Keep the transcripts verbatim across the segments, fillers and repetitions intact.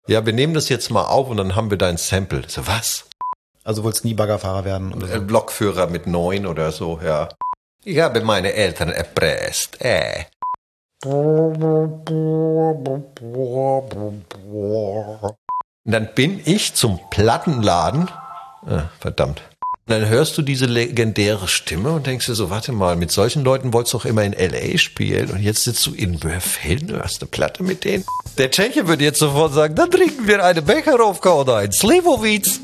Ja, wir nehmen das jetzt mal auf und dann haben wir dein Sample. So, was? Also wolltest nie Baggerfahrer werden? Oder so? Lokführer mit neun oder so, ja. Ich habe meine Eltern erpresst, äh. Und dann bin ich zum Plattenladen. Ah, verdammt. Und dann hörst du diese legendäre Stimme und denkst dir so, warte mal, mit solchen Leuten wolltest du doch immer in L A spielen und jetzt sitzt du in Wörfelden, du hast eine Platte mit denen. Der Tscheche würde jetzt sofort sagen, dann trinken wir eine Becherovka oder ein Slivovitz.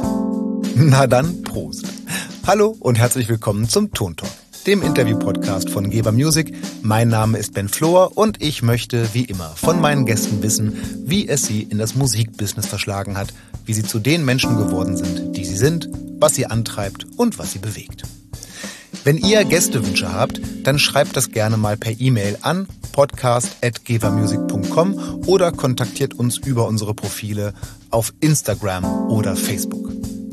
Na dann, Prost. Hallo und herzlich willkommen zum Tontalk, dem Interview-Podcast von Geber Music. Mein Name ist Ben Flohr und ich möchte, wie immer, von meinen Gästen wissen, wie es sie in das Musikbusiness verschlagen hat, wie sie zu den Menschen geworden sind, die sie sind, was sie antreibt und was sie bewegt. Wenn ihr Gästewünsche habt, dann schreibt das gerne mal per E-Mail an podcast at gebermusic punkt com oder kontaktiert uns über unsere Profile auf Instagram oder Facebook.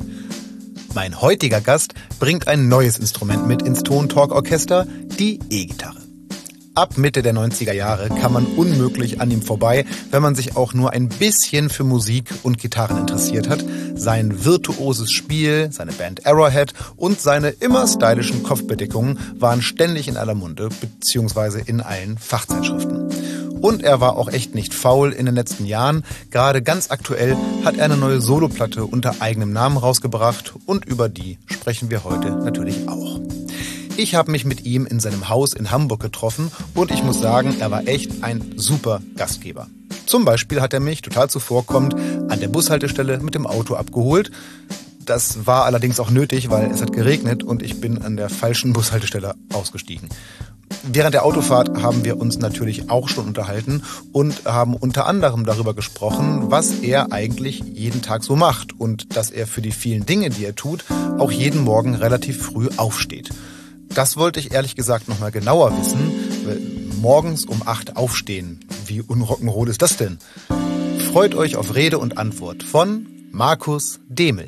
Mein heutiger Gast bringt ein neues Instrument mit ins Tontalk-Orchester, die E-Gitarre. Ab Mitte der neunziger Jahre kann man unmöglich an ihm vorbei, wenn man sich auch nur ein bisschen für Musik und Gitarren interessiert hat. Sein virtuoses Spiel, seine Band Arrowhead und seine immer stylischen Kopfbedeckungen waren ständig in aller Munde, beziehungsweise in allen Fachzeitschriften. Und er war auch echt nicht faul in den letzten Jahren. Gerade ganz aktuell hat er eine neue Soloplatte unter eigenem Namen rausgebracht und über die sprechen wir heute natürlich auch. Ich habe mich mit ihm in seinem Haus in Hamburg getroffen und ich muss sagen, er war echt ein super Gastgeber. Zum Beispiel hat er mich total zuvorkommend an der Bushaltestelle mit dem Auto abgeholt. Das war allerdings auch nötig, weil es hat geregnet und ich bin an der falschen Bushaltestelle ausgestiegen. Während der Autofahrt haben wir uns natürlich auch schon unterhalten und haben unter anderem darüber gesprochen, was er eigentlich jeden Tag so macht und dass er für die vielen Dinge, die er tut, auch jeden Morgen relativ früh aufsteht. Das wollte ich ehrlich gesagt noch mal genauer wissen. Morgens um acht aufstehen. Wie unrock'n'roll ist das denn? Freut euch auf Rede und Antwort von Markus Demel.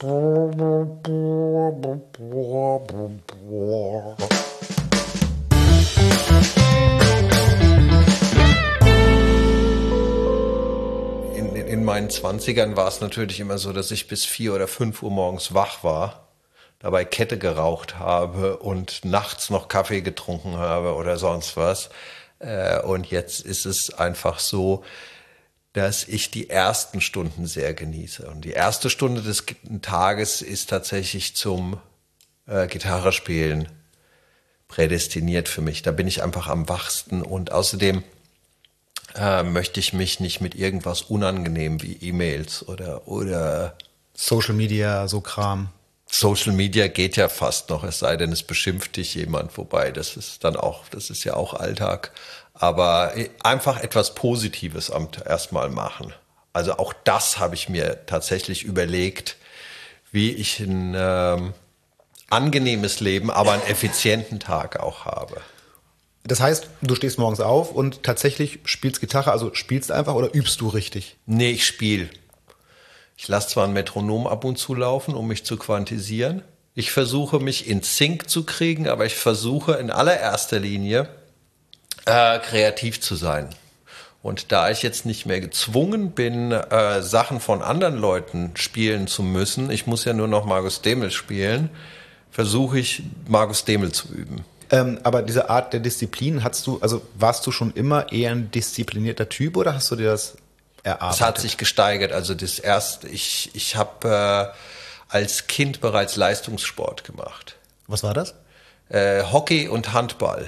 In, in meinen Zwanzigern war es natürlich immer so, dass ich bis vier oder fünf Uhr morgens wach war, dabei Kette geraucht habe und nachts noch Kaffee getrunken habe oder sonst was. Und jetzt ist es einfach so, dass ich die ersten Stunden sehr genieße. Und die erste Stunde des Tages ist tatsächlich zum äh, Gitarrespielen prädestiniert für mich. Da bin ich einfach am wachsten und außerdem äh, möchte ich mich nicht mit irgendwas unangenehm wie E-Mails oder, oder Social Media, so Kram. Social Media geht ja fast noch, es sei denn, es beschimpft dich jemand, wobei das ist dann auch, das ist ja auch Alltag. Aber einfach etwas Positives am erstmal machen. Also auch das habe ich mir tatsächlich überlegt, wie ich ein ähm, angenehmes Leben, aber einen effizienten Tag auch habe. Das heißt, du stehst morgens auf und tatsächlich spielst Gitarre, also spielst einfach oder übst du richtig? Nee, ich spiele. Ich lasse zwar ein Metronom ab und zu laufen, um mich zu quantisieren. Ich versuche, mich in Sync zu kriegen, aber ich versuche in allererster Linie äh, kreativ zu sein. Und da ich jetzt nicht mehr gezwungen bin, äh, Sachen von anderen Leuten spielen zu müssen, ich muss ja nur noch Markus Demel spielen, versuche ich, Markus Demel zu üben. Ähm, aber diese Art der Disziplin, hast du, also warst du schon immer eher ein disziplinierter Typ oder hast du dir das erarbeitet? Es hat sich gesteigert. Also das erste, ich, ich habe äh, als Kind bereits Leistungssport gemacht. Was war das? Äh, Hockey und Handball.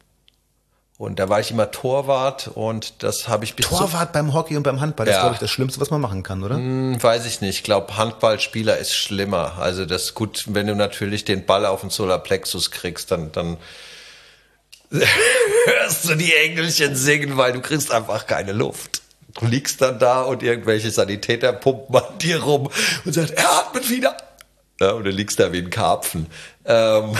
Und da war ich immer Torwart und das habe ich bis Torwart beim Hockey und beim Handball, das ja. ist, glaube ich, das Schlimmste, was man machen kann, oder? Hm, weiß ich nicht. Ich glaube, Handballspieler ist schlimmer. Also das ist gut, wenn du natürlich den Ball auf den Solarplexus kriegst, dann, dann hörst du die Engelchen singen, weil du kriegst einfach keine Luft. Du liegst dann da und irgendwelche Sanitäter pumpen an dir rum und sagen, er atmet wieder. Ja, und du liegst da wie ein Karpfen. Ähm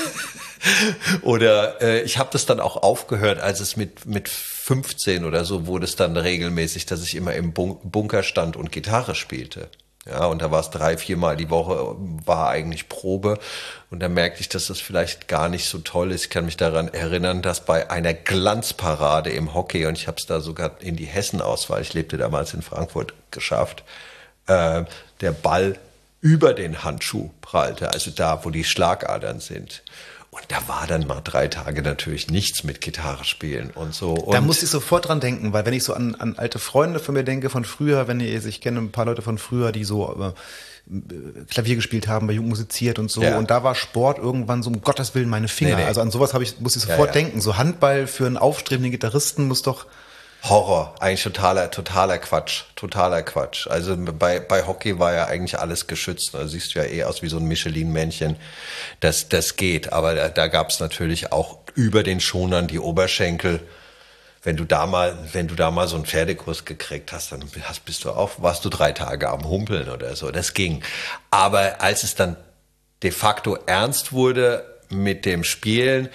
Oder äh, ich habe das dann auch aufgehört, als es mit mit fünfzehn oder so wurde es dann regelmäßig, dass ich immer im Bun- Bunker stand und Gitarre spielte. Ja, und da war es drei, viermal die Woche, war eigentlich Probe. Und da merkte ich, dass das vielleicht gar nicht so toll ist. Ich kann mich daran erinnern, dass bei einer Glanzparade im Hockey, und ich habe es da sogar in die Hessen-Auswahl, ich lebte damals in Frankfurt, geschafft, äh, der Ball über den Handschuh prallte, also da, wo die Schlagadern sind. Und da war dann mal drei Tage natürlich nichts mit Gitarre spielen und so. Und da muss ich sofort dran denken, weil wenn ich so an, an alte Freunde von mir denke, von früher, wenn ich, ich kenne ein paar Leute von früher, die so äh, Klavier gespielt haben, bei Jugend musiziert und so. Ja. Und da war Sport irgendwann so, um Gottes Willen, meine Finger. Nee, nee. Also an sowas habe ich, muss ich sofort ja, ja. denken. So Handball für einen aufstrebenden Gitarristen muss doch... Horror, eigentlich totaler, totaler Quatsch, totaler Quatsch. Also bei, bei Hockey war ja eigentlich alles geschützt. Da siehst du ja eh aus wie so ein Michelin-Männchen. Das, das geht, aber da, da gab es natürlich auch über den Schonern die Oberschenkel. Wenn du da mal, wenn du da mal so einen Pferdekurs gekriegt hast, dann hast, bist du auf, warst du drei Tage am Humpeln oder so. Das ging. Aber als es dann de facto ernst wurde mit dem Spielen,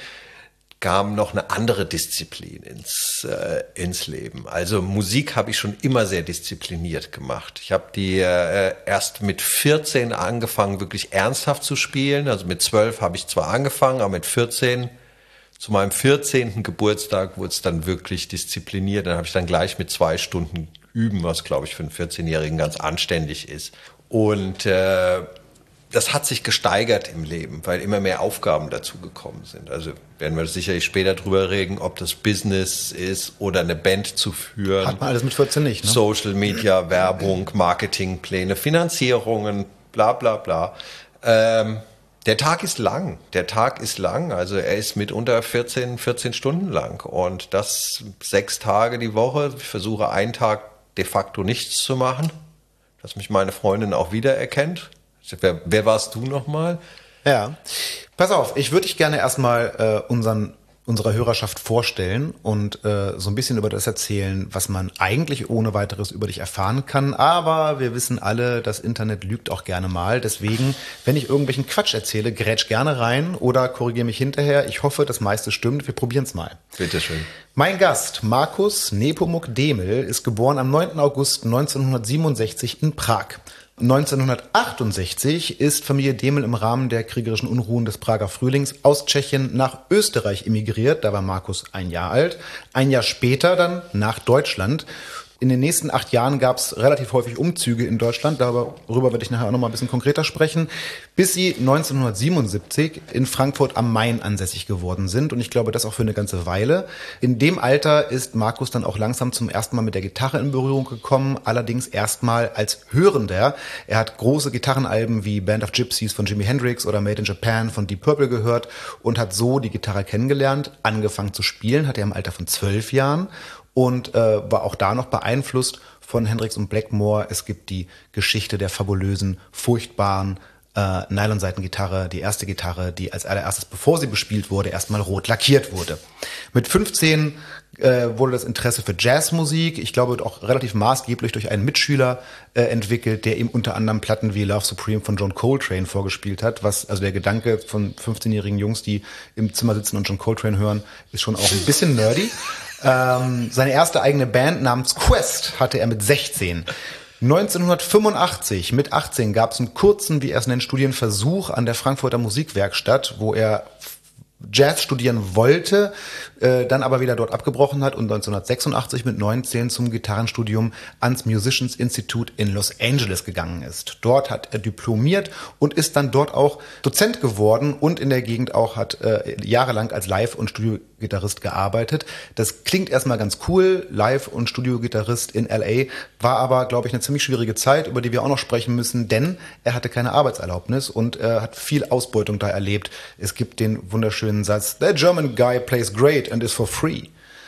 kam noch eine andere Disziplin ins, äh, ins Leben. Also Musik habe ich schon immer sehr diszipliniert gemacht. Ich habe die äh, erst mit vierzehn angefangen, wirklich ernsthaft zu spielen. Also mit zwölf habe ich zwar angefangen, aber mit vierzehn, zu meinem vierzehnten Geburtstag, wurde es dann wirklich diszipliniert. Dann habe ich dann gleich mit zwei Stunden üben, was, glaube ich, für einen vierzehnjährigen ganz anständig ist. Und äh, das hat sich gesteigert im Leben, weil immer mehr Aufgaben dazu gekommen sind. Also werden wir sicherlich später drüber reden, ob das Business ist oder eine Band zu führen. Hat man alles mit vierzehn nicht, ne? Social Media, Werbung, Marketingpläne, Finanzierungen, bla bla bla. Ähm, der Tag ist lang. Der Tag ist lang. Also er ist mitunter vierzehn, vierzehn Stunden lang. Und das sechs Tage die Woche. Ich versuche einen Tag de facto nichts zu machen, dass mich meine Freundin auch wiedererkennt. Wer, wer warst du nochmal? Ja, pass auf, ich würde dich gerne erstmal äh, unseren, unserer Hörerschaft vorstellen und äh, so ein bisschen über das erzählen, was man eigentlich ohne weiteres über dich erfahren kann. Aber wir wissen alle, das Internet lügt auch gerne mal. Deswegen, wenn ich irgendwelchen Quatsch erzähle, grätsch gerne rein oder korrigiere mich hinterher. Ich hoffe, das meiste stimmt. Wir probieren es mal. Bitteschön. Mein Gast, Markus Nepomuk Demel, ist geboren am neunten August neunzehnhundertsiebenundsechzig in Prag. neunzehnhundertachtundsechzig ist Familie Demel im Rahmen der kriegerischen Unruhen des Prager Frühlings aus Tschechien nach Österreich emigriert. Da war Markus ein Jahr alt. Ein Jahr später dann nach Deutschland. In den nächsten acht Jahren gab es relativ häufig Umzüge in Deutschland. Darüber werde ich nachher auch noch mal ein bisschen konkreter sprechen. Bis sie neunzehnhundertsiebenundsiebzig in Frankfurt am Main ansässig geworden sind. Und ich glaube, das auch für eine ganze Weile. In dem Alter ist Markus dann auch langsam zum ersten Mal mit der Gitarre in Berührung gekommen. Allerdings erstmal als Hörender. Er hat große Gitarrenalben wie Band of Gypsies von Jimi Hendrix oder Made in Japan von Deep Purple gehört und hat so die Gitarre kennengelernt. Angefangen zu spielen hat er im Alter von zwölf Jahren. Und äh, war auch da noch beeinflusst von Hendrix und Blackmore. Es gibt die Geschichte der fabulösen, furchtbaren äh, Nylonseitengitarre, die erste Gitarre, die als allererstes, bevor sie bespielt wurde, erstmal rot lackiert wurde. Mit fünfzehn äh, wurde das Interesse für Jazzmusik, ich glaube auch relativ maßgeblich durch einen Mitschüler äh, entwickelt, der ihm unter anderem Platten wie Love Supreme von John Coltrane vorgespielt hat. Was, also der Gedanke von fünfzehnjährigen Jungs, die im Zimmer sitzen und John Coltrane hören, ist schon auch ein bisschen nerdy. Ähm, seine erste eigene Band namens Quest hatte er mit sechzehn. neunzehnhundertfünfundachtzig, mit achtzehn, gab es einen kurzen, wie er es nennt, Studienversuch an der Frankfurter Musikwerkstatt, wo er Jazz studieren wollte, äh, dann aber wieder dort abgebrochen hat und neunzehnhundertsechsundachtzig mit neunzehn zum Gitarrenstudium ans Musicians Institute in Los Angeles gegangen ist. Dort hat er diplomiert und ist dann dort auch Dozent geworden und in der Gegend auch hat äh, jahrelang als Live- und Studiogitarrist gearbeitet. Das klingt erstmal ganz cool, Live- und Studiogitarrist in L A, war aber, glaube ich, eine ziemlich schwierige Zeit, über die wir auch noch sprechen müssen, denn er hatte keine Arbeitserlaubnis und äh, hat viel Ausbeutung da erlebt. Es gibt den wunderschönen Satz, "The German guy plays great and is for free."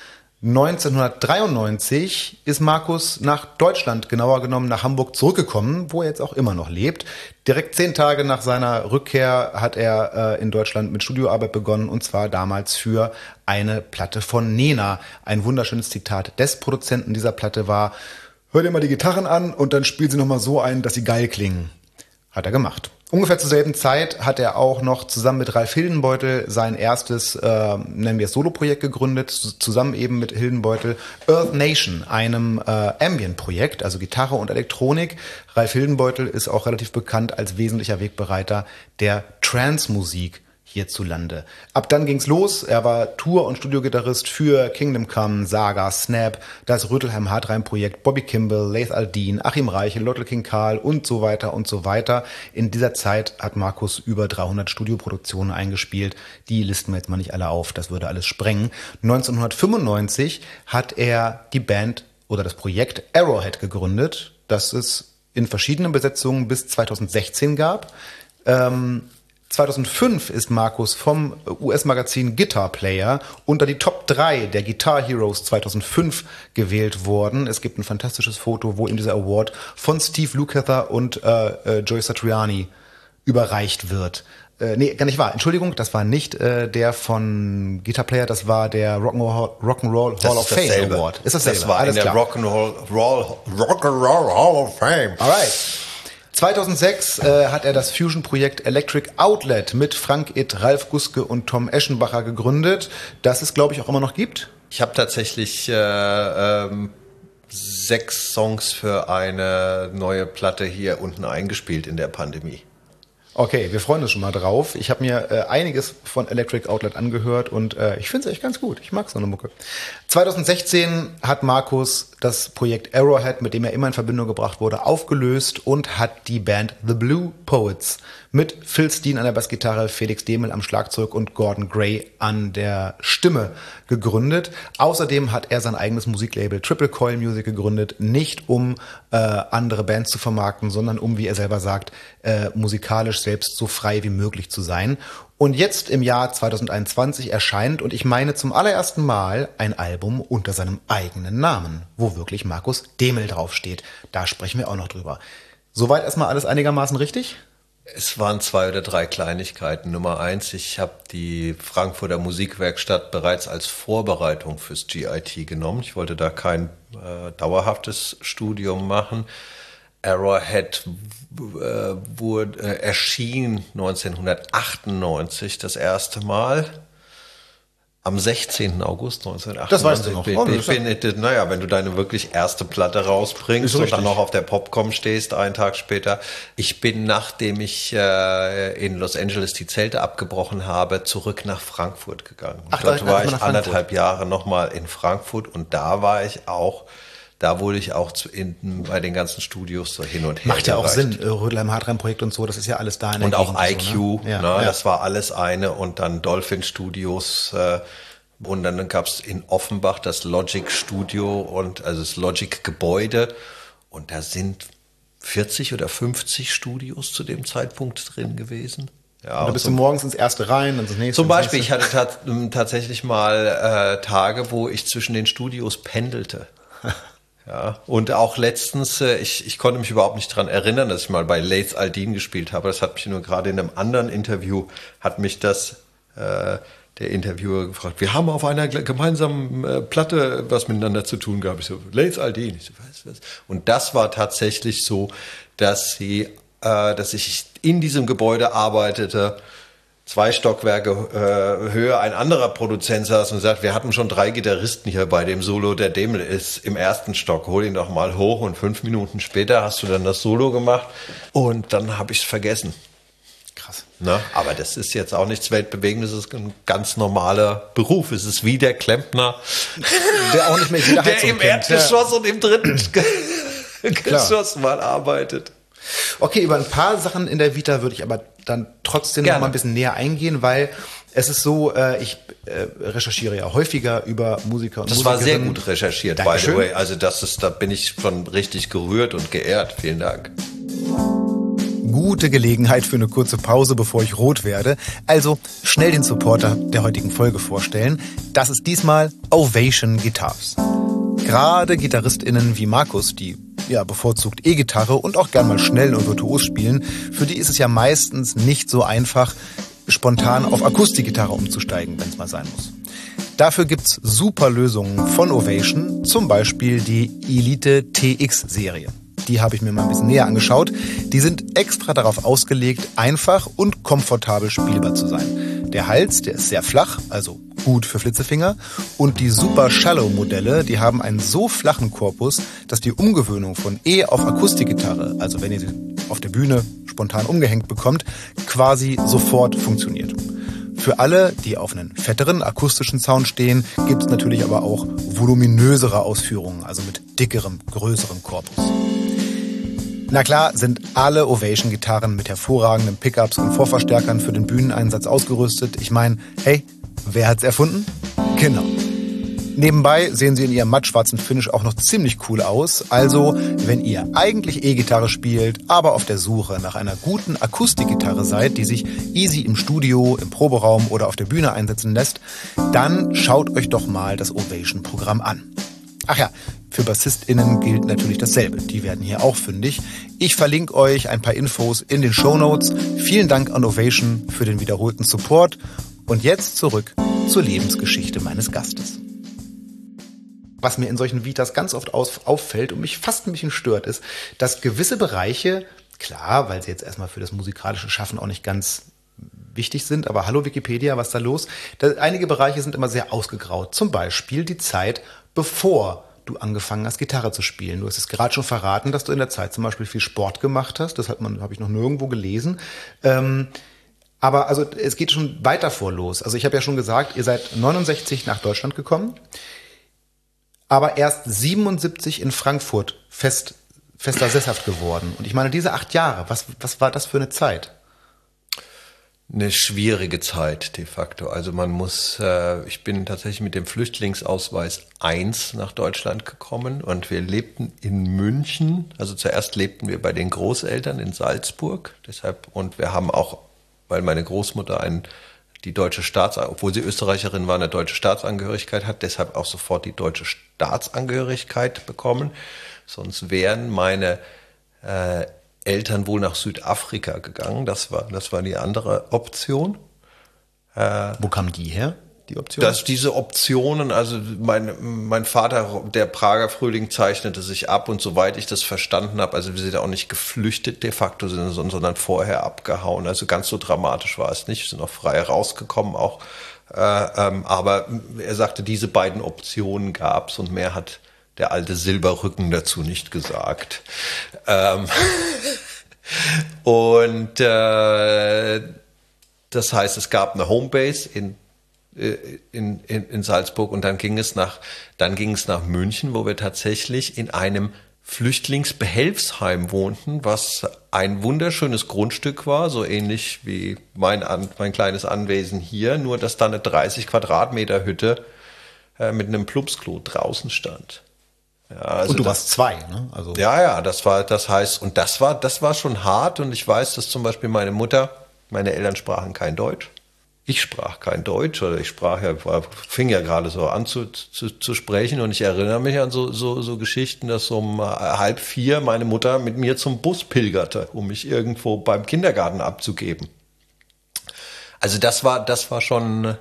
neunzehnhundertdreiundneunzig ist Markus nach Deutschland, genauer genommen nach Hamburg zurückgekommen, wo er jetzt auch immer noch lebt. Direkt zehn Tage nach seiner Rückkehr hat er äh, in Deutschland mit Studioarbeit begonnen und zwar damals für eine Platte von Nena. Ein wunderschönes Zitat des Produzenten dieser Platte war: "Hör dir mal die Gitarren an und dann spiel sie nochmal so ein, dass sie geil klingen." Hat er gemacht. Ungefähr zur selben Zeit hat er auch noch zusammen mit Ralf Hildenbeutel sein erstes, äh, nennen wir es Solo-Projekt gegründet, zusammen eben mit Hildenbeutel, Earth Nation, einem äh, Ambient-Projekt, also Gitarre und Elektronik. Ralf Hildenbeutel ist auch relativ bekannt als wesentlicher Wegbereiter der Trance-Musik hierzulande. Ab dann ging's los. Er war Tour- und Studiogitarrist für Kingdom Come, Saga, Snap, das Rötelheim-Hartreim-Projekt, Bobby Kimball, Laith Al-Din, Achim Reichel, Lottel King Karl und so weiter und so weiter. In dieser Zeit hat Markus über dreihundert Studioproduktionen eingespielt. Die listen wir jetzt mal nicht alle auf, das würde alles sprengen. neunzehnhundertfünfundneunzig hat er die Band oder das Projekt Arrowhead gegründet, das es in verschiedenen Besetzungen bis zweitausendsechzehn gab. Ähm, zweitausendfünf ist Markus vom U S-Magazin Guitar Player unter die Top drei der Guitar Heroes zweitausendfünf gewählt worden. Es gibt ein fantastisches Foto, wo ihm dieser Award von Steve Lukather und äh, äh, Joe Satriani überreicht wird. Äh, nee, gar nicht wahr. Entschuldigung, das war nicht äh, der von Guitar Player, das war der Rock'n'Roll, Rock'n'Roll Hall of Fame Award. Ist das Das war Alles in der Rock'n'Roll Rock'n'Roll Hall of Fame. Alright. zweitausendsechs äh, hat er das Fusion-Projekt Electric Outlet mit Frank Itt, Ralf Guske und Tom Eschenbacher gegründet, das es, glaube ich, auch immer noch gibt. Ich habe tatsächlich äh, ähm, sechs Songs für eine neue Platte hier unten eingespielt in der Pandemie. Okay, wir freuen uns schon mal drauf. Ich habe mir äh, einiges von Electric Outlet angehört und äh, ich finde es echt ganz gut. Ich mag so eine Mucke. zweitausendsechzehn hat Markus das Projekt Arrowhead, mit dem er immer in Verbindung gebracht wurde, aufgelöst und hat die Band The Blue Poets mit Phil Steen an der Bassgitarre, Felix Demel am Schlagzeug und Gordon Gray an der Stimme gegründet. Außerdem hat er sein eigenes Musiklabel Triple Coil Music gegründet, nicht um äh, andere Bands zu vermarkten, sondern um, wie er selber sagt, äh, musikalisch selbst so frei wie möglich zu sein. Und jetzt im Jahr zweitausendeinundzwanzig erscheint, und ich meine zum allerersten Mal, ein Album unter seinem eigenen Namen, wo wirklich Markus Demel draufsteht. Da sprechen wir auch noch drüber. Soweit erstmal alles einigermaßen richtig? Es waren zwei oder drei Kleinigkeiten. Nummer eins, ich habe die Frankfurter Musikwerkstatt bereits als Vorbereitung fürs G I T genommen. Ich wollte da kein äh, dauerhaftes Studium machen. Arrowhead äh, wurde, äh, erschien neunzehnhundertachtundneunzig das erste Mal. Am sechzehnten August neunzehnhundertachtundneunzig. Das weißt du noch. Bin, bin, bin, naja, wenn du deine wirklich erste Platte rausbringst und dann noch auf der Popcom stehst, einen Tag später. Ich bin, nachdem ich äh, in Los Angeles die Zelte abgebrochen habe, zurück nach Frankfurt gegangen. Ach, dort da, war ich anderthalb Jahre nochmal in Frankfurt und da war ich auch, da wurde ich auch zu, in, bei den ganzen Studios so hin und her Macht ja auch Sinn, Rödelheim-Hartreim-Projekt und so, das ist ja alles da in der Und auch Gegend I Q, so, ne? Ja, ne, ja. Das war alles eine und dann Dolphin Studios äh, und dann gab es in Offenbach das Logic Studio und also das Logic Gebäude und da sind vierzig oder fünfzig Studios zu dem Zeitpunkt drin gewesen. Ja, und da bist du morgens ins erste rein und das nächste. Zum Beispiel, ich hatte tat, tatsächlich mal äh, Tage, wo ich zwischen den Studios pendelte. Ja, und auch letztens, äh, ich, ich konnte mich überhaupt nicht dran erinnern, dass ich mal bei Laith Al-Din gespielt habe. Das hat mich nur gerade in einem anderen Interview, hat mich das äh, der Interviewer gefragt. Wir haben auf einer gemeinsamen äh, Platte was miteinander zu tun gehabt. Ich so, Laith Al-Din. Ich so, was, was? Und das war tatsächlich so, dass sie, äh, dass ich in diesem Gebäude arbeitete, zwei Stockwerke äh, höher ein anderer Produzent saß und sagt, wir hatten schon drei Gitarristen hier bei dem Solo, der Demel ist im ersten Stock, hol ihn doch mal hoch und fünf Minuten später hast du dann das Solo gemacht und dann habe ich es vergessen. Krass. Na, aber das ist jetzt auch nichts Weltbewegendes, es ist ein ganz normaler Beruf. Es ist wie der Klempner, der auch nicht mehr jeder der im kennt. Erdgeschoss Ja. und im dritten Geschoss mal arbeitet. Okay, über ein paar Sachen in der Vita würde ich aber dann trotzdem Gerne. noch mal ein bisschen näher eingehen, weil es ist so, äh, ich äh, recherchiere ja häufiger über Musiker und Das Musikerinnen. war sehr gut recherchiert, Dankeschön. by the way. Also das ist, da bin ich schon richtig gerührt und geehrt. Vielen Dank. Gute Gelegenheit für eine kurze Pause, bevor ich rot werde. Also schnell den Supporter der heutigen Folge vorstellen. Das ist diesmal Ovation Guitars. Gerade GitarristInnen wie Markus, die ja bevorzugt E-Gitarre und auch gern mal schnell und virtuos spielen, für die ist es ja meistens nicht so einfach, spontan auf Akustikgitarre umzusteigen, wenn es mal sein muss. Dafür gibt's super Lösungen von Ovation, zum Beispiel die Elite T X-Serie. die habe ich mir mal ein bisschen näher angeschaut. Die sind extra darauf ausgelegt, einfach und komfortabel spielbar zu sein. Der Hals, der ist sehr flach, also gut für Flitzefinger. Und die Super Shallow Modelle, die haben einen so flachen Korpus, dass die Umgewöhnung von E auf Akustikgitarre, also wenn ihr sie auf der Bühne spontan umgehängt bekommt, quasi sofort funktioniert. Für alle, die auf einen fetteren akustischen Sound stehen, gibt es natürlich aber auch voluminösere Ausführungen, also mit dickerem, größerem Korpus. Na klar sind alle Ovation-Gitarren mit hervorragenden Pickups und Vorverstärkern für den Bühneneinsatz ausgerüstet. Ich meine, hey, wer hat's erfunden? Genau. Nebenbei sehen sie in ihrem mattschwarzen Finish auch noch ziemlich cool aus. Also, wenn ihr eigentlich E-Gitarre spielt, aber auf der Suche nach einer guten Akustikgitarre seid, die sich easy im Studio, im Proberaum oder auf der Bühne einsetzen lässt, dann schaut euch doch mal das Ovation-Programm an. Ach ja, für BassistInnen gilt natürlich dasselbe. Die werden hier auch fündig. Ich verlinke euch ein paar Infos in den Shownotes. Vielen Dank an Ovation für den wiederholten Support. Und jetzt zurück zur Lebensgeschichte meines Gastes. Was mir in solchen Vitas ganz oft auffällt und mich fast ein bisschen stört, ist, dass gewisse Bereiche, klar, weil sie jetzt erstmal für das musikalische Schaffen auch nicht ganz wichtig sind, aber hallo Wikipedia, was ist da los? Da, einige Bereiche sind immer sehr ausgegraut. Zum Beispiel die Zeit, bevor du angefangen hast, Gitarre zu spielen. Du hast es gerade schon verraten, dass du in der Zeit zum Beispiel viel Sport gemacht hast. Das hat man, habe ich noch nirgendwo gelesen. Ähm, aber also es geht schon weiter vor los. Also ich habe ja schon gesagt, ihr seid neunundsechzig nach Deutschland gekommen, aber erst siebenundsiebzig in Frankfurt fest, fester sesshaft geworden. Und ich meine, diese acht Jahre, was, was war das für eine Zeit? Eine schwierige Zeit de facto. Also man muss, äh, ich bin tatsächlich mit dem Flüchtlingsausweis eins nach Deutschland gekommen und wir lebten in München. Also zuerst lebten wir bei den Großeltern in Salzburg. Deshalb, und wir haben auch, weil meine Großmutter ein die deutsche Staatsangehörigkeit, obwohl sie Österreicherin war, eine deutsche Staatsangehörigkeit hat, deshalb auch sofort die deutsche Staatsangehörigkeit bekommen. Sonst wären meine äh, Eltern wohl nach Südafrika gegangen. Das war, das war die andere Option. Äh, Wo kamen die her, die Option? Dass diese Optionen, also mein, mein Vater, der Prager Frühling, zeichnete sich ab und soweit ich das verstanden habe, also wir sind auch nicht geflüchtet de facto, sondern vorher abgehauen. Also ganz so dramatisch war es nicht. Wir sind auch frei rausgekommen auch. Äh, ähm, aber er sagte, diese beiden Optionen gab's und mehr hat der alte Silberrücken dazu nicht gesagt. Ähm und äh, das heißt, es gab eine Homebase in In, in, in Salzburg und dann ging es nach, dann ging es nach München, wo wir tatsächlich in einem Flüchtlingsbehelfsheim wohnten, was ein wunderschönes Grundstück war, so ähnlich wie mein, mein kleines Anwesen hier, nur dass da eine dreißig Quadratmeter Hütte äh, mit einem Plumpsklo draußen stand. Ja, also und du das, warst zwei, ne? Also ja, ja, das war, das heißt, und das war, das war schon hart und ich weiß, dass zum Beispiel meine Mutter, meine Eltern sprachen kein Deutsch. Ich sprach kein Deutsch oder ich sprach ja, fing ja gerade so an zu, zu, zu sprechen und ich erinnere mich an so, so, so Geschichten, dass um halb vier meine Mutter mit mir zum Bus pilgerte, um mich irgendwo beim Kindergarten abzugeben. Also das war, das war schon,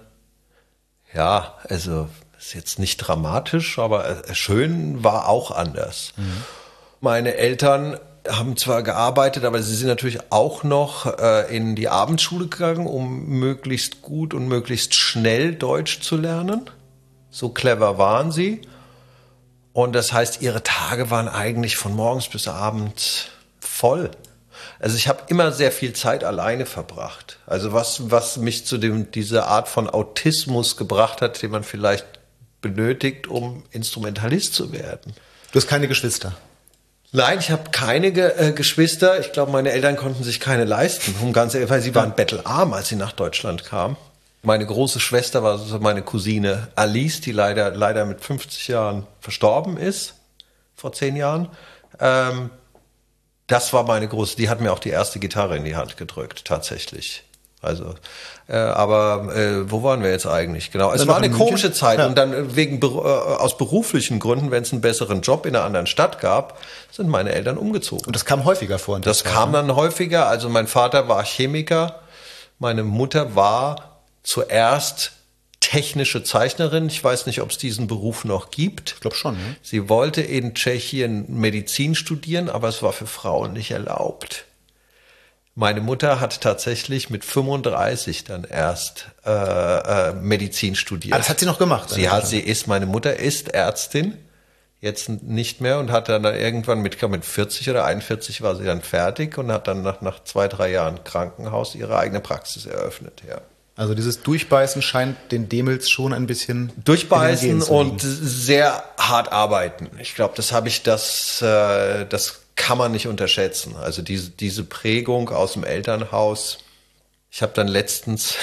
ja, also ist jetzt nicht dramatisch, aber schön war auch anders. Mhm. Meine Eltern haben zwar gearbeitet, aber sie sind natürlich auch noch äh, in die Abendschule gegangen, um möglichst gut und möglichst schnell Deutsch zu lernen. So clever waren sie. Und das heißt, ihre Tage waren eigentlich von morgens bis abends voll. Also ich habe immer sehr viel Zeit alleine verbracht. Also was, was mich zu dem, dieser Art von Autismus gebracht hat, den man vielleicht benötigt, um Instrumentalist zu werden. Du hast keine Geschwister? Nein, ich habe keine Ge- äh, Geschwister. Ich glaube, meine Eltern konnten sich keine leisten, um ganz ehrlich, weil sie waren bettelarm, als sie nach Deutschland kamen. Meine große Schwester war so meine Cousine Alice, die leider leider mit fünfzig Jahren verstorben ist, vor zehn Jahren. Ähm, das war meine große, die hat mir auch die erste Gitarre in die Hand gedrückt, tatsächlich. Also, äh, aber äh, wo waren wir jetzt eigentlich? Genau, es war eine komische Zeit ja. Und dann wegen äh, aus beruflichen Gründen, wenn es einen besseren Job in einer anderen Stadt gab, sind meine Eltern umgezogen. Und das kam häufiger vor? Das Zeit, kam dann häufiger. Also mein Vater war Chemiker, meine Mutter war zuerst technische Zeichnerin. Ich weiß nicht, ob es diesen Beruf noch gibt. Ich glaube schon. Ne? Sie wollte in Tschechien Medizin studieren, aber es war für Frauen nicht erlaubt. Meine Mutter hat tatsächlich mit fünfunddreißig dann erst äh, äh, Medizin studiert. Ah, das hat sie noch gemacht? Sie hat, sie ist, meine Mutter ist Ärztin, jetzt nicht mehr und hat dann irgendwann mit, mit vierzig oder einundvierzig war sie dann fertig und hat dann nach, nach zwei, drei Jahren Krankenhaus ihre eigene Praxis eröffnet, ja. Also dieses Durchbeißen scheint den Demels schon ein bisschen Durchbeißen und sehr hart arbeiten. Ich glaube, das habe ich, das, äh, das kann man nicht unterschätzen. Also diese, diese Prägung aus dem Elternhaus. Ich habe dann letztens,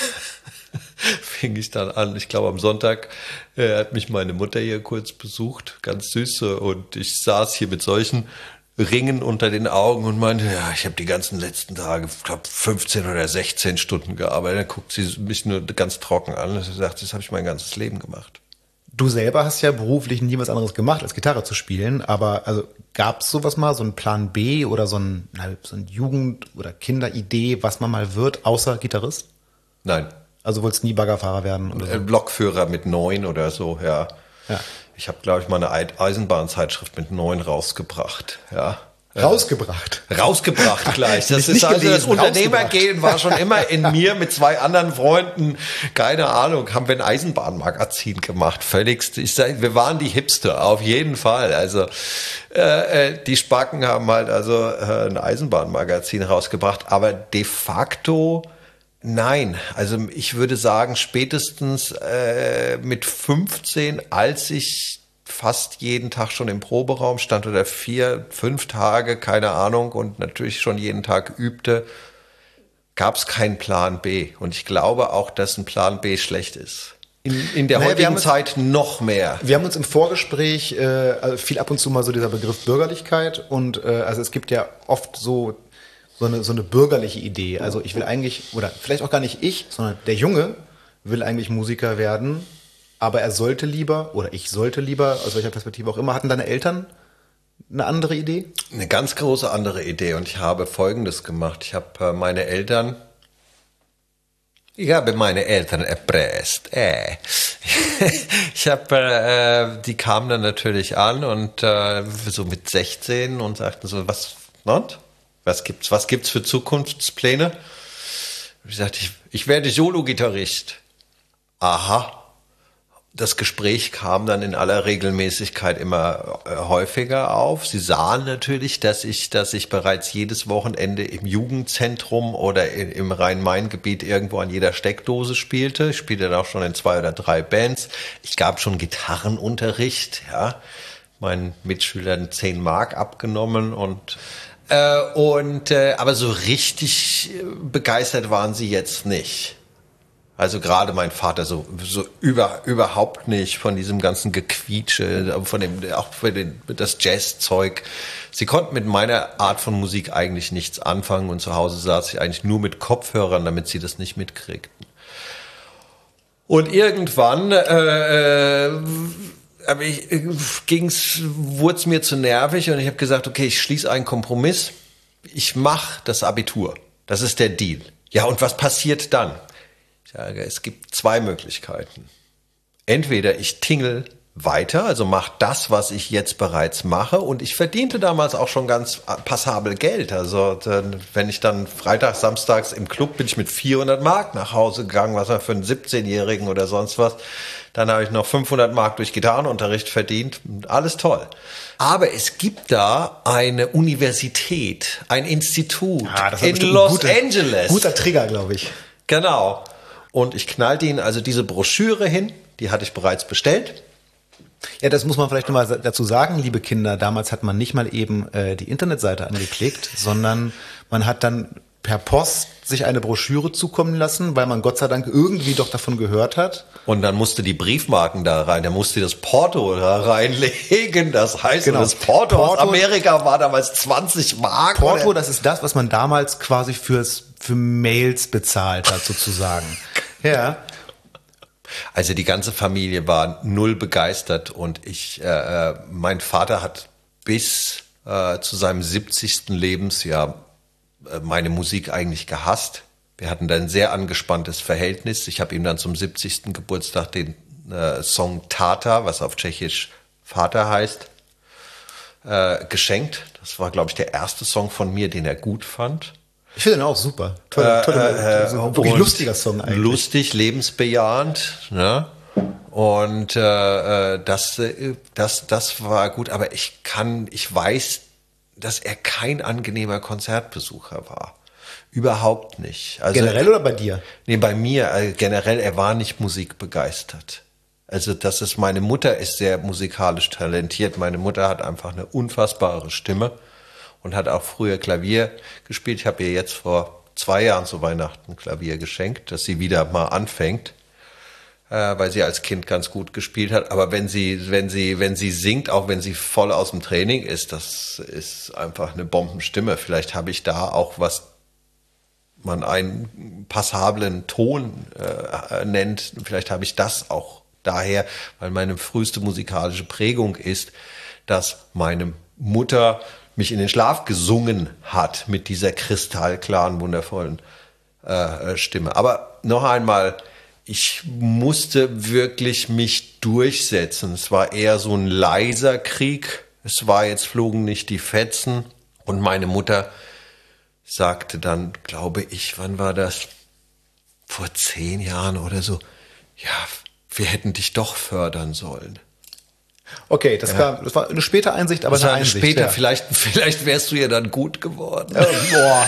fing ich dann an, ich glaube am Sonntag, äh, hat mich meine Mutter hier kurz besucht, ganz süß. Und ich saß hier mit solchen Ringen unter den Augen und meinte, ja, ich habe die ganzen letzten Tage, ich glaube fünfzehn oder sechzehn Stunden gearbeitet. Dann guckt sie mich nur ganz trocken an und sagt, das habe ich mein ganzes Leben gemacht. Du selber hast ja beruflich nie was anderes gemacht, als Gitarre zu spielen, aber also gab es sowas mal, so einen Plan B oder so ein, so ein Jugend- oder Kinderidee, was man mal wird, außer Gitarrist? Nein. Also wolltest nie Baggerfahrer werden? Oder so? Lokführer mit neun oder so, ja. Ja. Ich habe, glaube ich, mal eine Eisenbahnzeitschrift mit neun rausgebracht, ja. Rausgebracht. Rausgebracht gleich. Das Nicht ist also gelesen, das Unternehmergehen war schon immer in mir mit zwei anderen Freunden. Keine Ahnung, haben wir ein Eisenbahnmagazin gemacht. Völligst. Ich sag, wir waren die Hipster, auf jeden Fall. Also äh, die Spacken haben halt also äh, ein Eisenbahnmagazin rausgebracht. Aber de facto nein. Also ich würde sagen, spätestens äh, mit fünfzehn, als ich fast jeden Tag schon im Proberaum stand oder vier, fünf Tage, keine Ahnung, und natürlich schon jeden Tag übte, gab es keinen Plan B. Und ich glaube auch, dass ein Plan B schlecht ist. In, in der naja, heutigen Zeit noch mehr. Wir haben uns im Vorgespräch äh, viel ab und zu mal so dieser Begriff Bürgerlichkeit und äh, also es gibt ja oft so so eine so eine bürgerliche Idee. Also ich will eigentlich, oder vielleicht auch gar nicht ich, sondern der Junge will eigentlich Musiker werden. Aber er sollte lieber, oder ich sollte lieber, aus welcher Perspektive auch immer, hatten deine Eltern eine andere Idee? Eine ganz große andere Idee. Und ich habe Folgendes gemacht. Ich habe äh, meine Eltern, ich habe meine Eltern erpresst. Äh. Ich habe, äh, die kamen dann natürlich an und äh, so mit sechzehn und sagten so, was, und? Was gibt's, was gibt's für Zukunftspläne? Ich sagte, ich, ich werde Solo-Gitarrist. Aha. Das Gespräch kam dann in aller Regelmäßigkeit immer äh, häufiger auf. Sie sahen natürlich, dass ich, dass ich bereits jedes Wochenende im Jugendzentrum oder in, im Rhein-Main-Gebiet irgendwo an jeder Steckdose spielte. Ich spielte dann auch schon in zwei oder drei Bands. Ich gab schon Gitarrenunterricht, ja. Meinen Mitschülern zehn Mark abgenommen und äh, und äh, aber so richtig begeistert waren sie jetzt nicht. Also gerade mein Vater so so über überhaupt nicht von diesem ganzen Gequietsche, von dem auch für den das Jazzzeug. Sie konnten mit meiner Art von Musik eigentlich nichts anfangen und zu Hause saß ich eigentlich nur mit Kopfhörern, damit sie das nicht mitkriegten. Und irgendwann äh, äh, ich, ging's, wurde es mir zu nervig und ich habe gesagt, okay, ich schließe einen Kompromiss. Ich mache das Abitur. Das ist der Deal. Ja, und was passiert dann? Ich sage, es gibt zwei Möglichkeiten. Entweder ich tingel weiter, also mache das, was ich jetzt bereits mache, und ich verdiente damals auch schon ganz passabel Geld. Also wenn ich dann freitags, samstags im Club bin ich mit vierhundert Mark nach Hause gegangen, was man für einen siebzehnjährigen oder sonst was. Dann habe ich noch fünfhundert Mark durch Gitarrenunterricht verdient. Alles toll. Aber es gibt da eine Universität, ein Institut ah, das in Los guter, Angeles. Guter Trigger, glaube ich. Genau. Und ich knallte ihnen also diese Broschüre hin, die hatte ich bereits bestellt. Ja, das muss man vielleicht nochmal dazu sagen, liebe Kinder. Damals hat man nicht mal eben äh, die Internetseite angeklickt, sondern man hat dann per Post sich eine Broschüre zukommen lassen, weil man Gott sei Dank irgendwie doch davon gehört hat. Und dann musste die Briefmarken da rein, da musste das Porto da reinlegen. Das heißt, genau. Das Porto, Porto aus Amerika war damals zwanzig Mark. Porto, oder? Das ist das, was man damals quasi fürs für Mails bezahlt hat, sozusagen. Ja. Also die ganze Familie war null begeistert und ich, äh, mein Vater hat bis äh, zu seinem siebzigsten Lebensjahr äh, meine Musik eigentlich gehasst. Wir hatten da ein sehr angespanntes Verhältnis. Ich habe ihm dann zum siebzigsten Geburtstag den äh, Song Tata, was auf Tschechisch Vater heißt, äh, geschenkt. Das war, glaube ich, der erste Song von mir, den er gut fand. Ich finde den auch super. Tolle, tolle, äh, äh, so wirklich lustiger Song eigentlich. Lustig, lebensbejahend, ne? Und äh, das, das, das war gut, aber ich kann, ich weiß, dass er kein angenehmer Konzertbesucher war. Überhaupt nicht. Also, generell oder bei dir? Nee, bei mir. Also generell, er war nicht musikbegeistert. Also das ist, meine Mutter ist sehr musikalisch talentiert. Meine Mutter hat einfach eine unfassbare Stimme und hat auch früher Klavier gespielt. Ich habe ihr jetzt vor zwei Jahren zu Weihnachten Klavier geschenkt, dass sie wieder mal anfängt. Weil sie als Kind ganz gut gespielt hat. Aber wenn sie, wenn sie, wenn sie singt, auch wenn sie voll aus dem Training ist, das ist einfach eine Bombenstimme. Vielleicht habe ich da auch, was man einen passablen Ton äh, nennt, vielleicht habe ich das auch daher, weil meine früheste musikalische Prägung ist, dass meine Mutter mich in den Schlaf gesungen hat mit dieser kristallklaren, wundervollen äh, Stimme. Aber noch einmal, ich musste wirklich mich durchsetzen. Es war eher so ein leiser Krieg. Es war jetzt, flogen nicht die Fetzen. Und meine Mutter sagte dann, glaube ich, wann war das? Vor zehn Jahren oder so. Ja, wir hätten dich doch fördern sollen. Okay, das, ja. kam, das war eine späte Einsicht, aber das eine war Einsicht. Später, ja. vielleicht, vielleicht wärst du ja dann gut geworden. Äh, boah.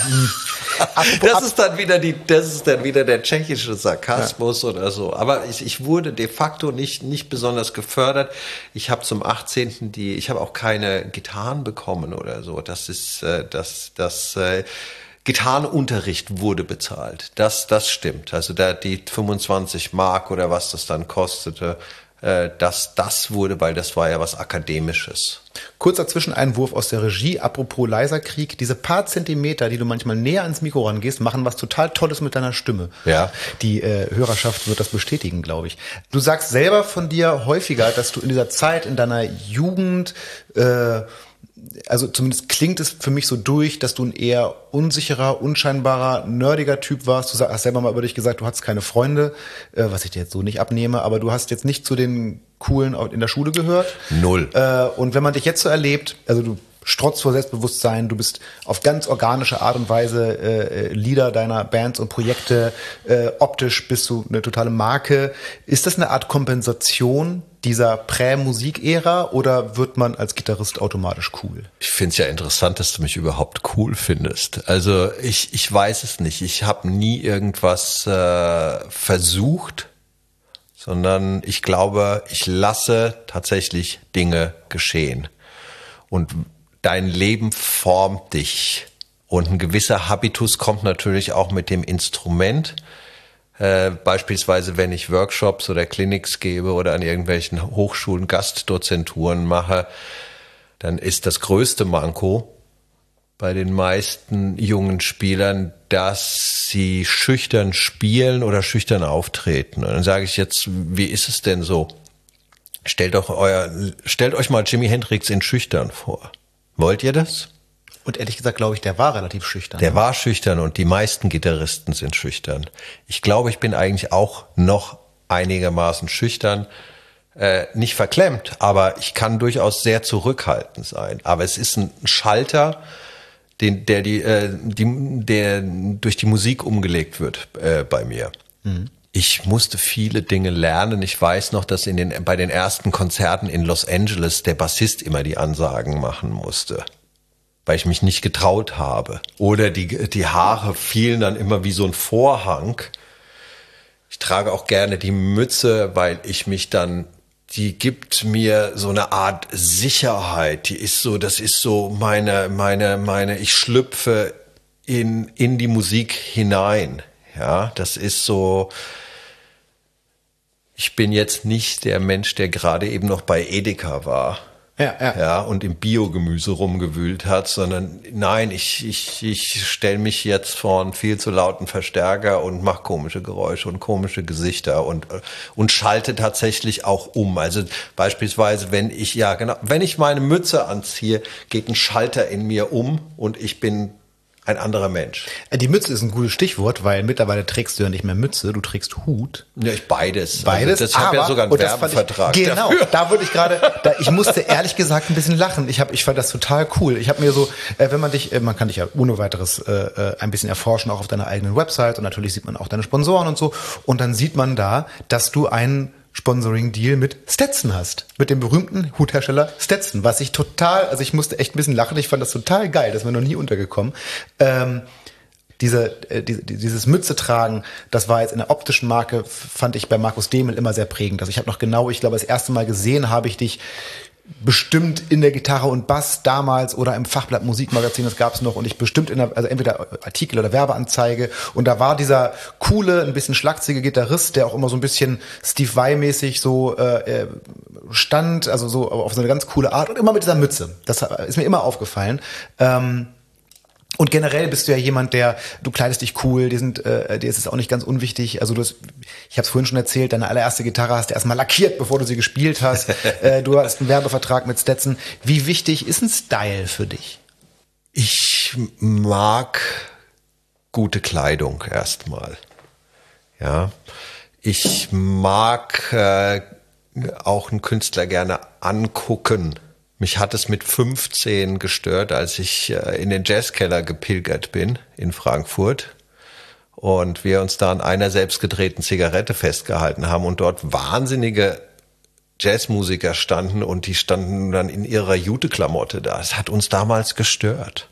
Das ist dann wieder die, das ist dann wieder der tschechische Sarkasmus ja. oder so. Aber ich, ich wurde de facto nicht, nicht besonders gefördert. Ich habe zum achtzehnten die, ich habe auch keine Gitarren bekommen oder so. Das ist, äh, das, das, äh, Gitarrenunterricht wurde bezahlt. Das, das stimmt. Also da die fünfundzwanzig Mark oder was das dann kostete, dass das wurde, weil das war ja was Akademisches. Kurzer Zwischeneinwurf aus der Regie, apropos leiser Krieg, diese paar Zentimeter, die du manchmal näher ans Mikro rangehst, machen was total Tolles mit deiner Stimme. Ja. Die äh, Hörerschaft wird das bestätigen, glaube ich. Du sagst selber von dir häufiger, dass du in dieser Zeit, in deiner Jugend, äh, also zumindest klingt es für mich so durch, dass du ein eher unsicherer, unscheinbarer, nerdiger Typ warst. Du hast selber mal über dich gesagt, du hattest keine Freunde, äh, was ich dir jetzt so nicht abnehme, aber du hast jetzt nicht zu den Coolen in der Schule gehört. Null. Äh, und wenn man dich jetzt so erlebt, also du strotzt vor Selbstbewusstsein, du bist auf ganz organische Art und Weise äh, Leader deiner Bands und Projekte, äh, optisch bist du eine totale Marke. Ist das eine Art Kompensation dieser Prä-Musik-Ära oder wird man als Gitarrist automatisch cool? Ich finde es ja interessant, dass du mich überhaupt cool findest. Also ich, ich weiß es nicht. Ich habe nie irgendwas äh, versucht, sondern ich glaube, ich lasse tatsächlich Dinge geschehen. Und dein Leben formt dich. Und ein gewisser Habitus kommt natürlich auch mit dem Instrument. Äh, beispielsweise, wenn ich Workshops oder Clinics gebe oder an irgendwelchen Hochschulen Gastdozenturen mache, dann ist das größte Manko bei den meisten jungen Spielern, dass sie schüchtern spielen oder schüchtern auftreten. Und dann sage ich jetzt, wie ist es denn so? Stellt doch euer, stellt euch mal Jimi Hendrix in schüchtern vor. Wollt ihr das? Und ehrlich gesagt, glaube ich, der war relativ schüchtern. Der war schüchtern und die meisten Gitarristen sind schüchtern. Ich glaube, ich bin eigentlich auch noch einigermaßen schüchtern. Äh, nicht verklemmt, aber ich kann durchaus sehr zurückhaltend sein. Aber es ist ein Schalter, den, der, die, äh, die, der durch die Musik umgelegt wird äh, bei mir. Mhm. Ich musste viele Dinge lernen. Ich weiß noch, dass in den, bei den ersten Konzerten in Los Angeles der Bassist immer die Ansagen machen musste, weil ich mich nicht getraut habe. Oder die, die Haare fielen dann immer wie so ein Vorhang. Ich trage auch gerne die Mütze, weil ich mich dann, die gibt mir so eine Art Sicherheit. Die ist so, das ist so meine, meine, meine, ich schlüpfe in, in die Musik hinein. Ja, das ist so, ich bin jetzt nicht der Mensch, der gerade eben noch bei Edeka war. Ja, ja. Ja, und im Biogemüse rumgewühlt hat, sondern nein, ich, ich, ich stelle mich jetzt vor einen viel zu lauten Verstärker und mache komische Geräusche und komische Gesichter und, und schalte tatsächlich auch um. Also beispielsweise, wenn ich, ja genau, wenn ich meine Mütze anziehe, geht ein Schalter in mir um und ich bin ein anderer Mensch. Die Mütze ist ein gutes Stichwort, weil mittlerweile trägst du ja nicht mehr Mütze, du trägst Hut. Ja, ich beides. Beides. Also das, ich habe ja sogar einen Werbevertrag. Ich, genau, dafür. Da würde ich gerade, da, ich musste ehrlich gesagt ein bisschen lachen. Ich habe, ich fand das total cool. Ich habe mir so, äh, wenn man dich, äh, man kann dich ja ohne weiteres äh, ein bisschen erforschen, auch auf deiner eigenen Website und natürlich sieht man auch deine Sponsoren und so. Und dann sieht man da, dass du einen Sponsoring-Deal mit Stetson hast. Mit dem berühmten Huthersteller Stetson. Was ich total, also ich musste echt ein bisschen lachen. Ich fand das total geil. Das ist mir noch nie untergekommen. Ähm, diese, äh, die, dieses Mütze tragen, das war jetzt in der optischen Marke, fand ich bei Markus Demel immer sehr prägend. Also ich habe noch genau, ich glaube, das erste Mal gesehen habe ich dich bestimmt in der Gitarre und Bass damals oder im Fachblatt Musikmagazin, das gab es noch, und ich bestimmt in der, also entweder Artikel oder Werbeanzeige, und da war dieser coole, ein bisschen schlagzige Gitarrist, der auch immer so ein bisschen Steve Vai-mäßig so äh, stand, also so auf so eine ganz coole Art und immer mit dieser Mütze. Das ist mir immer aufgefallen. Ähm, Und generell bist du ja jemand, der, du kleidest dich cool, die sind, äh, dir ist es auch nicht ganz unwichtig. Also du hast, ich habe es vorhin schon erzählt, deine allererste Gitarre hast du erstmal lackiert, bevor du sie gespielt hast. äh, du hast einen Werbevertrag mit Stetson. Wie wichtig ist ein Style für dich? Ich mag gute Kleidung erstmal. Ja, ich mag äh, auch einen Künstler gerne angucken. Mich hat es mit fünfzehn gestört, als ich in den Jazzkeller gepilgert bin in Frankfurt und wir uns da an einer selbstgedrehten Zigarette festgehalten haben und dort wahnsinnige Jazzmusiker standen und die standen dann in ihrer Jute-Klamotte da. Das hat uns damals gestört.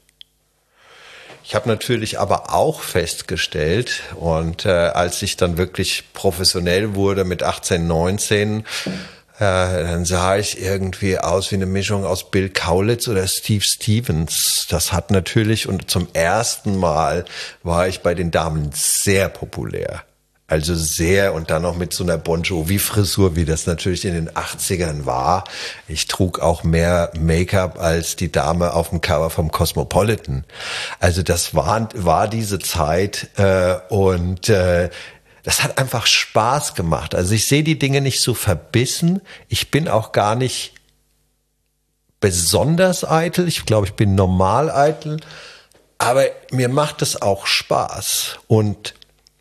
Ich habe natürlich aber auch festgestellt, und äh, als ich dann wirklich professionell wurde mit achtzehn, neunzehn, Äh, dann sah ich irgendwie aus wie eine Mischung aus Bill Kaulitz oder Steve Stevens. Das hat natürlich, und zum ersten Mal war ich bei den Damen sehr populär. Also sehr, und dann noch mit so einer Bon Jovi-Frisur, wie das natürlich in den achtzigern war. Ich trug auch mehr Make-up als die Dame auf dem Cover vom Cosmopolitan. Also das war, war diese Zeit äh, und äh, das hat einfach Spaß gemacht. Also ich sehe die Dinge nicht so verbissen. Ich bin auch gar nicht besonders eitel. Ich glaube, ich bin normal eitel. Aber mir macht es auch Spaß. Und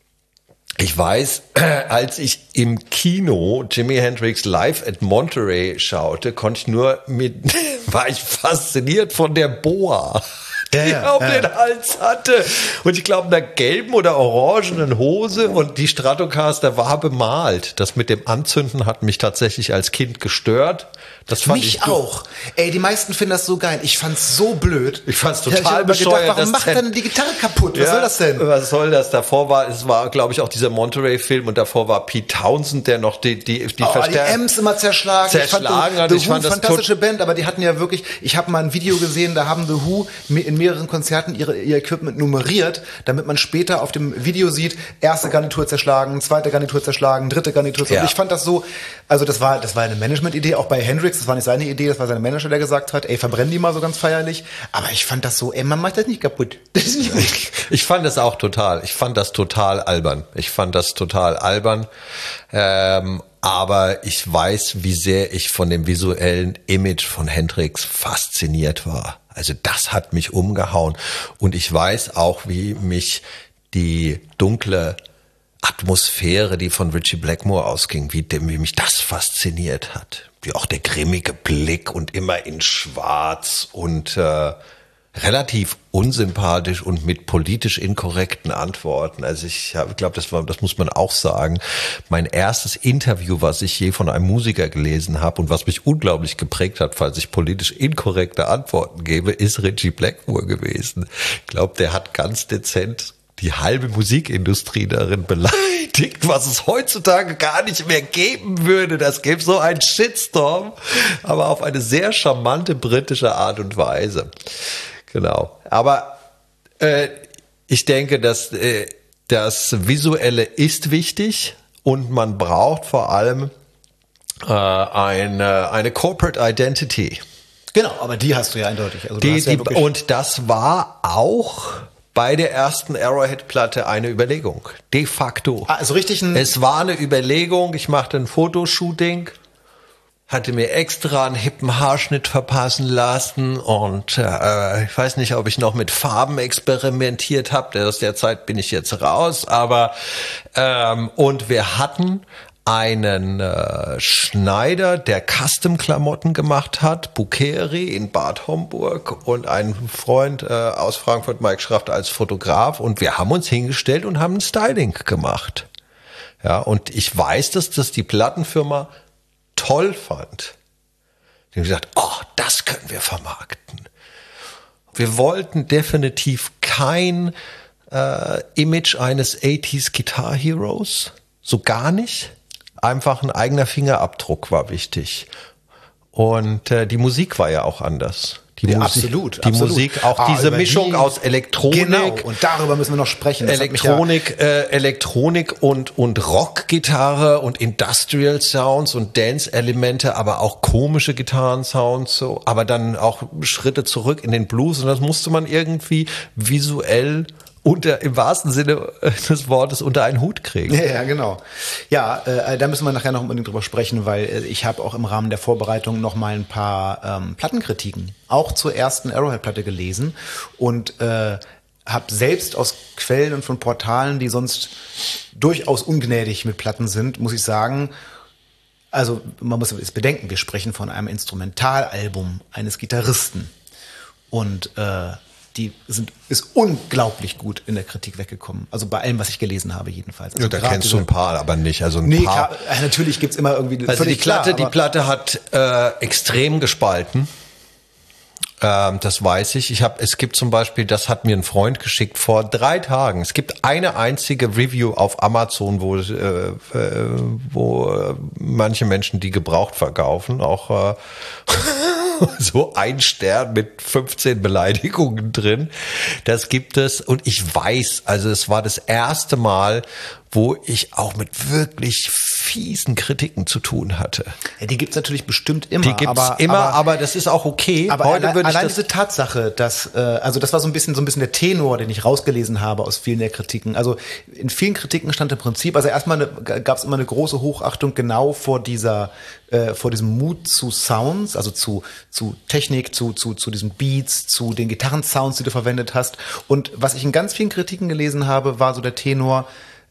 ich weiß, als ich im Kino Jimi Hendrix live at Monterey schaute, konnte ich nur mit, war ich fasziniert von der Boa, ja, die ja, er auf ja. den Hals hatte. Und ich glaube, in der gelben oder orangenen Hose, und die Stratocaster war bemalt. Das mit dem Anzünden hat mich tatsächlich als Kind gestört. Das fand Mich ich auch. Ey, die meisten finden das so geil. Ich fand's so blöd. Ich fand's Ja, ich total hab immer bescheuert. gedacht, warum dass macht denn die Gitarre kaputt? Was Ja, soll das denn? Was soll das? Davor war, es war, glaube ich, auch dieser Monterey-Film, und davor war Pete Townsend, der noch die, die, die Oh, die Verstärker Ems immer zerschlagen. zerschlagen ich hat. fand, The Ich Who, fand das fantastische Band, aber die hatten ja wirklich, ich habe mal ein Video gesehen, da haben The Who in mehreren Konzerten ihre, ihr Equipment nummeriert, damit man später auf dem Video sieht, erste Garnitur zerschlagen, zweite Garnitur zerschlagen, dritte Garnitur zerschlagen. Ja. Ich fand das so, also das war, das war eine Management-Idee, auch bei Hendrix, das war nicht seine Idee, das war sein Manager, der gesagt hat, ey, verbrennen die mal so ganz feierlich. Aber ich fand das so, ey, man macht das nicht kaputt. Das ist nicht gut. Ich fand das auch total. Ich fand das total albern. Ich fand das total albern. Ähm, aber ich weiß, wie sehr ich von dem visuellen Image von Hendrix fasziniert war. Also das hat mich umgehauen. Und ich weiß auch, wie mich die dunkle Atmosphäre, die von Ritchie Blackmore ausging, wie, wie mich das fasziniert hat. Wie auch der grimmige Blick und immer in Schwarz und äh, relativ unsympathisch und mit politisch inkorrekten Antworten. Also ich glaube, das war, das muss man auch sagen. Mein erstes Interview, was ich je von einem Musiker gelesen habe und was mich unglaublich geprägt hat, falls ich politisch inkorrekte Antworten gebe, ist Ritchie Blackmore gewesen. Ich glaube, der hat ganz dezent die halbe Musikindustrie darin beleidigt, was es heutzutage gar nicht mehr geben würde. Das gäbe so einen Shitstorm, aber auf eine sehr charmante britische Art und Weise. Genau. Aber äh, ich denke, dass äh, das Visuelle ist wichtig, und man braucht vor allem äh, eine, eine Corporate Identity. Genau, aber die hast du ja eindeutig. Also du Die, hast ja die, wirklich und das war auch bei der ersten Arrowhead-Platte eine Überlegung. De facto. Ah, also richtig ein Es war eine Überlegung. Ich machte ein Fotoshooting hatte mir extra einen hippen Haarschnitt verpassen lassen und äh, ich weiß nicht, ob ich noch mit Farben experimentiert habe. Aus der Zeit bin ich jetzt raus, aber ähm, und wir hatten einen äh, Schneider, der Custom-Klamotten gemacht hat, Bukeri in Bad Homburg und einen Freund äh, aus Frankfurt, Mike Schraft, als Fotograf und wir haben uns hingestellt und haben ein Styling gemacht. Ja, und ich weiß, dass das die Plattenfirma toll fand. Die haben gesagt, oh, das können wir vermarkten. Wir wollten definitiv kein äh, Image eines achtziger Guitar Heroes, so gar nicht. Einfach ein eigener Fingerabdruck war wichtig. Und äh, die Musik war ja auch anders. Die ja, Musik, absolut. Die absolut. Musik, auch ah, diese Mischung die, aus Elektronik. Genau, und darüber müssen wir noch sprechen. Das Elektronik, ja äh, Elektronik und, und Rock-Gitarre und Industrial Sounds und Dance-Elemente, aber auch komische Gitarrensounds, so, aber dann auch Schritte zurück in den Blues und das musste man irgendwie visuell unter, im wahrsten Sinne des Wortes unter einen Hut kriegen. Ja, ja, genau. Ja, äh, da müssen wir nachher noch unbedingt drüber sprechen, weil äh, ich habe auch im Rahmen der Vorbereitung noch mal ein paar ähm, Plattenkritiken auch zur ersten Arrowhead-Platte gelesen und äh, habe selbst aus Quellen und von Portalen, die sonst durchaus ungnädig mit Platten sind, muss ich sagen, also man muss es bedenken, wir sprechen von einem Instrumentalalbum eines Gitarristen und äh, die sind, ist unglaublich gut in der Kritik weggekommen. Also bei allem, was ich gelesen habe jedenfalls. Also ja, da kennst du ein paar, aber nicht. Also ein nee, paar. Klar, natürlich gibt's immer irgendwie. Also die Platte, klar, die Platte hat äh, extrem gespalten. Ähm, das weiß ich. Ich habe, es gibt zum Beispiel, das hat mir ein Freund geschickt vor drei Tagen. Es gibt eine einzige Review auf Amazon, wo äh, wo äh, manche Menschen die gebraucht verkaufen, auch äh, so ein Stern mit fünfzehn Beleidigungen drin. Das gibt es und ich weiß, also es war das erste Mal, wo ich auch mit wirklich fiesen Kritiken zu tun hatte. Ja, die gibt's natürlich bestimmt immer. Die gibt's aber, immer, aber, aber das ist auch okay. Aber Heute allein, würde ich allein das diese Tatsache, dass, äh, also das war so ein bisschen so ein bisschen der Tenor, den ich rausgelesen habe aus vielen der Kritiken. Also in vielen Kritiken stand im Prinzip, also erstmal gab es immer eine große Hochachtung genau vor dieser, äh, vor diesem Mut zu Sounds, also zu zu Technik, zu zu zu diesen Beats, zu den Gitarrensounds, die du verwendet hast. Und was ich in ganz vielen Kritiken gelesen habe, war so der Tenor: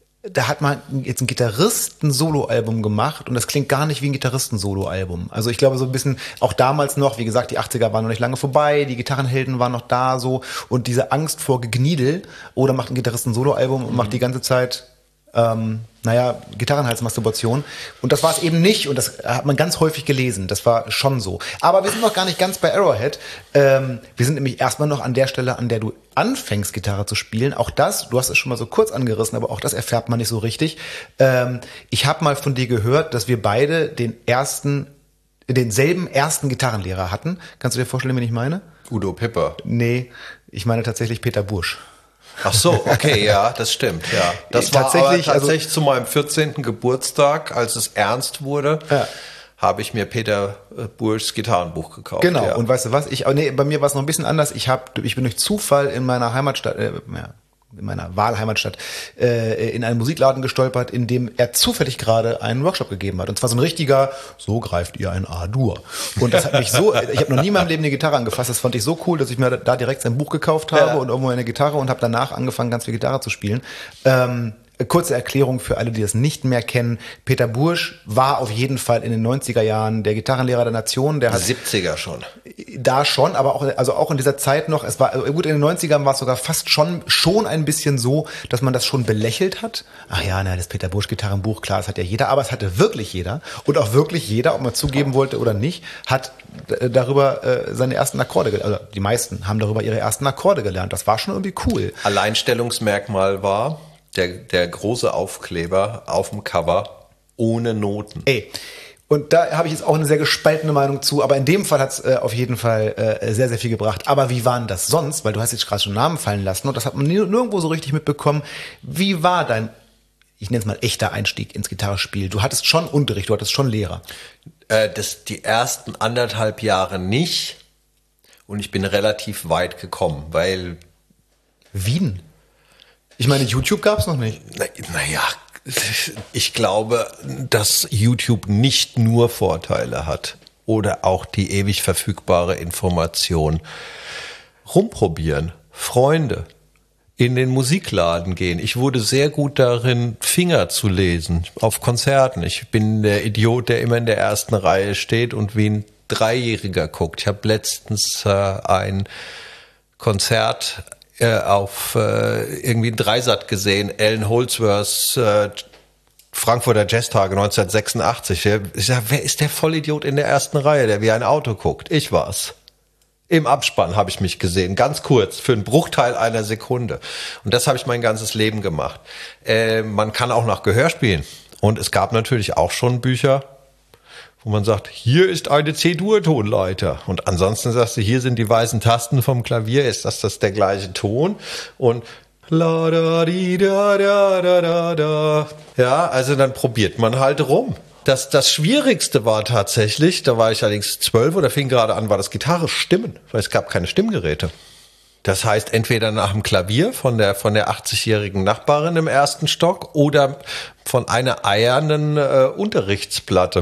Da hat man jetzt ein Gitarristen-Solo-Album gemacht und das klingt gar nicht wie ein Gitarristen-Solo-Album. Also ich glaube so ein bisschen, auch damals noch, wie gesagt, die achtziger waren noch nicht lange vorbei, die Gitarrenhelden waren noch da so und diese Angst vor Gegniedel, oder macht ein Gitarristen-Solo-Album und macht die ganze Zeit, ähm, naja, Gitarrenhalsmasturbation. Und das war es eben nicht und das hat man ganz häufig gelesen, das war schon so. Aber wir sind noch gar nicht ganz bei Arrowhead. Ähm, wir sind nämlich erstmal noch an der Stelle, an der du anfängst, Gitarre zu spielen. Auch das, du hast es schon mal so kurz angerissen, aber auch das erfährt man nicht so richtig. Ähm, ich habe mal von dir gehört, dass wir beide den ersten, denselben ersten Gitarrenlehrer hatten. Kannst du dir vorstellen, wen ich meine? Udo Pipper. Nee, ich meine tatsächlich Peter Bursch. Ach so, okay, ja, das stimmt, ja. Das war tatsächlich, aber tatsächlich also, zu meinem vierzehnten Geburtstag, als es ernst wurde, ja, habe ich mir Peter Burschs Gitarrenbuch gekauft. Genau, ja. Und weißt du was? Ich, nee, bei mir war es noch ein bisschen anders. Ich hab, ich bin durch Zufall in meiner Heimatstadt, äh, ja, in meiner Wahlheimatstadt, äh, in einen Musikladen gestolpert, in dem er zufällig gerade einen Workshop gegeben hat. Und zwar so ein richtiger, so greift ihr ein A-Dur. Und das hat mich so, ich habe noch nie in meinem Leben eine Gitarre angefasst. Das fand ich so cool, dass ich mir da direkt sein Buch gekauft habe, ja, und irgendwo eine Gitarre und habe danach angefangen, ganz viel Gitarre zu spielen. Ähm, Kurze Erklärung für alle, die das nicht mehr kennen. Peter Bursch war auf jeden Fall in den neunziger Jahren der Gitarrenlehrer der Nation. Der hat siebziger schon. Da schon, aber auch, also auch in dieser Zeit noch, es war, gut, in den neunzigern war es sogar fast schon, schon ein bisschen so, dass man das schon belächelt hat. Ach ja, na, das Peter Bursch Gitarrenbuch, klar, das hat ja jeder, aber es hatte wirklich jeder. Und auch wirklich jeder, ob man zugeben wollte oder nicht, hat darüber äh, seine ersten Akkorde, also die meisten haben darüber ihre ersten Akkorde gelernt. Das war schon irgendwie cool. Alleinstellungsmerkmal war Der, der große Aufkleber auf dem Cover ohne Noten. Ey, und da habe ich jetzt auch eine sehr gespaltene Meinung zu, aber in dem Fall hat es äh, auf jeden Fall äh, sehr, sehr viel gebracht. Aber wie war denn das sonst? Weil du hast jetzt gerade schon Namen fallen lassen und das hat man nirgendwo so richtig mitbekommen. Wie war dein, ich nenne es mal, echter Einstieg ins Gitarrespiel? Du hattest schon Unterricht, du hattest schon Lehrer. Äh, das die ersten anderthalb Jahre nicht und ich bin relativ weit gekommen, weil Wien? Ich meine, YouTube gab's noch nicht. Naja, na ich glaube, dass YouTube nicht nur Vorteile hat oder auch die ewig verfügbare Information. Rumprobieren, Freunde, in den Musikladen gehen. Ich wurde sehr gut darin, Finger zu lesen auf Konzerten. Ich bin der Idiot, der immer in der ersten Reihe steht und wie ein Dreijähriger guckt. Ich habe letztens äh, ein Konzert äh, auf äh, irgendwie ein Dreisat gesehen, Alan Holdsworths äh, Frankfurter Jazztage neunzehnhundertsechsundachtzig. Ich sag, wer ist der Vollidiot in der ersten Reihe, der wie ein Auto guckt? Ich war's. Im Abspann habe ich mich gesehen, ganz kurz, für einen Bruchteil einer Sekunde. Und das habe ich mein ganzes Leben gemacht. Äh, man kann auch nach Gehör spielen. Und es gab natürlich auch schon Bücher, wo man sagt, hier ist eine C-Dur-Tonleiter. Und ansonsten sagst du, hier sind die weißen Tasten vom Klavier, ist das, das der gleiche Ton? Und la da di da da da da da. Ja, also dann probiert man halt rum. Das, das Schwierigste war tatsächlich, da war ich allerdings zwölf oder fing gerade an, war das Gitarre stimmen, weil es gab keine Stimmgeräte. Das heißt, entweder nach dem Klavier von der, von der achtzigjährigen Nachbarin im ersten Stock oder von einer eiernden äh, Unterrichtsplatte.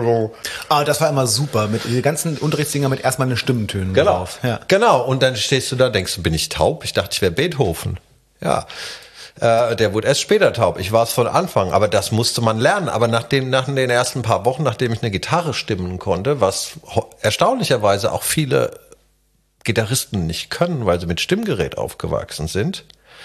Ah, das war immer super, mit den ganzen Unterrichtsdinger mit erstmal den Stimmentönen Genau, drauf. Ja. Genau. Und dann stehst du da, denkst du, bin ich taub? Ich dachte, ich wäre Beethoven. Ja. Äh, der wurde erst später taub. Ich war es von Anfang, aber das musste man lernen. Aber nach, dem, nach den ersten paar Wochen, nachdem ich eine Gitarre stimmen konnte, was erstaunlicherweise auch viele Gitarristen nicht können, weil sie mit Stimmgerät aufgewachsen sind,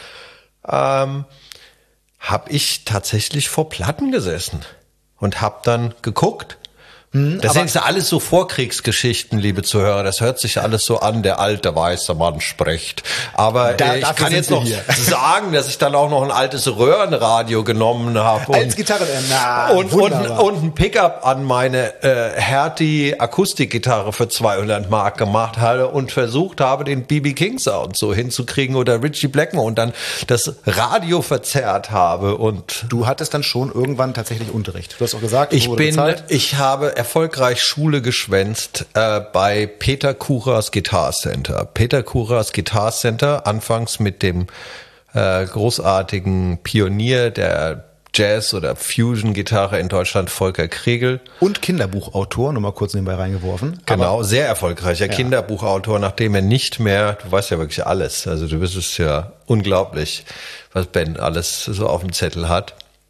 ähm, habe ich tatsächlich vor Platten gesessen und habe dann geguckt. Das sind ja alles so Vorkriegsgeschichten, liebe Zuhörer. Das hört sich alles so an, der alte weiße Mann spricht. Aber da, äh, ich kann jetzt noch hier. sagen, dass ich dann auch noch ein altes Röhrenradio genommen habe. Als Gitarre, na, und, und, und ein Pickup an meine äh, Hertie Akustikgitarre für zweihundert Mark gemacht habe und versucht habe, den B B King Sound so hinzukriegen oder Ritchie Blackmore und dann das Radio verzerrt habe. Und du hattest dann schon irgendwann tatsächlich Unterricht. Du hast auch gesagt, ich bin, bezahlt. ich habe erfolgreich Schule geschwänzt äh, bei Peter Kuras Guitar Center. Peter Kuras Guitar Center, anfangs mit dem äh, großartigen Pionier der Jazz- oder Fusion-Gitarre in Deutschland, Volker Kregel. Und Kinderbuchautor, nur mal kurz nebenbei reingeworfen. Genau, aber sehr erfolgreicher ja. Kinderbuchautor, nachdem er nicht mehr, du weißt ja wirklich alles, also du bist es ja unglaublich, was Ben alles so auf dem Zettel hat.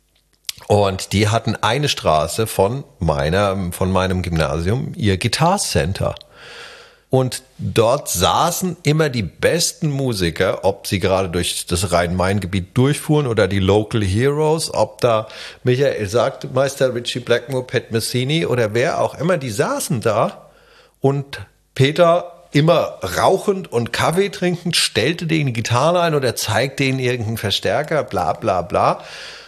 Und die hatten eine Straße von meiner, von meinem Gymnasium, ihr Guitar Center. Und dort saßen immer die besten Musiker, ob sie gerade durch das Rhein-Main-Gebiet durchfuhren oder die Local Heroes, ob da Michael sagt, Meister Ritchie Blackmore, Pat Messini oder wer auch immer, die saßen da und Peter immer rauchend und Kaffee trinkend stellte denen die Gitarre ein oder zeigte ihnen irgendeinen Verstärker, bla bla bla.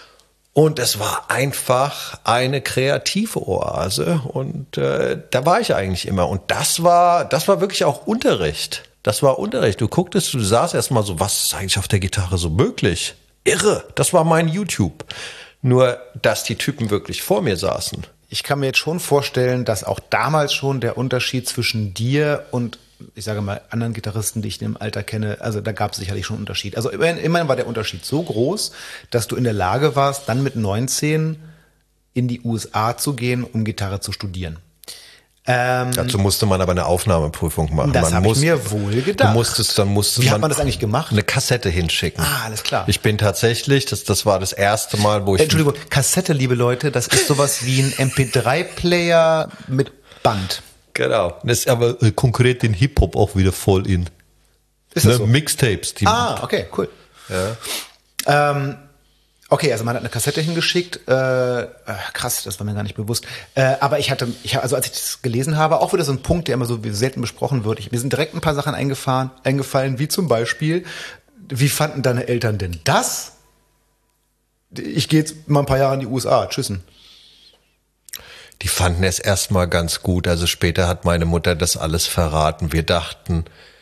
Und es war einfach eine kreative Oase und äh, da war ich eigentlich immer. Und das war, das war wirklich auch Unterricht. Das war Unterricht. Du gucktest, du saßt erstmal so, was ist eigentlich auf der Gitarre so möglich? Irre, das war mein YouTube. Nur, dass die Typen wirklich vor mir saßen. Ich kann mir jetzt schon vorstellen, dass auch damals schon der Unterschied zwischen dir und, ich sage mal, anderen Gitarristen, die ich im Alter kenne, also da gab es sicherlich schon einen Unterschied. Also immerhin, immerhin war der Unterschied so groß, dass du in der Lage warst, dann mit neunzehn in die U S A zu gehen, um Gitarre zu studieren. Ähm, Dazu musste man aber eine Aufnahmeprüfung machen. Das habe ich mir wohl gedacht. Du musstest, dann musstest Wie hat man das eigentlich gemacht? Eine Kassette hinschicken. Ah, alles klar. Ich bin tatsächlich, das, das war das erste Mal, wo ich... Entschuldigung, Kassette, liebe Leute, das ist sowas wie ein M P drei Player mit Band. Genau. Das ist aber äh, konkret den Hip-Hop auch wieder voll in. Ist das ne? so? Mixtapes. Die ah, okay, cool. Ja. Ähm, okay, also man hat eine Kassette hingeschickt. Äh, äh, krass, das war mir gar nicht bewusst. Äh, aber ich hatte, ich, also als ich das gelesen habe, auch wieder so ein Punkt, der immer so selten besprochen wird. Ich, mir sind direkt ein paar Sachen eingefahren, eingefallen, wie zum Beispiel, wie fanden deine Eltern denn das? Ich gehe jetzt mal ein paar Jahre in die U S A. Tschüssen. Die fanden es erstmal ganz gut. Also später hat meine Mutter das alles verraten. Wir dachten,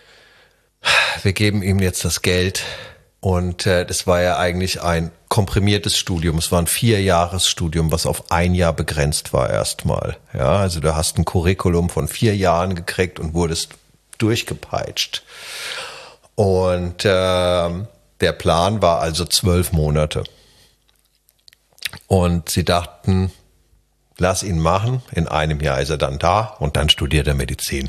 wir geben ihm jetzt das Geld. Und äh, das war ja eigentlich ein komprimiertes Studium. Es war ein Vierjahresstudium, was auf ein Jahr begrenzt war erstmal. Ja, also du hast ein Curriculum von vier Jahren gekriegt und wurdest durchgepeitscht. Und äh, der Plan war also zwölf Monate. Und sie dachten, lass ihn machen. In einem Jahr ist er dann da und dann studiert er Medizin.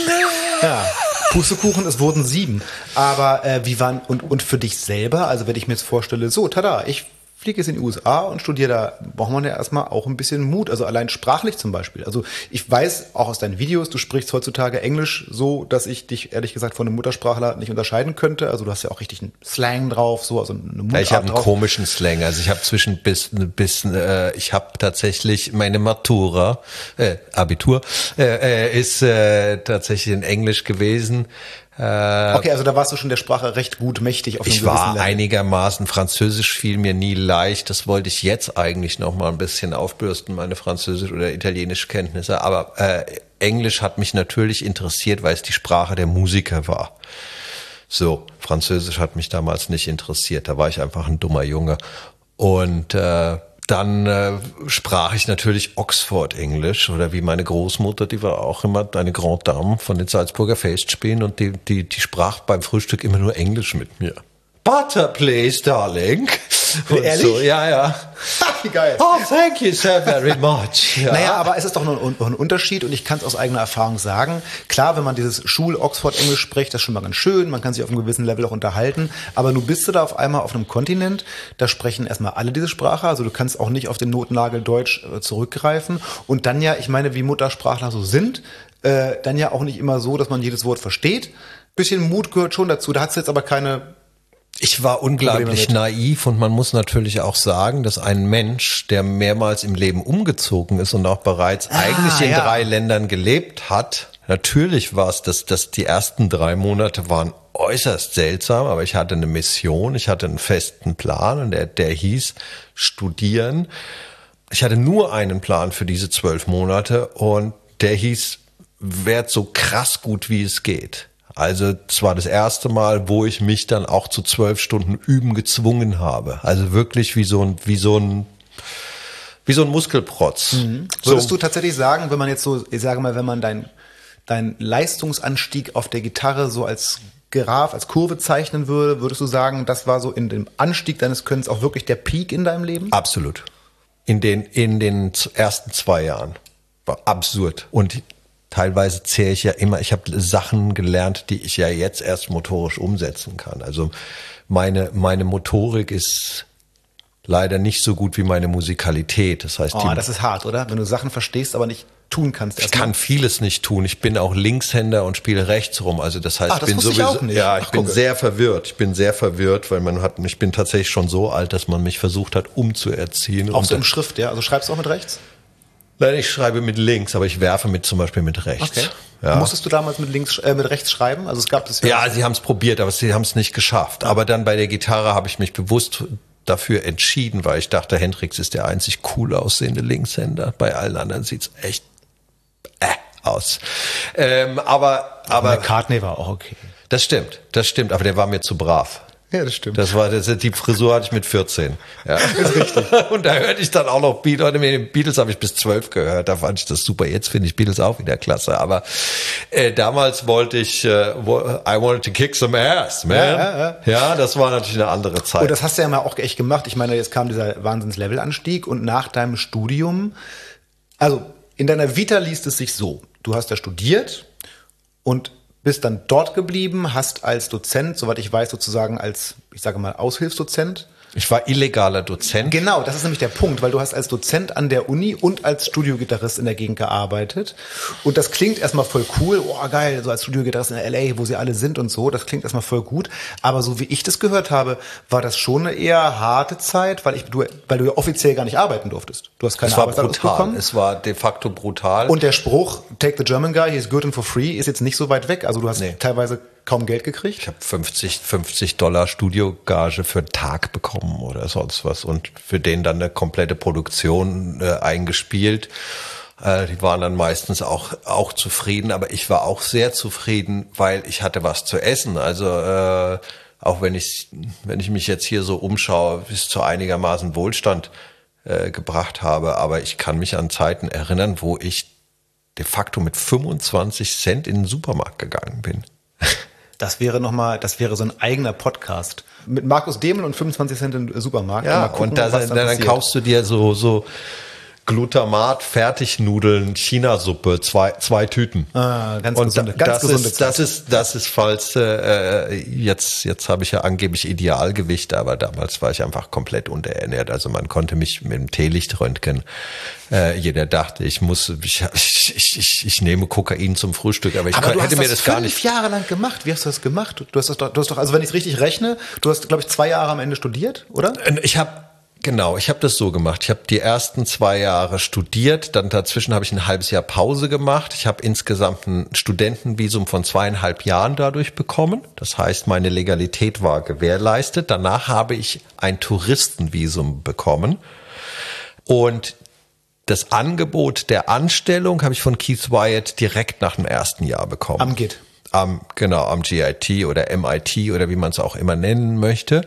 Ja, Pustekuchen, es wurden sieben. Aber äh, wie waren, und, und für dich selber, also wenn ich mir jetzt vorstelle, so, tada, ich fliege jetzt in die U S A und studiere da, braucht man ja erstmal auch ein bisschen Mut, also allein sprachlich zum Beispiel. Also ich weiß auch aus deinen Videos, du sprichst heutzutage Englisch so, dass ich dich ehrlich gesagt von einem Muttersprachler nicht unterscheiden könnte. Also du hast ja auch richtig einen Slang drauf, so, also eine Mundart ja, ich habe einen drauf. komischen Slang, also ich habe zwischen bis, bis äh, ich habe tatsächlich meine Matura, äh, Abitur, äh, äh, ist äh, tatsächlich in Englisch gewesen. Okay, also da warst du schon der Sprache recht gut mächtig auf einem Ich war gewissen Level. einigermaßen, Französisch fiel mir nie leicht. Das wollte ich jetzt eigentlich noch mal ein bisschen aufbürsten, meine Französisch- oder Italienischkenntnisse. Aber äh, Englisch hat mich natürlich interessiert, weil es die Sprache der Musiker war. So, Französisch hat mich damals nicht interessiert. Da war ich einfach ein dummer Junge. Und äh, dann äh, sprach ich natürlich Oxford-Englisch oder wie meine Großmutter, die war auch immer eine Grande Dame von den Salzburger Festspielen und die, die, die sprach beim Frühstück immer nur Englisch mit mir. Butter, please, darling. Und Ehrlich? So, ja, ja. Wie geil. Oh, thank you so very much. Ja. Naja, aber es ist doch noch ein, ein Unterschied und ich kann es aus eigener Erfahrung sagen. Klar, wenn man dieses Schul-Oxford-Englisch spricht, das ist schon mal ganz schön, man kann sich auf einem gewissen Level auch unterhalten, aber nun bist du da auf einmal auf einem Kontinent, da sprechen erstmal alle diese Sprache, also du kannst auch nicht auf den Notnagel Deutsch äh, zurückgreifen und dann ja, ich meine, wie Muttersprachler so sind, äh, dann ja auch nicht immer so, dass man jedes Wort versteht. Bisschen Mut gehört schon dazu, da hat es jetzt aber keine... Ich war unglaublich naiv und man muss natürlich auch sagen, dass ein Mensch, der mehrmals im Leben umgezogen ist und auch bereits ah, eigentlich in ja. drei Ländern gelebt hat, natürlich war es, dass, dass die ersten drei Monate waren äußerst seltsam, aber ich hatte eine Mission, ich hatte einen festen Plan und der, der hieß studieren. Ich hatte nur einen Plan für diese zwölf Monate und der hieß, werd so krass gut wie es geht. Also es war das erste Mal, wo ich mich dann auch zu zwölf Stunden üben gezwungen habe. Also wirklich wie so ein, wie so ein, wie so ein Muskelprotz. Mhm. Würdest so. Du tatsächlich sagen, wenn man jetzt so, ich sage mal, wenn man dein, dein Leistungsanstieg auf der Gitarre so als Graph, als Kurve zeichnen würde, würdest du sagen, das war so in dem Anstieg deines Könnens auch wirklich der Peak in deinem Leben? Absolut. In den, in den ersten zwei Jahren. War absurd. Und teilweise zähle ich ja immer, ich habe Sachen gelernt, die ich ja jetzt erst motorisch umsetzen kann. Also meine, meine Motorik ist leider nicht so gut wie meine Musikalität. Das heißt, oh, die, das ist hart, oder? Wenn du Sachen verstehst, aber nicht tun kannst. Ich kann vieles nicht tun. Ich bin auch Linkshänder und spiele rechts rum. Also das heißt, Ach, das ich bin wusste sowieso, ich auch nicht. ja, ich Ach, bin gucke. sehr verwirrt. Ich bin sehr verwirrt, weil man hat, ich bin tatsächlich schon so alt, dass man mich versucht hat, umzuerziehen. Auch und so im Schrift, ja? Also schreibst du auch mit rechts? Nein, ich schreibe mit links, aber ich werfe mit zum Beispiel mit rechts. Okay. Ja. Musstest du damals mit links, äh, mit rechts schreiben? Also es gab das ja. Ja, sie haben es probiert, aber sie haben es nicht geschafft. Aber dann bei der Gitarre habe ich mich bewusst dafür entschieden, weil ich dachte, Hendrix ist der einzig cool aussehende Linkshänder. Bei allen anderen sieht's echt äh, aus. Ähm, aber aber McCartney war auch okay. Das stimmt, das stimmt. Aber der war mir zu brav. Ja, das stimmt. Das war das, die Frisur hatte ich mit vierzehn. Ja. Das ist richtig. Und da hörte ich dann auch noch Beatles. Mit Beatles habe ich bis zwölf gehört. Da fand ich das super. Jetzt finde ich Beatles auch wieder klasse. Aber äh, damals wollte ich, äh, I wanted to kick some ass, man. Ja, ja, ja. ja, das war natürlich eine andere Zeit. Und das hast du ja mal auch echt gemacht. Ich meine, jetzt kam dieser Wahnsinns-Levelanstieg und nach deinem Studium, also in deiner Vita liest es sich so. Du hast ja studiert und bist dann dort geblieben, hast als Dozent, soweit ich weiß, sozusagen als, ich sage mal, Aushilfsdozent. Ich war illegaler Dozent. Genau, das ist nämlich der Punkt, weil du hast als Dozent an der Uni und als Studiogitarrist in der Gegend gearbeitet. Und das klingt erstmal voll cool, oh geil, so als Studiogitarrist in L A, wo sie alle sind und so, das klingt erstmal voll gut. Aber so wie ich das gehört habe, war das schon eine eher harte Zeit, weil ich, du, weil du ja offiziell gar nicht arbeiten durftest. Du hast keine es war Arbeitserlaubnis brutal. bekommen. Es war de facto brutal. Und der Spruch, take the German guy, he's good and for free, ist jetzt nicht so weit weg. Also du hast nee. teilweise kaum Geld gekriegt. Ich habe fünfzig, fünfzig Dollar Studiogage für einen Tag bekommen oder sonst was und für den dann eine komplette Produktion äh, eingespielt. Äh, die waren dann meistens auch auch zufrieden, aber ich war auch sehr zufrieden, weil ich hatte was zu essen. Also äh, auch wenn ich wenn ich mich jetzt hier so umschaue, bis zu einigermaßen Wohlstand äh, gebracht habe, aber ich kann mich an Zeiten erinnern, wo ich de facto mit fünfundzwanzig Cent in den Supermarkt gegangen bin. Das wäre noch mal, das wäre so ein eigener Podcast. mit Markus Demel und fünfundzwanzig Cent im Supermarkt. Ja, und, mal gucken, und da, was dann, dann, dann kaufst du dir so, so Glutamat, Fertignudeln, China-Suppe, zwei, zwei Tüten. Ah, ganz und gesunde, da, ganz das gesunde ist, Zeit. das ist, das ist falls äh, jetzt, jetzt habe ich ja angeblich Idealgewicht, aber damals war ich einfach komplett unterernährt. Also man konnte mich mit dem Teelichtröntgen, äh, jeder dachte, ich muss, ich, ich, ich, ich nehme Kokain zum Frühstück, aber ich aber kann, du hätte hast mir das das gar fünf nicht. Jahre lang gemacht. Wie hast du das gemacht? Du hast das doch, du hast doch, also wenn ich es richtig rechne, du hast, glaube ich, zwei Jahre am Ende studiert, oder? Ich habe Genau, ich habe das so gemacht. Ich habe die ersten zwei Jahre studiert, dann dazwischen habe ich ein halbes Jahr Pause gemacht. Ich habe insgesamt ein Studentenvisum von zweieinhalb Jahren dadurch bekommen. Das heißt, meine Legalität war gewährleistet. Danach habe ich ein Touristenvisum bekommen. Und das Angebot der Anstellung habe ich von Keith Wyatt direkt nach dem ersten Jahr bekommen. Am G I T. Am, genau, am G I T oder M I T oder wie man es auch immer nennen möchte.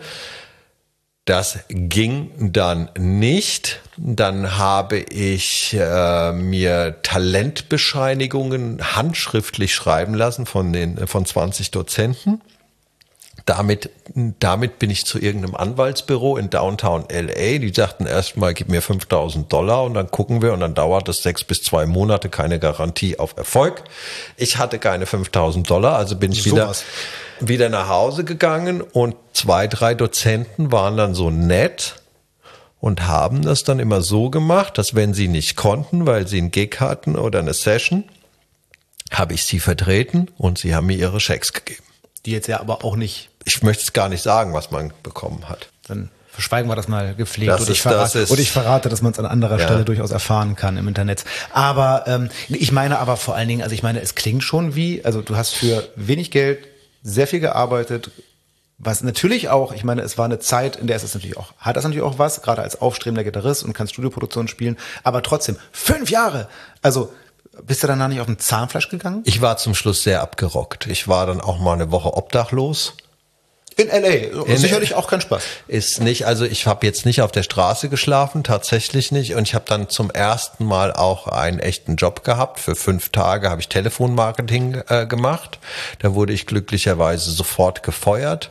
Das ging dann nicht. Dann habe ich äh, mir Talentbescheinigungen handschriftlich schreiben lassen von den von zwanzig Dozenten. Damit, damit bin ich zu irgendeinem Anwaltsbüro in Downtown L A. Die sagten erstmal, gib mir fünftausend Dollar und dann gucken wir und dann dauert es sechs bis zwei Monate, keine Garantie auf Erfolg. Ich hatte keine fünftausend Dollar, also bin ich So wieder, was. wieder nach Hause gegangen und zwei, drei Dozenten waren dann so nett und haben das dann immer so gemacht, dass wenn sie nicht konnten, weil sie einen Gig hatten oder eine Session, habe ich sie vertreten und sie haben mir ihre Schecks gegeben. Die jetzt ja aber auch nicht. Ich möchte es gar nicht sagen, was man bekommen hat. Dann verschweigen wir das mal gepflegt. Das und, ich ist- das verrate, ist- und ich verrate, dass man es an anderer Ja. Stelle durchaus erfahren kann im Internet. Aber ähm, ich meine aber vor allen Dingen, also ich meine, es klingt schon wie, also du hast für wenig Geld sehr viel gearbeitet, was natürlich auch, ich meine, es war eine Zeit, in der ist es natürlich auch, hat das natürlich auch was, gerade als aufstrebender Gitarrist und kannst Studioproduktionen spielen, aber trotzdem, fünf Jahre! Also, bist du danach nicht auf den Zahnfleisch gegangen? Ich war zum Schluss sehr abgerockt. Ich war dann auch mal eine Woche obdachlos. In L A. In- Sicherlich auch kein Spaß. Ist nicht, also ich habe jetzt nicht auf der Straße geschlafen, tatsächlich nicht. Und ich habe dann zum ersten Mal auch einen echten Job gehabt. Für fünf Tage habe ich Telefonmarketing äh, gemacht. Da wurde ich glücklicherweise sofort gefeuert,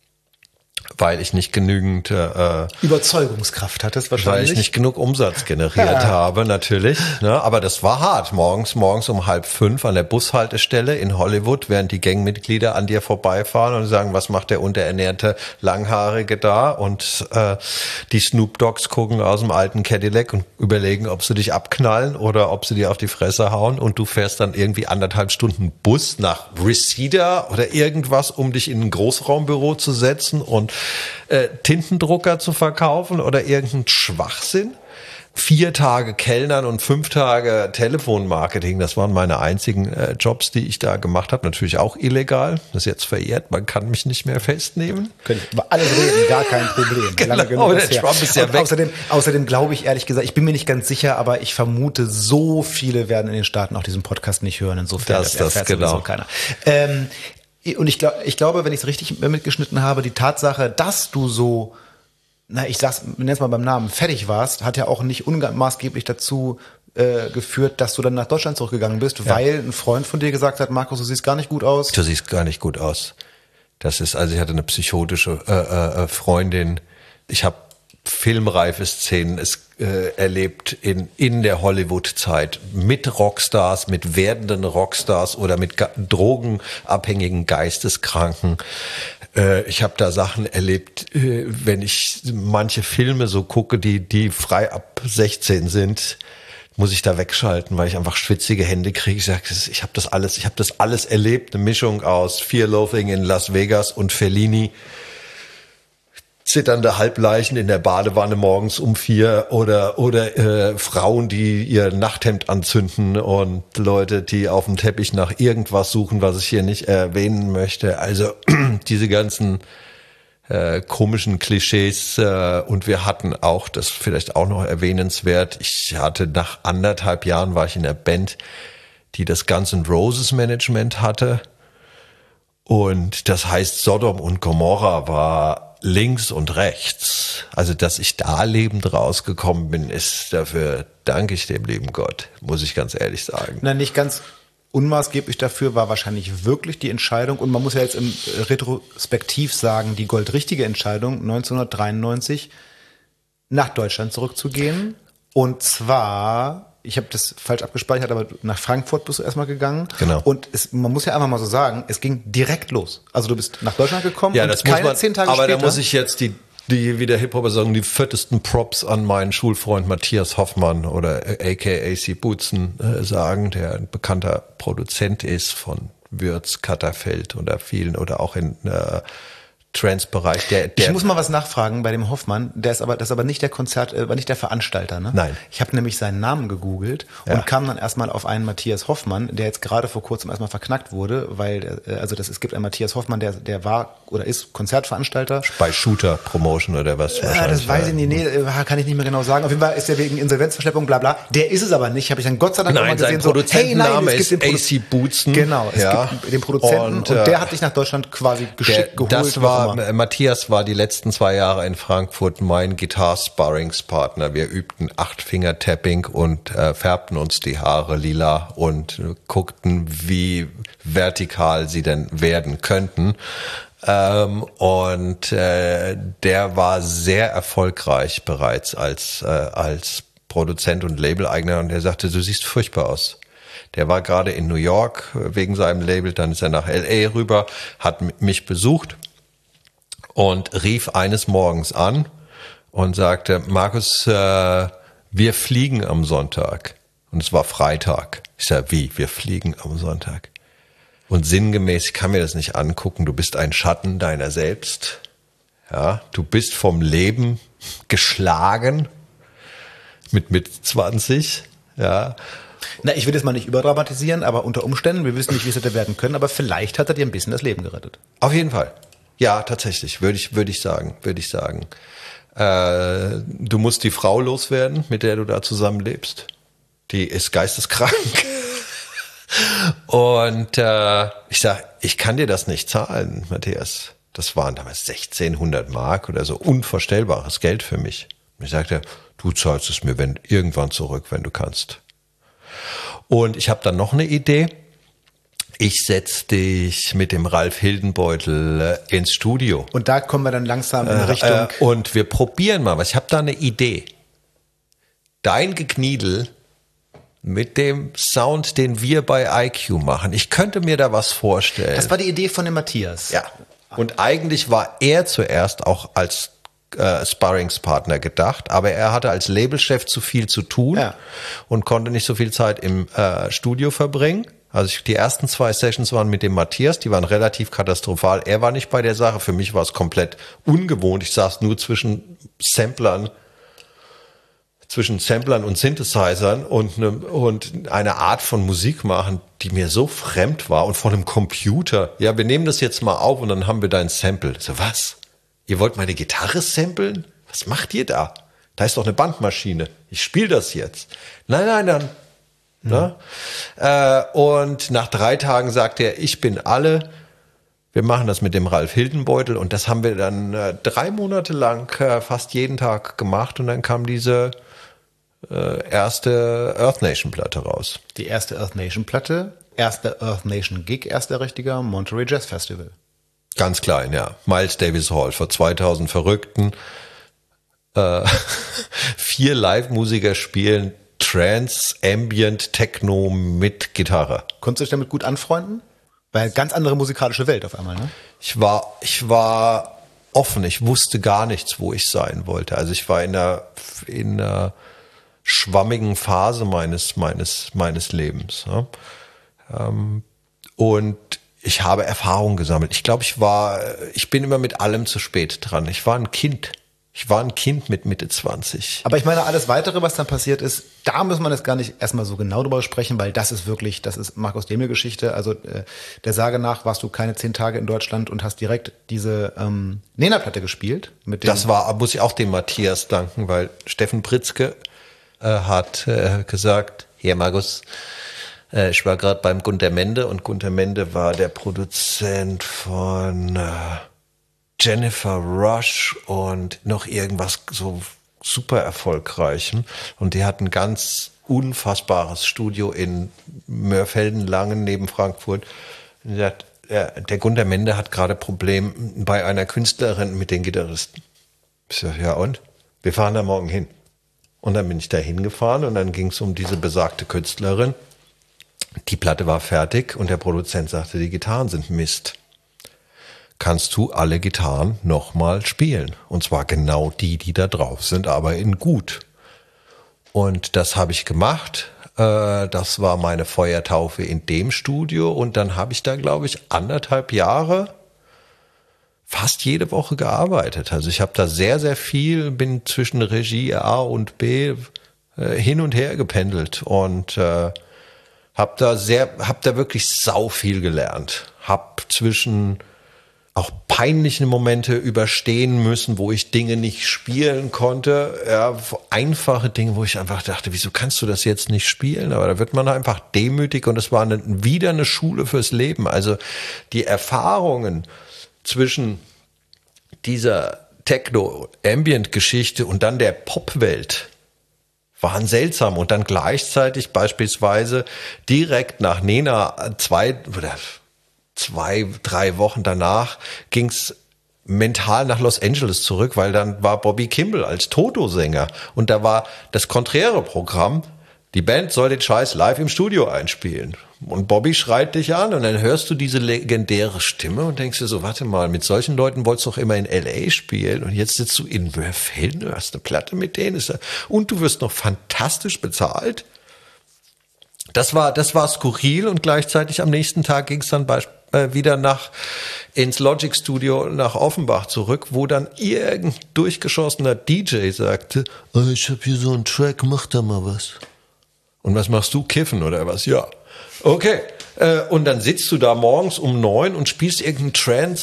weil ich nicht genügend äh, Überzeugungskraft hattest wahrscheinlich. Weil ich nicht genug Umsatz generiert Ja. habe, natürlich. Ne? Aber das war hart. Morgens, morgens um halb fünf an der Bushaltestelle in Hollywood, während die Gangmitglieder an dir vorbeifahren und sagen, was macht der unterernährte Langhaarige da? Und äh, die Snoop Dogs gucken aus dem alten Cadillac und überlegen, ob sie dich abknallen oder ob sie dir auf die Fresse hauen. Und du fährst dann irgendwie anderthalb Stunden Bus nach Reseda oder irgendwas, um dich in ein Großraumbüro zu setzen und äh, Tintendrucker zu verkaufen oder irgendein Schwachsinn. Vier Tage Kellnern und fünf Tage Telefonmarketing, das waren meine einzigen äh, Jobs, die ich da gemacht habe. Natürlich auch illegal, das ist jetzt verjährt, man kann mich nicht mehr festnehmen. Können über alles reden, gar kein Problem. Genau, Lange genug der ist her. Trump ist ja Und weg. Außerdem, außerdem glaube ich ehrlich gesagt, ich bin mir nicht ganz sicher, aber ich vermute, so viele werden in den Staaten auch diesen Podcast nicht hören. Insofern Das- das erfährt genau. sowieso keiner. Ähm, und ich, glaub, ich glaube, wenn ich es richtig mitgeschnitten habe, die Tatsache, dass du so, na, ich sag's, nenn's mal beim Namen, fertig warst, hat ja auch nicht unmaßgeblich dazu äh, geführt, dass du dann nach Deutschland zurückgegangen bist, weil ein Freund von dir gesagt hat, Markus, du siehst gar nicht gut aus. Du siehst gar nicht gut aus. Das ist, also ich hatte eine psychotische äh, äh, Freundin. Ich habe filmreife Szenen es, äh, erlebt in, in der Hollywood-Zeit mit Rockstars, mit werdenden Rockstars oder mit ga- drogenabhängigen Geisteskranken. Äh, ich habe da Sachen erlebt, äh, wenn ich manche Filme so gucke, die, die frei ab sechzehn sind, muss ich da wegschalten, weil ich einfach schwitzige Hände kriege. Ich sage, ich habe das alles, ich habe das alles erlebt, eine Mischung aus Fear Loathing in Las Vegas und Fellini. Zitternde Halbleichen in der Badewanne morgens um vier oder oder äh, Frauen, die ihr Nachthemd anzünden und Leute, die auf dem Teppich nach irgendwas suchen, was ich hier nicht erwähnen möchte. Also diese ganzen äh, komischen Klischees äh, und wir hatten auch, das vielleicht auch noch erwähnenswert, ich hatte nach anderthalb Jahren war ich in der Band, die das Guns N' Roses Management hatte und das heißt Sodom und Gomorra war links und rechts. Also, dass ich da lebend rausgekommen bin, ist dafür danke ich dem lieben Gott, muss ich ganz ehrlich sagen. Na, nicht ganz unmaßgeblich dafür war wahrscheinlich wirklich die Entscheidung, und man muss ja jetzt im Retrospektiv sagen, die goldrichtige Entscheidung, neunzehnhundertdreiundneunzig nach Deutschland zurückzugehen. Und zwar, ich habe das falsch abgespeichert, aber nach Frankfurt bist du erstmal gegangen. Genau. Und es, man muss ja einfach mal so sagen, es ging direkt los. Also du bist nach Deutschland gekommen Ja, und das keine muss man, zehn Tage aber später. da muss ich jetzt die die wie der Hip-Hopper sagen, die fettesten Props an meinen Schulfreund Matthias Hoffmann oder aka A C Butzen äh, sagen, der ein bekannter Produzent ist von Würz, Katterfeld oder vielen oder auch in äh, Trance-Bereich. Der, der ich muss mal was nachfragen bei dem Hoffmann. Der ist aber, das ist aber nicht der Konzert, äh, war nicht der Veranstalter, ne? Nein. Ich habe nämlich seinen Namen gegoogelt Ja. und kam dann erstmal auf einen Matthias Hoffmann, der jetzt gerade vor kurzem erstmal verknackt wurde, weil, äh, also das, es gibt einen Matthias Hoffmann, der, der war oder ist Konzertveranstalter. bei Shooter Promotion oder was Ja, wahrscheinlich. das weiß ich nicht, nee, äh, kann ich nicht mehr genau sagen. Auf jeden Fall ist der wegen Insolvenzverschleppung, bla bla. Der ist es aber nicht, habe ich dann Gott sei Dank auch mal Nein, sein gesehen. So, hey, nein, Produzentenname es gibt den ist A C Butzen. Genau, es Ja. gibt den Produzenten und, Und, äh, der hat dich nach Deutschland quasi geschickt Der, geholt. das wie auch war, immer. äh, Matthias war die letzten zwei Jahre in Frankfurt mein Gitarre-Sparringspartner. Wir übten Acht-Finger-Tapping und äh, färbten uns die Haare lila und äh, guckten, wie vertikal sie denn werden könnten. Ähm, und äh, der war sehr erfolgreich bereits als, äh, als Produzent und Labeleigner und er sagte, du siehst furchtbar aus. Der war gerade in New York wegen seinem Label, dann ist er nach L A rüber, hat mich besucht und rief eines Morgens an und sagte, Markus, äh, wir fliegen am Sonntag. Und es war Freitag. Ich sag, wie? Wir fliegen am Sonntag. Und sinngemäß, ich kann mir das nicht angucken, du bist ein Schatten deiner selbst. Ja, du bist vom Leben geschlagen mit mit zwanzig, ja. Na, ich will das mal nicht überdramatisieren, aber unter Umständen, wir wissen nicht, wie es hätte werden können, aber vielleicht hat er dir ein bisschen das Leben gerettet. Auf jeden Fall. Ja, tatsächlich, würde ich, würde ich sagen, würde ich sagen. Äh, du musst die Frau loswerden, mit der du da zusammenlebst. Die ist geisteskrank. Und äh, ich sag, ich kann dir das nicht zahlen, Matthias. Das waren damals sechzehnhundert Mark oder so, unvorstellbares Geld für mich. Und ich sagte, du zahlst es mir wenn, irgendwann zurück, wenn du kannst. Und ich habe dann noch eine Idee. Ich setz dich mit dem Ralf Hildenbeutel äh, ins Studio. Und da kommen wir dann langsam in Richtung... Äh, und wir probieren mal was. Ich habe da eine Idee. Dein Gekniedel mit dem Sound, den wir bei I Q machen. Ich könnte mir da was vorstellen. Das war die Idee von dem Matthias. Ja. Und eigentlich war er zuerst auch als äh, Sparringspartner gedacht, aber er hatte als Labelchef zu viel zu tun Ja. und konnte nicht so viel Zeit im äh, Studio verbringen. Also ich, die ersten zwei Sessions waren mit dem Matthias, die waren relativ katastrophal. Er war nicht bei der Sache. Für mich war es komplett ungewohnt. Ich saß nur zwischen Samplern, zwischen Samplern und Synthesizern und eine, und eine Art von Musik machen, die mir so fremd war und von einem Computer. Ja, wir nehmen das jetzt mal auf und dann haben wir dein Sample. So, was? Ihr wollt meine Gitarre samplen? Was macht ihr da? Da ist doch eine Bandmaschine. Ich spiele das jetzt. Nein, nein, dann. Ne? Äh, und nach drei Tagen sagte er, ich bin alle, wir machen das mit dem Ralf Hildenbeutel und das haben wir dann äh, drei Monate lang äh, fast jeden Tag gemacht und dann kam diese äh, erste Earth Nation Platte raus. Die erste Earth Nation Platte, erster Earth Nation Gig, erster richtiger Monterey Jazz Festival. Ganz klein, ja. Miles Davis Hall vor zweitausend Verrückten. Äh, vier Live-Musiker spielen Trance, Ambient, Techno mit Gitarre. Konntest du dich damit gut anfreunden? Weil ganz andere musikalische Welt auf einmal, ne? Ich war, ich war offen. Ich wusste gar nichts, wo ich sein wollte. Also ich war in einer, in einer schwammigen Phase meines, meines, meines Lebens. Ne? Ähm, und ich habe Erfahrung gesammelt. Ich glaube, ich war, ich bin immer mit allem zu spät dran. Ich war ein Kind. Ich war ein Kind mit Mitte zwanzig. Aber ich meine, alles Weitere, was dann passiert ist, da muss man jetzt gar nicht erstmal so genau drüber sprechen, weil das ist wirklich, das ist Markus Demel-Geschichte. Also äh, der Sage nach warst du keine zehn Tage in Deutschland und hast direkt diese ähm, Nena-Platte gespielt. Mit dem Das war, muss ich auch dem Matthias danken, weil Steffen Pritzke äh, hat äh, gesagt, hier Markus, äh, ich war gerade beim Gunter Mende und Gunter Mende war der Produzent von äh, Jennifer Rush und noch irgendwas so super erfolgreichem. Und die hatten ganz unfassbares Studio in Mörfelden-Langen neben Frankfurt. Und er sagt, der Gunter Mende hat gerade Problem bei einer Künstlerin mit den Gitarristen. Ich sag, ja und? Wir fahren da morgen hin. Und dann bin ich da hingefahren und dann ging es um diese besagte Künstlerin. Die Platte war fertig und der Produzent sagte, die Gitarren sind Mist. Kannst du alle Gitarren nochmal spielen? Und zwar genau die, die da drauf sind, aber in gut. Und das habe ich gemacht. Das war meine Feuertaufe in dem Studio. Und dann habe ich da, glaube ich, anderthalb Jahre fast jede Woche gearbeitet. Also ich habe da sehr, sehr viel, bin zwischen Regie A und B hin und her gependelt und äh, habe da sehr, habe da wirklich sau viel gelernt. Hab zwischen auch peinliche Momente überstehen müssen, wo ich Dinge nicht spielen konnte. Ja, einfache Dinge, wo ich einfach dachte, wieso kannst du das jetzt nicht spielen? Aber da wird man einfach demütig und es war eine, wieder eine Schule fürs Leben. Also die Erfahrungen zwischen dieser Techno-Ambient-Geschichte und dann der Popwelt waren seltsam. Und dann gleichzeitig beispielsweise direkt nach Nena zwei oder zwei, drei Wochen danach ging's mental nach Los Angeles zurück, weil dann war Bobby Kimball als Toto-Sänger und da war das konträre Programm, die Band soll den Scheiß live im Studio einspielen. Und Bobby schreit dich an und dann hörst du diese legendäre Stimme und denkst dir so, warte mal, mit solchen Leuten wolltest du doch immer in L A spielen und jetzt sitzt du in Mörfelden, du hast eine Platte mit denen und du wirst noch fantastisch bezahlt. Das war, das war skurril und gleichzeitig am nächsten Tag ging es dann bei, äh, wieder nach ins Logic Studio nach Offenbach zurück, wo dann irgendein durchgeschossener D J sagte, oh, ich hab hier so einen Track, mach da mal was. Und was machst du, kiffen oder was? Ja. Okay. Äh, und dann sitzt du da morgens um neun und spielst irgendeinen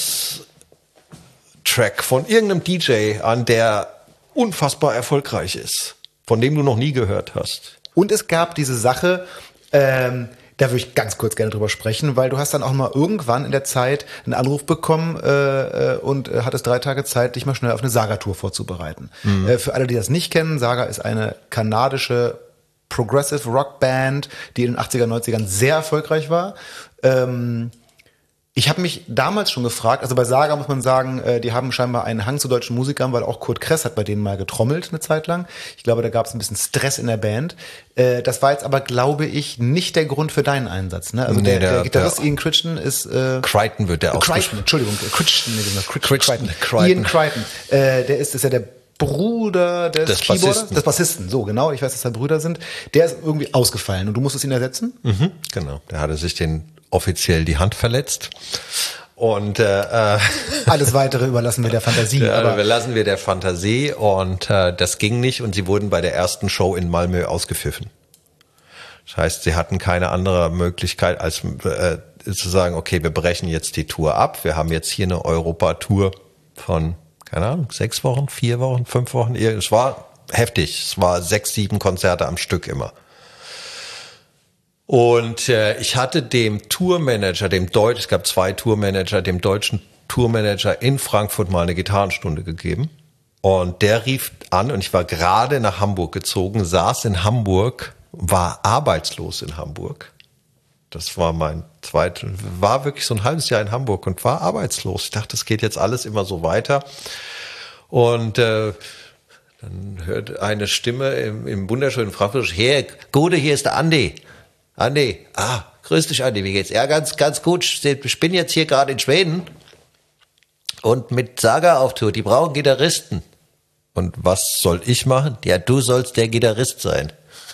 Trance-Track von irgendeinem D J an, der unfassbar erfolgreich ist, von dem du noch nie gehört hast. Und es gab diese Sache, ähm, da würde ich ganz kurz gerne drüber sprechen, weil du hast dann auch mal irgendwann in der Zeit einen Anruf bekommen äh, und äh, hattest drei Tage Zeit, dich mal schnell auf eine Saga-Tour vorzubereiten. Mhm. Äh, für alle, die das nicht kennen, Saga ist eine kanadische Progressive Rock Band, die in den achtziger, neunzigern sehr erfolgreich war. Ähm, ich habe mich damals schon gefragt, also bei Saga muss man sagen, äh, die haben scheinbar einen Hang zu deutschen Musikern, weil auch Kurt Kress hat bei denen mal getrommelt eine Zeit lang. Ich glaube, da gab es ein bisschen Stress in der Band. Äh, das war jetzt aber, glaube ich, nicht der Grund für deinen Einsatz. Ne? Also nee, der, der, der Gitarrist der, Ian Crichton ist... Äh, Crichton wird der auch. Crichton, Entschuldigung, Crichton, nee, Crichton, Crichton, Crichton. Ian Crichton. Äh, der ist, ist ja der Bruder des, des Keyboarders, Bassisten. des Bassisten, so genau, ich weiß, dass da Brüder sind. Der ist irgendwie ausgefallen und du musstest ihn ersetzen? Mhm, genau, der hatte sich den offiziell die Hand verletzt und äh, äh, alles Weitere überlassen wir der Fantasie. Ja, aber überlassen wir der Fantasie und äh, das ging nicht und sie wurden bei der ersten Show in Malmö ausgepfiffen. Das heißt, sie hatten keine andere Möglichkeit als äh, zu sagen, okay, wir brechen jetzt die Tour ab, wir haben jetzt hier eine Europa-Tour von keine Ahnung, sechs Wochen, vier Wochen, fünf Wochen. Es war heftig. Es war sechs, sieben Konzerte am Stück immer. Und äh, ich hatte dem Tourmanager, dem Deutsch, es gab zwei Tourmanager, dem deutschen Tourmanager in Frankfurt mal eine Gitarrenstunde gegeben. Und der rief an und ich war gerade nach Hamburg gezogen, saß in Hamburg, war arbeitslos in Hamburg. Das war mein zweites, war wirklich so ein halbes Jahr in Hamburg und war arbeitslos. Ich dachte, das geht jetzt alles immer so weiter. Und äh, dann hört eine Stimme im, im wunderschönen Frankfurt, hey, Gute, hier ist der Andi. Andi, ah, grüß dich Andi, wie geht's? Ja, ganz, ganz gut. Ich bin jetzt hier gerade in Schweden und mit Saga auf Tour. Die brauchen Gitarristen. Und was soll ich machen? Ja, du sollst der Gitarrist sein.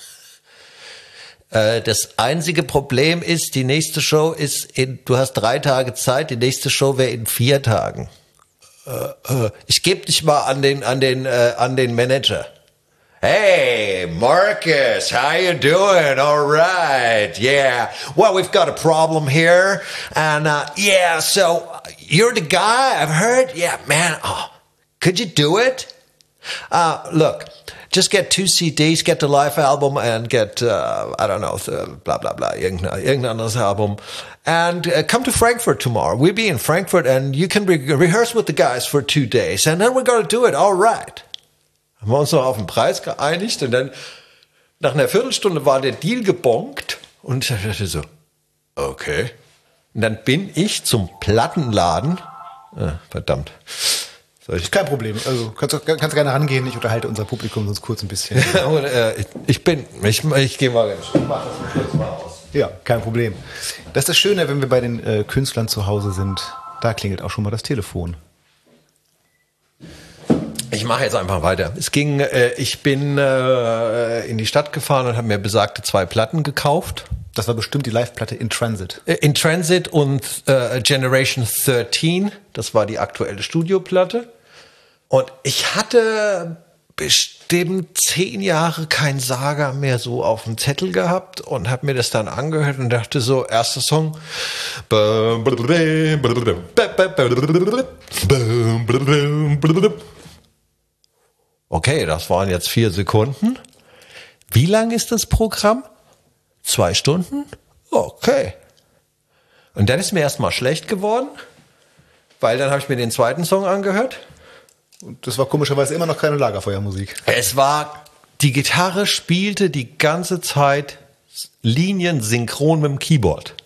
Das einzige Problem ist, die nächste Show ist in, du hast drei Tage Zeit, die nächste Show wäre in vier Tagen. Ich gebe dich mal an den, an den, an den Manager. Hey, Marcus, how you doing? All right, yeah. Well, we've got a problem here, and uh, yeah, so you're the guy I've heard. Yeah, man, oh, could you do it? Uh, look. Just get two C Ds, get the live album and get, uh, I don't know, blah, blah, blah, irgendein, irgendein anderes Album. And uh, come to Frankfurt tomorrow. We'll be in Frankfurt and you can re- rehearse with the guys for two days. And then we're going to do it, all right. Haben wir uns noch auf den Preis geeinigt und dann Nach einer Viertelstunde war der Deal gebongt und ich dachte so, okay. Und dann bin ich zum Plattenladen. Ah, verdammt. Soll ich? Kein Problem. Also kannst, kannst gerne rangehen. Ich unterhalte unser Publikum sonst kurz ein bisschen. und, äh, ich bin, ich, ich gehe mal ganz schön. Ich mach das kurz mal aus. Ja, kein Problem. Das ist das Schöne, wenn wir bei den äh, Künstlern zu Hause sind. Da klingelt auch schon mal das Telefon. Ich mache jetzt einfach weiter. Es ging, äh, ich bin äh, in die Stadt gefahren und habe mir besagte zwei Platten gekauft. Das war bestimmt die Live-Platte In Transit. Äh, In Transit und äh, Generation dreizehn. Das war die aktuelle Studioplatte. Und ich hatte bestimmt zehn Jahre kein Saga mehr so auf dem Zettel gehabt und habe mir das dann angehört und dachte so, erster Song. Okay, das waren jetzt vier Sekunden. Wie lang ist das Programm? Zwei Stunden? Okay. Und dann ist mir erstmal schlecht geworden, weil dann habe ich mir den zweiten Song angehört. Und das war komischerweise immer noch keine Lagerfeuermusik. Es war, die Gitarre spielte die ganze Zeit Linien synchron mit dem Keyboard.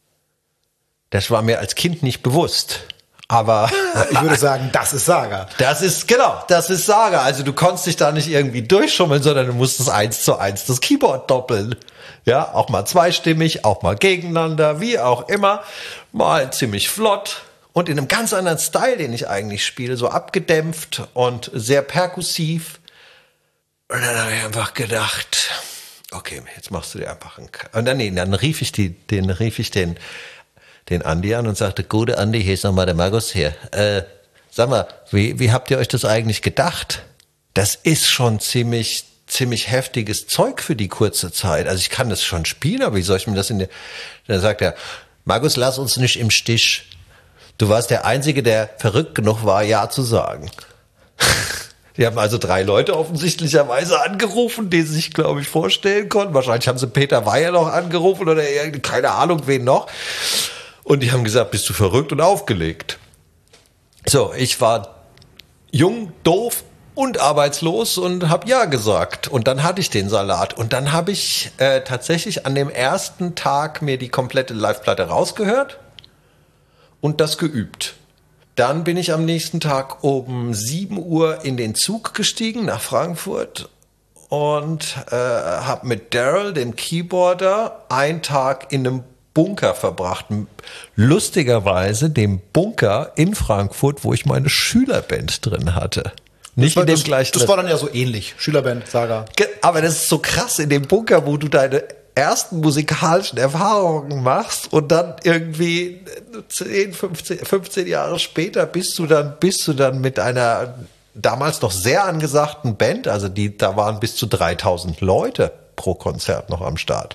Das war mir als Kind nicht bewusst. Aber ich würde sagen, das ist Saga. Das ist, genau, das ist Saga. Also du konntest dich da nicht irgendwie durchschummeln, sondern du musstest eins zu eins das Keyboard doppeln. Ja, auch mal zweistimmig, auch mal gegeneinander, wie auch immer. Mal ziemlich flott und in einem ganz anderen Style, den ich eigentlich spiele, so abgedämpft und sehr perkussiv. Und dann habe ich einfach gedacht, okay, jetzt machst du dir einfach einen K- Und dann, nee, dann rief ich die, den, rief ich den, den Andi an und sagte, gute Andi, hier ist nochmal der Markus hier. Äh, sag mal, wie, wie habt ihr euch das eigentlich gedacht? Das ist schon ziemlich, ziemlich heftiges Zeug für die kurze Zeit. Also ich kann das schon spielen, aber wie soll ich mir das in der, dann sagt er, Markus, lass uns nicht im Stich. Du warst der Einzige, der verrückt genug war, Ja zu sagen. Die haben also drei Leute offensichtlicherweise angerufen, die sie sich, glaube ich, vorstellen konnten. Wahrscheinlich haben sie Peter Weyer noch angerufen oder keine Ahnung, wen noch. Und die haben gesagt, bist du verrückt und aufgelegt. So, ich war jung, doof und arbeitslos und habe ja gesagt. Und dann hatte ich den Salat. Und dann habe ich äh, tatsächlich an dem ersten Tag mir die komplette Live-Platte rausgehört und das geübt. Dann bin ich am nächsten Tag um sieben Uhr in den Zug gestiegen nach Frankfurt und äh, habe mit Daryl, dem Keyboarder, einen Tag in einem Bunker verbracht. Lustigerweise dem Bunker in Frankfurt, wo ich meine Schülerband drin hatte. Nicht war, in dem das, gleichen. Das war dann ja so ähnlich. Schülerband, Saga. Aber das ist so krass in dem Bunker, wo du deine ersten musikalischen Erfahrungen machst und dann irgendwie zehn, fünfzehn, fünfzehn Jahre später bist du dann, bist du dann mit einer damals noch sehr angesagten Band, also die, da waren bis zu dreitausend Leute pro Konzert noch am Start.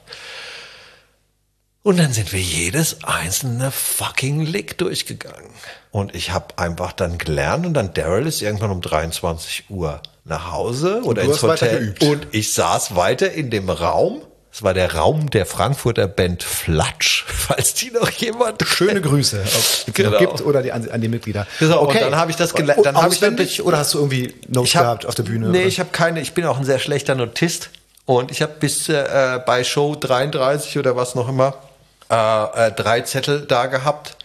Und dann sind wir jedes einzelne fucking Lick durchgegangen. Und ich habe einfach dann gelernt und dann Daryl ist irgendwann um dreiundzwanzig Uhr nach Hause oder ins Hotel. Und ich saß weiter in dem Raum. Es war der Raum der Frankfurter Band Flatsch, falls die noch jemand Schöne Grüße, ob es genau. noch gibt oder die, an, an die Mitglieder. Genau, okay. Und dann habe ich das gelernt. Dann habe ich dann oder hast du irgendwie Notes hab, gehabt auf der Bühne? Nee, oder? ich habe keine. Ich bin auch ein sehr schlechter Notist und ich habe bis äh, bei Show dreiunddreißig oder was noch immer äh, äh, drei Zettel da gehabt.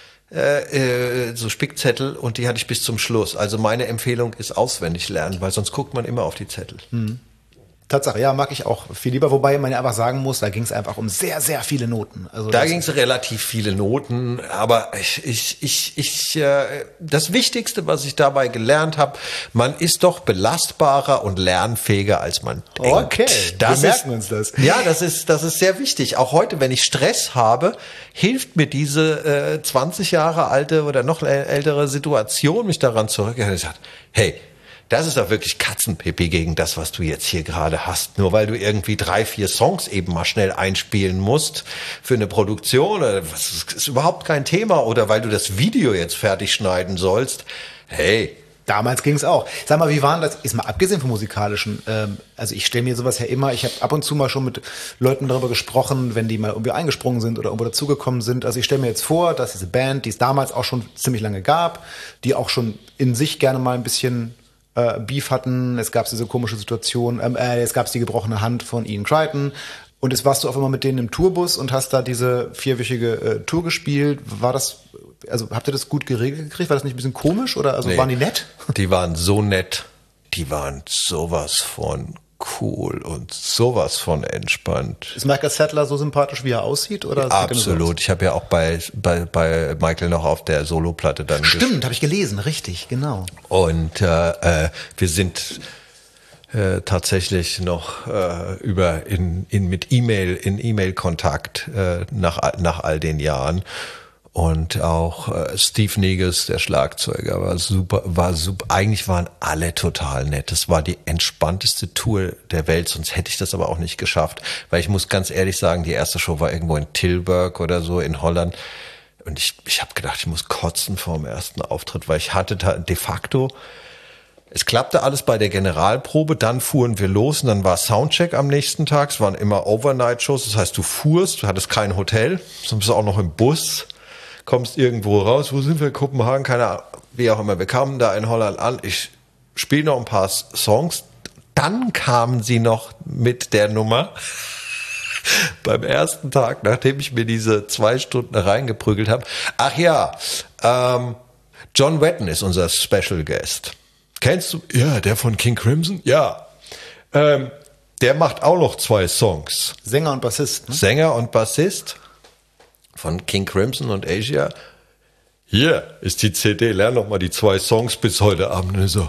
Äh, äh, so Spickzettel und die hatte ich bis zum Schluss. Also meine Empfehlung ist auswendig lernen, weil sonst guckt man immer auf die Zettel. Mhm. Tatsache, ja, mag ich auch viel lieber, wobei man ja einfach sagen muss, da ging es einfach um sehr, sehr viele Noten. Also da ging es relativ viele Noten, aber ich, ich, ich, ich äh, das Wichtigste, was ich dabei gelernt habe, man ist doch belastbarer und lernfähiger, als man denkt. Okay, das wir ist, merken uns das. Ja, das ist, das ist sehr wichtig. Auch heute, wenn ich Stress habe, hilft mir diese äh, zwanzig Jahre alte oder noch ältere Situation, mich daran zurückerinnern. Ich sage, hey, das ist doch wirklich Katzenpipi gegen das, was du jetzt hier gerade hast. Nur weil du irgendwie drei, vier Songs eben mal schnell einspielen musst für eine Produktion, das ist überhaupt kein Thema. Oder weil du das Video jetzt fertig schneiden sollst. Hey. Damals ging es auch. Sag mal, wie waren das, ist mal abgesehen vom Musikalischen, ähm, also ich stelle mir sowas ja immer, ich habe ab und zu mal schon mit Leuten darüber gesprochen, wenn die mal irgendwie eingesprungen sind oder irgendwo dazugekommen sind. Also ich stelle mir jetzt vor, dass diese Band, die es damals auch schon ziemlich lange gab, die auch schon in sich gerne mal ein bisschen äh, Beef hatten, es gab diese komische Situation, ähm, äh, es gab die gebrochene Hand von Ian Crichton und jetzt warst du auf einmal mit denen im Tourbus und hast da diese vierwöchige äh, Tour gespielt. War das, also habt ihr das gut geregelt gekriegt? War das nicht ein bisschen komisch oder also Nee, waren die nett? Die waren so nett, die waren sowas von cool und sowas von entspannt. Ist Michael Sattler so sympathisch, wie er aussieht? Oder Absolut. Ich habe ja auch bei, bei, bei Michael noch auf der Soloplatte dann Stimmt, habe ich gelesen, richtig, genau. Und äh, äh, wir sind äh, tatsächlich noch äh, über in, in mit E-Mail in E-Mail-Kontakt äh, nach nach all den Jahren. Und auch äh, Steve Negus, der Schlagzeuger, war super, war super. Eigentlich waren alle total nett. Das war die entspannteste Tour der Welt, sonst hätte ich das aber auch nicht geschafft. Weil ich muss ganz ehrlich sagen, die erste Show war irgendwo in Tilburg oder so in Holland. Und ich, ich habe gedacht, ich muss kotzen vor dem ersten Auftritt, weil ich hatte da de facto, es klappte alles bei der Generalprobe, dann fuhren wir los und dann war Soundcheck am nächsten Tag. Es waren immer Overnight-Shows, das heißt, du fuhrst, du hattest kein Hotel, sonst bist du auch noch im Bus. Kommst irgendwo raus, wo sind wir, Kopenhagen, keine Ahnung, wie auch immer. Wir kamen da in Holland an, ich spiele noch ein paar Songs, dann kamen sie noch mit der Nummer beim ersten Tag, nachdem ich mir diese zwei Stunden reingeprügelt habe. Ach ja, ähm, John Wetton ist unser Special Guest. Kennst du? Ja, der von King Crimson? Ja. Ähm, der macht auch noch zwei Songs. Sänger und Bassist. Ne? Sänger und Bassist. Von King Crimson und Asia. Hier ist die C D, lern noch mal die zwei Songs bis heute Abend. Und so,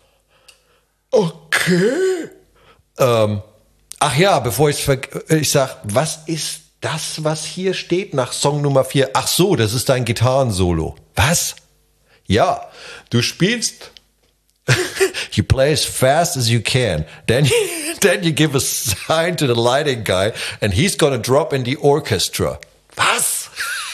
okay. Ähm, ach ja, bevor ich ver- ich sag, was ist das, was hier steht nach Song Nummer vier? Ach so, das ist dein Gitarrensolo. Was? Ja, du spielst, you play as fast as you can. Then, then you give a sign to the lighting guy and he's gonna drop in the orchestra. Was?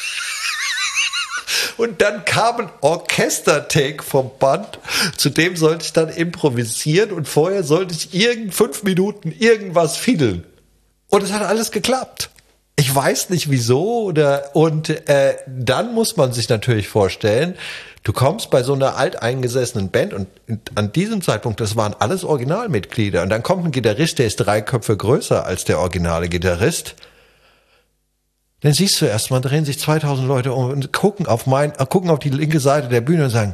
Und dann kam ein Orchester-Take vom Band, zu dem sollte ich dann improvisieren und vorher sollte ich irgend fünf Minuten irgendwas fiedeln. Und es hat alles geklappt. Ich weiß nicht wieso oder und äh, dann muss man sich natürlich vorstellen, du kommst bei so einer alteingesessenen Band und an diesem Zeitpunkt, das waren alles Originalmitglieder und dann kommt ein Gitarrist, der ist drei Köpfe größer als der originale Gitarrist. Dann siehst du erstmal, drehen sich zweitausend Leute um und gucken auf mein, gucken auf die linke Seite der Bühne und sagen,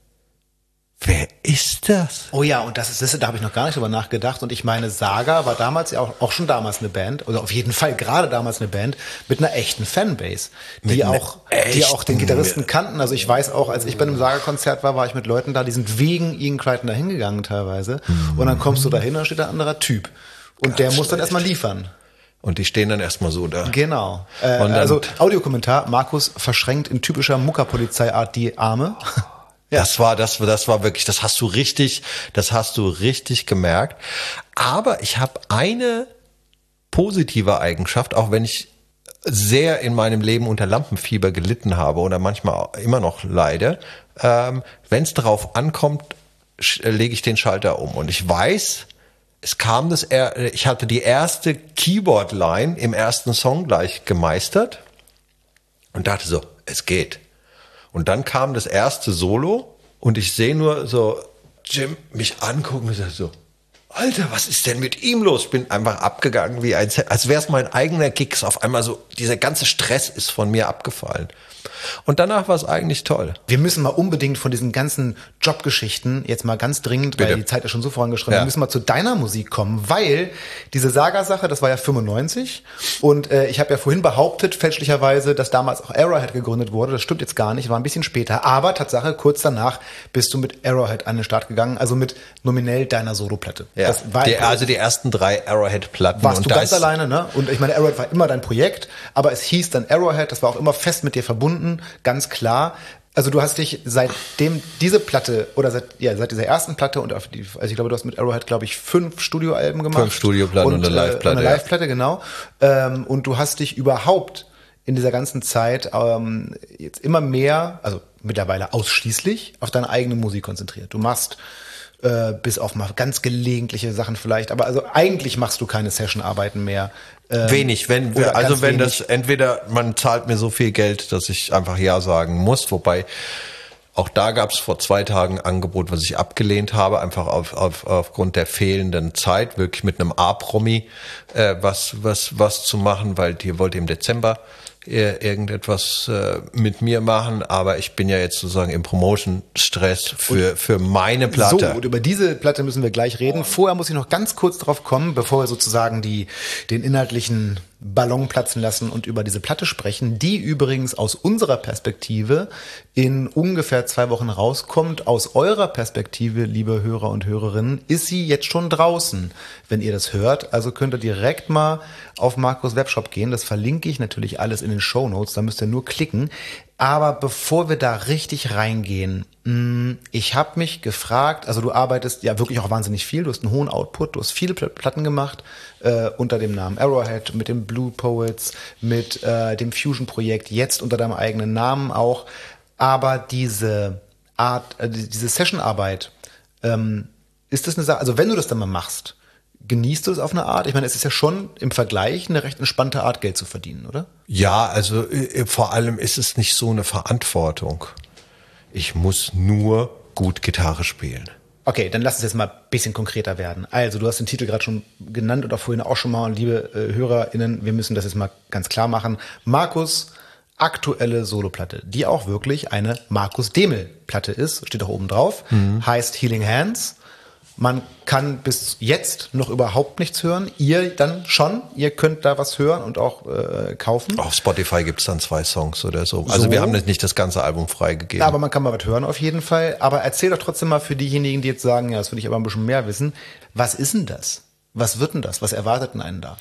wer ist das? Oh ja, und das ist, das, da habe ich noch gar nicht drüber nachgedacht. Und ich meine, Saga war damals ja auch, auch schon damals eine Band, oder auf jeden Fall gerade damals eine Band mit einer echten Fanbase, die auch, die auch den Gitarristen kannten. Also ich weiß auch, als ich bei einem Saga-Konzert war, war ich mit Leuten da, die sind wegen Ian Crichton da hingegangen teilweise. Mhm. Und dann kommst du da hin, da steht ein anderer Typ. Und Ganz der muss dann erstmal liefern. Und die stehen dann erstmal so da. Genau. Äh, also Audiokommentar, Markus verschränkt in typischer Muckerpolizeiart die Arme. Ja. Das war, das, das war wirklich, das hast du richtig, das hast du richtig gemerkt. Aber ich habe eine positive Eigenschaft, auch wenn ich sehr in meinem Leben unter Lampenfieber gelitten habe oder manchmal immer noch leide. Ähm, wenn es darauf ankommt, lege ich den Schalter um. Und ich weiß, es kam das, ich hatte die erste Keyboard-Line im ersten Song gleich gemeistert und dachte so, es geht. Und dann kam das erste Solo und ich sehe nur so Jim mich angucken und sage so, Alter, was ist denn mit ihm los? Ich bin einfach abgegangen, wie ein, als wäre es mein eigener Gigs. Auf einmal so, dieser ganze Stress ist von mir abgefallen. Und danach war es eigentlich toll. Wir müssen mal unbedingt von diesen ganzen Jobgeschichten jetzt mal ganz dringend, Bitte. Weil die Zeit ist schon so vorangeschritten, ja. Wir müssen mal zu deiner Musik kommen, weil diese Saga-Sache, das war ja fünfundneunzig und äh, ich habe ja vorhin behauptet, fälschlicherweise, dass damals auch Arrowhead gegründet wurde. Das stimmt jetzt gar nicht, war ein bisschen später. Aber Tatsache, kurz danach bist du mit Arrowhead an den Start gegangen, also mit nominell deiner Soloplatte. Ja. Das war die, also die ersten drei Arrowhead-Platten. Warst und du ganz alleine, ne? Und ich meine, Arrowhead war immer dein Projekt, aber es hieß dann Arrowhead, das war auch immer fest mit dir verbunden. Ganz klar. Also du hast dich seitdem diese Platte oder seit ja seit dieser ersten Platte und auf die, also ich glaube, du hast mit Arrowhead, glaube ich, fünf Studioalben gemacht. Fünf Studioplatten und, und eine Live-Platte. Eine Live-Platte, ja. Genau. Ähm, und du hast dich überhaupt in dieser ganzen Zeit ähm, jetzt immer mehr, also mittlerweile ausschließlich, auf deine eigene Musik konzentriert. Du machst äh, bis auf mal ganz gelegentliche Sachen vielleicht, aber also eigentlich machst du keine Session-Arbeiten mehr. Ähm, wenig, wenn wir, also wenn wenig. Das entweder man zahlt mir so viel Geld, dass ich einfach ja sagen muss, wobei Auch da gab es vor zwei Tagen ein Angebot, was ich abgelehnt habe, einfach auf, auf, aufgrund der fehlenden Zeit, wirklich mit einem A-Promi äh, was, was, was zu machen, weil die wollte im Dezember äh, irgendetwas äh, mit mir machen, aber ich bin ja jetzt sozusagen im Promotion-Stress für, für meine Platte. So, und über diese Platte müssen wir gleich reden. Vorher muss ich noch ganz kurz drauf kommen, bevor wir sozusagen die, den inhaltlichen Ballon platzen lassen und über diese Platte sprechen, die übrigens aus unserer Perspektive in ungefähr zwei Wochen rauskommt. Aus eurer Perspektive, liebe Hörer und Hörerinnen, ist sie jetzt schon draußen, wenn ihr das hört. Also könnt ihr direkt mal auf Markus Webshop gehen. Das verlinke ich natürlich alles in den Shownotes, da müsst ihr nur klicken. Aber bevor wir da richtig reingehen, ich habe mich gefragt, also du arbeitest ja wirklich auch wahnsinnig viel, du hast einen hohen Output, du hast viele Platten gemacht äh, unter dem Namen Arrowhead, mit den Blue Poets, mit äh, dem Fusion-Projekt, jetzt unter deinem eigenen Namen auch. Aber diese Art, äh, diese Session-Arbeit, ähm, ist das eine Sache, also wenn du das dann mal machst, genießt du es auf eine Art? Ich meine, es ist ja schon im Vergleich eine recht entspannte Art, Geld zu verdienen, oder? Ja, also äh, vor allem ist es nicht so eine Verantwortung. Ich muss nur gut Gitarre spielen. Okay, dann lass uns jetzt mal ein bisschen konkreter werden. Also, du hast den Titel gerade schon genannt oder vorhin auch schon mal. Und liebe äh, HörerInnen, wir müssen das jetzt mal ganz klar machen. Markus' aktuelle Soloplatte, die auch wirklich eine Markus Demel-Platte ist, steht auch oben drauf, mhm. heißt Healing Hands. Man kann bis jetzt noch überhaupt nichts hören. Ihr dann schon. Ihr könnt da was hören und auch äh, kaufen. Auf Spotify gibt's dann zwei Songs oder so. Also so. Wir haben nicht das ganze Album freigegeben. Aber man kann mal was hören auf jeden Fall. Aber erzähl doch trotzdem mal für diejenigen, die jetzt sagen, ja, das will ich aber ein bisschen mehr wissen. Was ist denn das? Was wird denn das? Was erwartet denn einen da?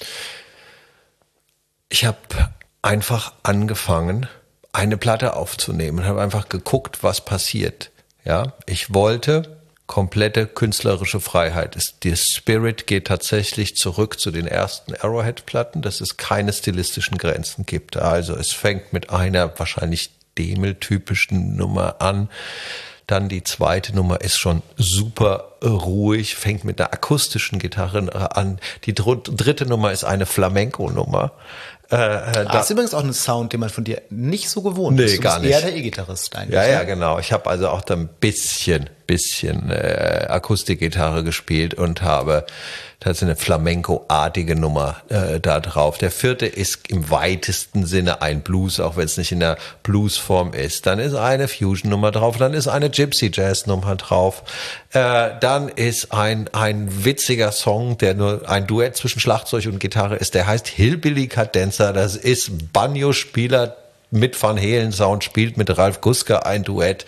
Ich habe einfach angefangen, eine Platte aufzunehmen und habe einfach geguckt, was passiert. Ja, ich wollte komplette künstlerische Freiheit. Der Spirit geht tatsächlich zurück zu den ersten Arrowhead-Platten, dass es keine stilistischen Grenzen gibt. Also es fängt mit einer wahrscheinlich Demel-typischen Nummer an. Dann die zweite Nummer ist schon super ruhig, fängt mit einer akustischen Gitarre an. Die dritte Nummer ist eine Flamenco-Nummer. Äh, ah, das ist übrigens auch ein Sound, den man von dir nicht so gewohnt nee, ist. Du gar bist eher nicht. der E-Gitarrist eigentlich. Ja, ja, genau. Ich habe also auch da ein bisschen, bisschen äh, Akustikgitarre gespielt und habe tatsächlich eine Flamenco-artige Nummer äh, da drauf. Der vierte ist im weitesten Sinne ein Blues, auch wenn es nicht in der Bluesform ist. Dann ist eine Fusion-Nummer drauf, dann ist eine Gypsy-Jazz-Nummer drauf. Äh, dann ist ein ein witziger Song, der nur ein Duett zwischen Schlagzeug und Gitarre ist. Der heißt Hillbilly Cadenza. Das ist Banjo-Spieler mit Van Halen Sound, spielt mit Ralf Guska ein Duett.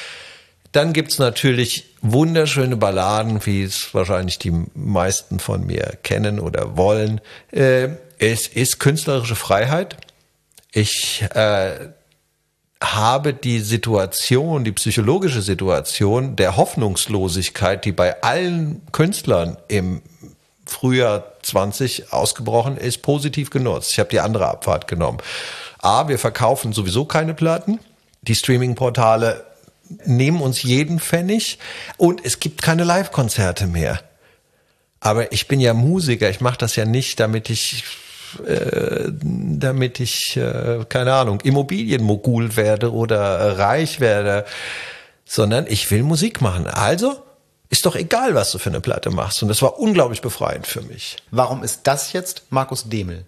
Dann gibt's natürlich wunderschöne Balladen, wie es wahrscheinlich die meisten von mir kennen oder wollen. Äh, es ist künstlerische Freiheit. Ich äh, habe die Situation, die psychologische Situation der Hoffnungslosigkeit, die bei allen Künstlern im Frühjahr zwanzig ausgebrochen ist, positiv genutzt. Ich habe die andere Abfahrt genommen. A, wir verkaufen sowieso keine Platten. Die Streaming-Portale nehmen uns jeden Pfennig und es gibt keine Live-Konzerte mehr. Aber ich bin ja Musiker, ich mache das ja nicht, damit ich, äh, damit ich, äh, keine Ahnung, Immobilienmogul werde oder äh, reich werde, sondern ich will Musik machen. Also ist doch egal, was du für eine Platte machst. Und das war unglaublich befreiend für mich. Warum ist das jetzt Markus Demel?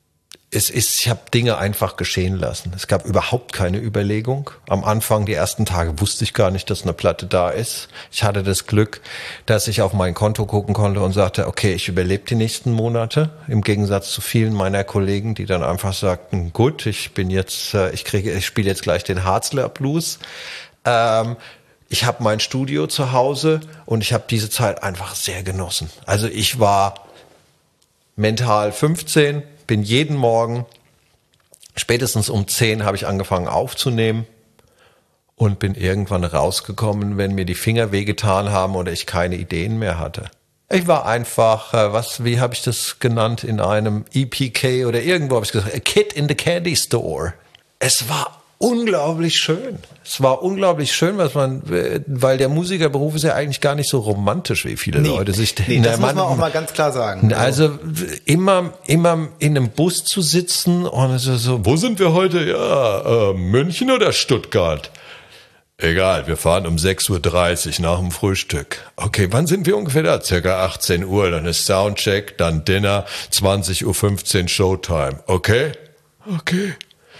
Es ist, ich habe Dinge einfach geschehen lassen. Es gab überhaupt keine Überlegung. Am Anfang, die ersten Tage, wusste ich gar nicht, dass eine Platte da ist. Ich hatte das Glück, dass ich auf mein Konto gucken konnte und sagte, okay, ich überlebe die nächsten Monate. Im Gegensatz zu vielen meiner Kollegen, die dann einfach sagten, gut, ich bin jetzt, ich kriege, ich spiele jetzt gleich den Harzler Blues. Ähm, ich habe mein Studio zu Hause und ich habe diese Zeit einfach sehr genossen. Also ich war mental fünfzehn, bin jeden Morgen, spätestens um zehn habe ich angefangen aufzunehmen und bin irgendwann rausgekommen, wenn mir die Finger wehgetan haben oder ich keine Ideen mehr hatte. Ich war einfach, was, wie habe ich das genannt, in einem E P K oder irgendwo habe ich gesagt, a kid in the candy store. Es war unglaublich schön. Es war unglaublich schön, was man, weil der Musikerberuf ist ja eigentlich gar nicht so romantisch, wie viele nee, Leute sich denken. Nee, das muss man auch mal ganz klar sagen. Also immer, immer in einem Bus zu sitzen und so, so wo sind wir heute? Ja, äh, München oder Stuttgart? Egal, wir fahren um sechs Uhr dreißig nach dem Frühstück. Okay, wann sind wir ungefähr da? Circa achtzehn Uhr, dann ist Soundcheck, dann Dinner, zwanzig Uhr fünfzehn Showtime. Okay? Okay.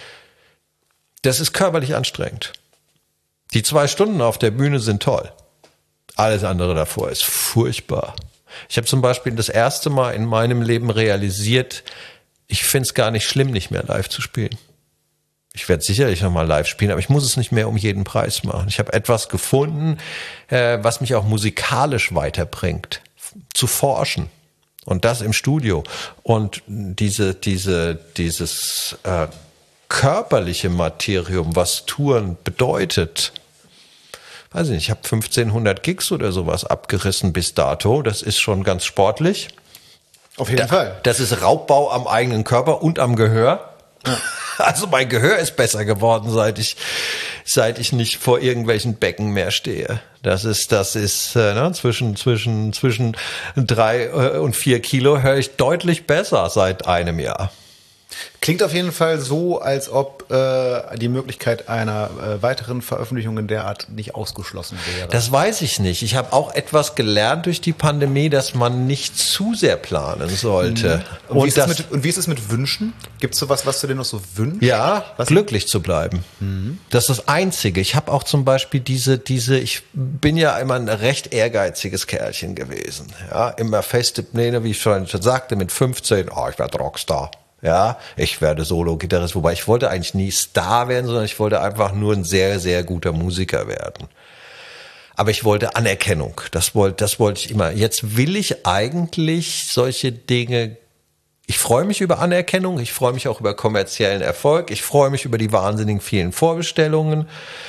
Das ist körperlich anstrengend. Die zwei Stunden auf der Bühne sind toll. Alles andere davor ist furchtbar. Ich habe zum Beispiel das erste Mal in meinem Leben realisiert, ich finde es gar nicht schlimm, nicht mehr live zu spielen. Ich werde sicherlich nochmal live spielen, aber ich muss es nicht mehr um jeden Preis machen. Ich habe etwas gefunden, äh, was mich auch musikalisch weiterbringt, zu forschen. Und das im Studio. Und diese, diese, dieses äh, körperliche Materium, was Touren bedeutet, weiß ich nicht, ich habe fünfzehnhundert Gigs oder sowas abgerissen bis dato. Das ist schon ganz sportlich. Auf jeden da, Fall. Das ist Raubbau am eigenen Körper und am Gehör. Ja. Also mein Gehör ist besser geworden, seit ich, seit ich nicht vor irgendwelchen Becken mehr stehe. Das ist, das ist äh, ne, zwischen zwischen zwischen drei äh, und vier Kilo höre ich deutlich besser seit einem Jahr. Klingt auf jeden Fall so, als ob äh, die Möglichkeit einer äh, weiteren Veröffentlichung in der Art nicht ausgeschlossen wäre. Das weiß ich nicht. Ich habe auch etwas gelernt durch die Pandemie, dass man nicht zu sehr planen sollte. Mhm. Und, und, wie ist das, mit, und wie ist es mit Wünschen? Gibt es sowas, was du dir noch so wünschst? Ja, was glücklich zu bleiben. Mhm. Das ist das Einzige. Ich habe auch zum Beispiel diese, diese, ich bin ja immer ein recht ehrgeiziges Kerlchen gewesen. Ja, immer feste Pläne, wie ich schon sagte, mit fünfzehn, oh, ich werde Rockstar. Ja, ich werde Solo-Gitarrist, wobei ich wollte eigentlich nie Star werden, sondern ich wollte einfach nur ein sehr, sehr guter Musiker werden. Aber ich wollte Anerkennung, das wollte, das wollte ich immer. Jetzt will ich eigentlich solche Dinge, ich freue mich über Anerkennung, ich freue mich auch über kommerziellen Erfolg, ich freue mich über die wahnsinnig vielen Vorbestellungen.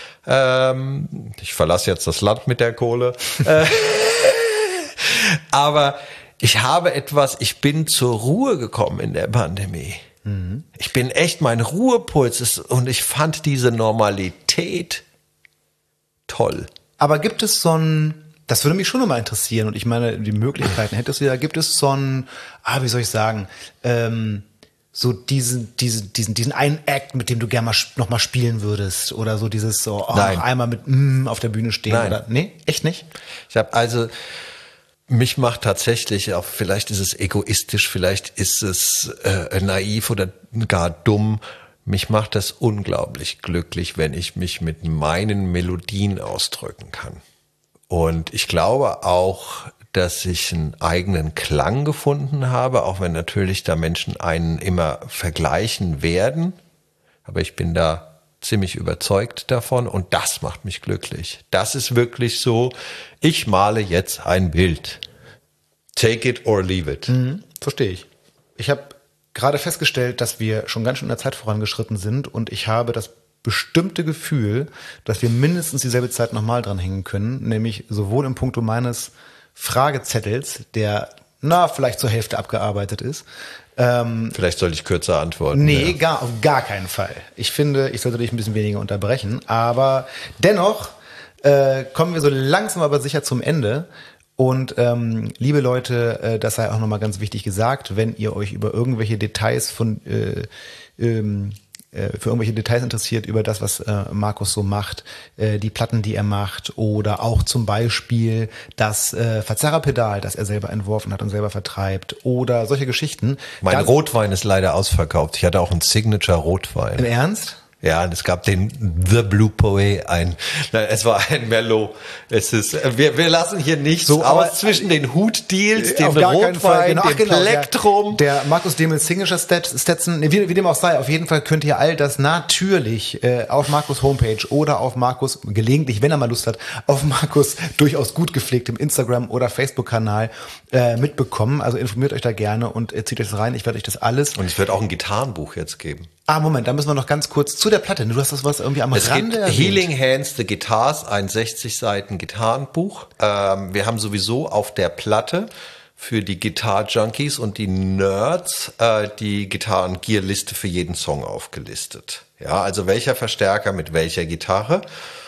Ähm, ich verlasse jetzt das Land mit der Kohle. Aber ich habe etwas, ich bin zur Ruhe gekommen in der Pandemie. Mhm. Ich bin echt, mein Ruhepuls ist, und ich fand diese Normalität toll. Aber gibt es so ein, das würde mich schon nochmal interessieren, und ich meine, die Möglichkeiten hättest du ja, gibt es so ein, ah, wie soll ich sagen, ähm, so diesen, diesen, diesen, diesen einen Act, mit dem du gerne mal nochmal spielen würdest, oder so dieses so, oh, Nein. einmal mit mm auf der Bühne stehen, Nein. oder, nee, echt nicht? Ich habe also, mich macht tatsächlich, auch vielleicht ist es egoistisch, vielleicht ist es äh, naiv oder gar dumm, mich macht das unglaublich glücklich, wenn ich mich mit meinen Melodien ausdrücken kann. Und ich glaube auch, dass ich einen eigenen Klang gefunden habe, auch wenn natürlich da Menschen einen immer vergleichen werden. Aber ich bin da ziemlich überzeugt davon, und das macht mich glücklich. Das ist wirklich so, ich male jetzt ein Bild. Take it or leave it. Mhm, verstehe ich. Ich habe gerade festgestellt, dass wir schon ganz schön in der Zeit vorangeschritten sind, und ich habe das bestimmte Gefühl, dass wir mindestens dieselbe Zeit nochmal dranhängen können, nämlich sowohl im Punkto meines Fragezettels, der na vielleicht zur Hälfte abgearbeitet ist. Ähm, Vielleicht sollte ich kürzer antworten. Nee, ja. gar, auf gar keinen Fall. Ich finde, ich sollte dich ein bisschen weniger unterbrechen. Aber dennoch äh, kommen wir so langsam aber sicher zum Ende. Und ähm, liebe Leute, äh, das sei auch nochmal ganz wichtig gesagt, wenn ihr euch über irgendwelche Details von äh, ähm, für irgendwelche Details interessiert über das, was äh, Markus so macht, äh, die Platten, die er macht, oder auch zum Beispiel das äh, Verzerrerpedal, das er selber entworfen hat und selber vertreibt, oder solche Geschichten. Mein Dann, Rotwein ist leider ausverkauft. Ich hatte auch einen Signature-Rotwein. Im Ernst? Ja, und es gab den The Blue Poet, ein, nein, es war ein Merlot. Es ist, wir, wir lassen hier nichts so, aus zwischen den Hut-Deals, dem Rotwein, genau, dem genau, Plektrum. Der, der Markus Demel Signature Stetson, wie, wie dem auch sei, auf jeden Fall könnt ihr all das natürlich äh, auf Markus Homepage oder auf Markus, gelegentlich, wenn er mal Lust hat, auf Markus durchaus gut gepflegtem Instagram- oder Facebook-Kanal äh, mitbekommen. Also informiert euch da gerne und äh, zieht euch das rein. Ich werde euch das alles... Und es wird auch ein Gitarrenbuch jetzt geben. Ah, Moment, da müssen wir noch ganz kurz zu der Platte. Du hast das was irgendwie am es Rande gibt erwähnt. Healing Hands, The Guitars, ein sechzig Seiten Gitarrenbuch. Ähm, wir haben sowieso auf der Platte für die Gitar-Junkies und die Nerds äh, die Gitarren-Gear-Liste für jeden Song aufgelistet. Ja, also welcher Verstärker mit welcher Gitarre.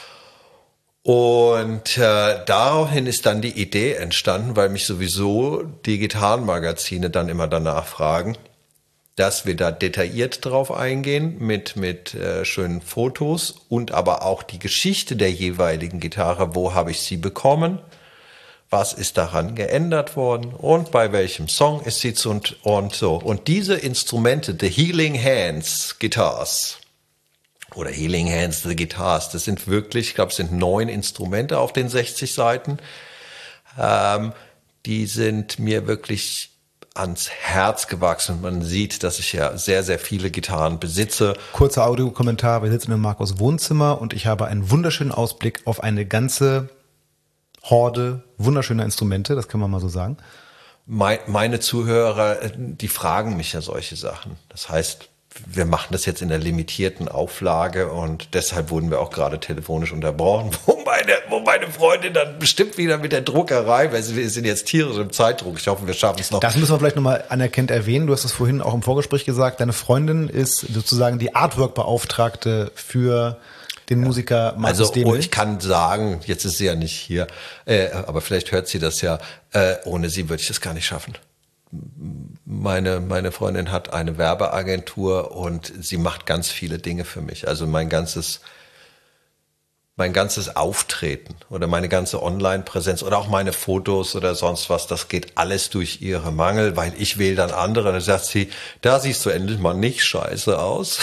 Und äh, daraufhin ist dann die Idee entstanden, weil mich sowieso die Gitarrenmagazine dann immer danach fragen, dass wir da detailliert drauf eingehen mit, mit äh, schönen Fotos und aber auch die Geschichte der jeweiligen Gitarre. Wo habe ich sie bekommen? Was ist daran geändert worden? Und bei welchem Song ist sie zu und, und so. Und diese Instrumente, the Healing Hands Guitars oder Healing Hands the Guitars, das sind wirklich, ich glaube, es sind neun Instrumente auf den sechzig Seiten. Ähm, die sind mir wirklich ans Herz gewachsen. Man sieht, dass ich ja sehr, sehr viele Gitarren besitze. Kurzer Audiokommentar. Wir sitzen in Markus' Wohnzimmer und ich habe einen wunderschönen Ausblick auf eine ganze Horde wunderschöner Instrumente. Das kann man mal so sagen. Mein, meine Zuhörer, die fragen mich ja solche Sachen. Das heißt, wir machen das jetzt in der limitierten Auflage und deshalb wurden wir auch gerade telefonisch unterbrochen, wo meine, wo meine Freundin dann bestimmt wieder mit der Druckerei, weil wir sind jetzt tierisch im Zeitdruck. Ich hoffe, wir schaffen es noch. Das müssen wir vielleicht nochmal anerkennt erwähnen. Du hast es vorhin auch im Vorgespräch gesagt. Deine Freundin ist sozusagen die Artwork-Beauftragte für den Musiker Markus Also Demel. oh, ich kann sagen, jetzt ist sie ja nicht hier, äh, aber vielleicht hört sie das ja, äh, ohne sie würde ich das gar nicht schaffen. Meine, meine Freundin hat eine Werbeagentur und sie macht ganz viele Dinge für mich. Also mein ganzes, mein ganzes Auftreten oder meine ganze Online-Präsenz oder auch meine Fotos oder sonst was, das geht alles durch ihre Mangel, weil ich wähle dann andere. Und dann sagt sie, da siehst du endlich mal nicht scheiße aus.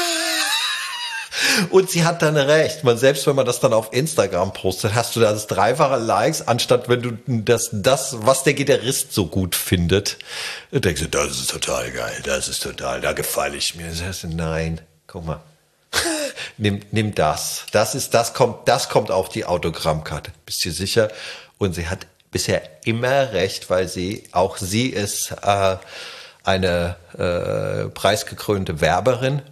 Und sie hat dann recht. Man, selbst wenn man das dann auf Instagram postet, hast du da das dreifache Likes, anstatt wenn du das, das, was der Gitarrist so gut findet. Du denkst du, das ist total geil, das ist total, da gefalle ich mir. Das heißt, nein, guck mal. nimm, nimm das. Das ist, das kommt, das kommt auf die Autogrammkarte. Bist du sicher? Und sie hat bisher immer recht, weil sie, auch sie ist äh, eine äh, preisgekrönte Werberin.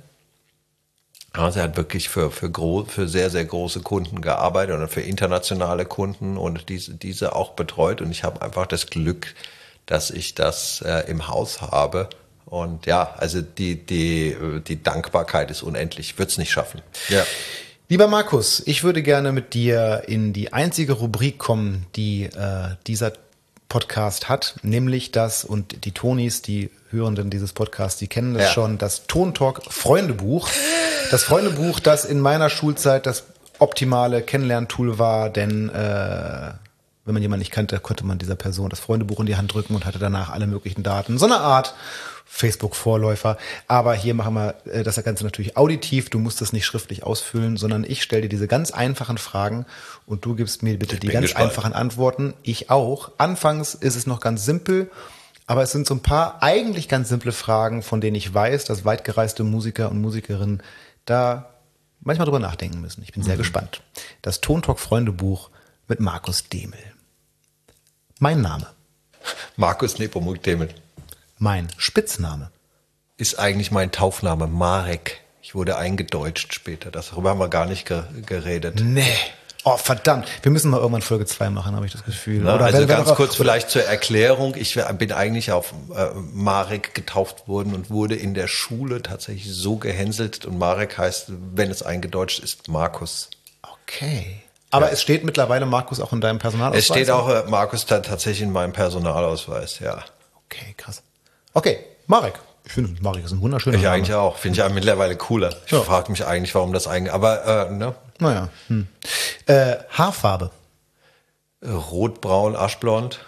Also er hat wirklich für, für, gro- für sehr, sehr große Kunden gearbeitet oder für internationale Kunden und diese, diese auch betreut. Und ich habe einfach das Glück, dass ich das äh, im Haus habe. Und ja, also die, die, die Dankbarkeit ist unendlich. Ich würde es nicht schaffen. Ja. Lieber Markus, ich würde gerne mit dir in die einzige Rubrik kommen, die äh, dieser Podcast hat, nämlich das, und die Tonis, die Hörenden dieses Podcasts, die kennen das ja schon, das Tontalk Freundebuch. Das Freundebuch, das in meiner Schulzeit das optimale Kennenlerntool war, denn äh, wenn man jemanden nicht kannte, konnte man dieser Person das Freundebuch in die Hand drücken und hatte danach alle möglichen Daten. So eine Art Facebook-Vorläufer. Aber hier machen wir äh, das Ganze natürlich auditiv. Du musst das nicht schriftlich ausfüllen, sondern ich stelle dir diese ganz einfachen Fragen und du gibst mir bitte die ganz gespannt. einfachen Antworten. Ich auch. Anfangs ist es noch ganz simpel, aber es sind so ein paar eigentlich ganz simple Fragen, von denen ich weiß, dass weitgereiste Musiker und Musikerinnen da manchmal drüber nachdenken müssen. Ich bin sehr mhm. gespannt. Das Tontalk Freundebuch mit Markus Demel. Mein Name. Markus Nepomuk Demel. Mein Spitzname. Ist eigentlich mein Taufname, Marek. Ich wurde eingedeutscht später. Darüber haben wir gar nicht ge- geredet. Nee. Oh, verdammt. Wir müssen mal irgendwann Folge zwei machen, habe ich das Gefühl. Na, oder also wenn, ganz wenn kurz vielleicht zur Erklärung. Ich bin eigentlich auf äh, Marek getauft worden und wurde in der Schule tatsächlich so gehänselt. Und Marek heißt, wenn es eingedeutscht ist, Markus. Okay. Aber ja. Es steht mittlerweile Markus auch in deinem Personalausweis? Es steht auch äh, Markus da tatsächlich in meinem Personalausweis, ja. Okay, krass. Okay, Marek. Ich finde, Marek ist ein wunderschöner Ich Name. eigentlich auch. Finde ich ja mittlerweile cooler. Ich ja. frage mich eigentlich, warum das eigentlich, aber, äh, ne? Naja. Hm. Äh, Haarfarbe. Rot, braun, aschblond.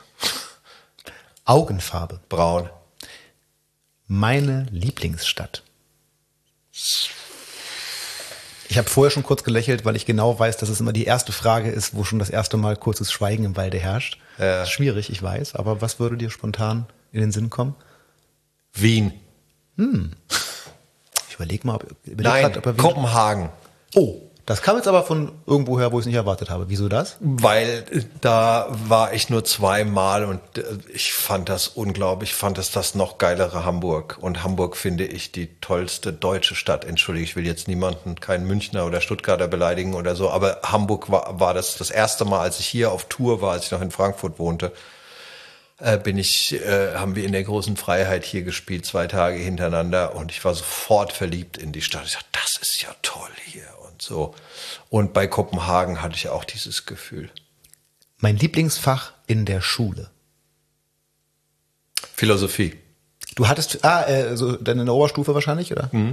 Augenfarbe. Braun. Meine Lieblingsstadt. Ich habe vorher schon kurz gelächelt, weil ich genau weiß, dass es immer die erste Frage ist, wo schon das erste Mal kurzes Schweigen im Walde herrscht. Ja. Schwierig, ich weiß. Aber was würde dir spontan in den Sinn kommen? Wien. Hm. Ich überlege mal, ob, überleg Nein, grad, ob er Wien... Kopenhagen. Oh, das kam jetzt aber von irgendwoher, wo ich es nicht erwartet habe. Wieso das? Weil da war ich nur zweimal und ich fand das unglaublich. Ich fand es das noch geilere Hamburg. Und Hamburg finde ich die tollste deutsche Stadt. Entschuldige, ich will jetzt niemanden, keinen Münchner oder Stuttgarter beleidigen oder so. Aber Hamburg war, war das das erste Mal, als ich hier auf Tour war, als ich noch in Frankfurt wohnte. bin ich, äh, haben wir in der großen Freiheit hier gespielt, zwei Tage hintereinander und ich war sofort verliebt in die Stadt. Ich dachte, das ist ja toll hier und so. Und bei Kopenhagen hatte ich auch dieses Gefühl. Mein Lieblingsfach in der Schule. Philosophie. Du hattest, ah, äh, so dann in der Oberstufe wahrscheinlich, oder? Mhm.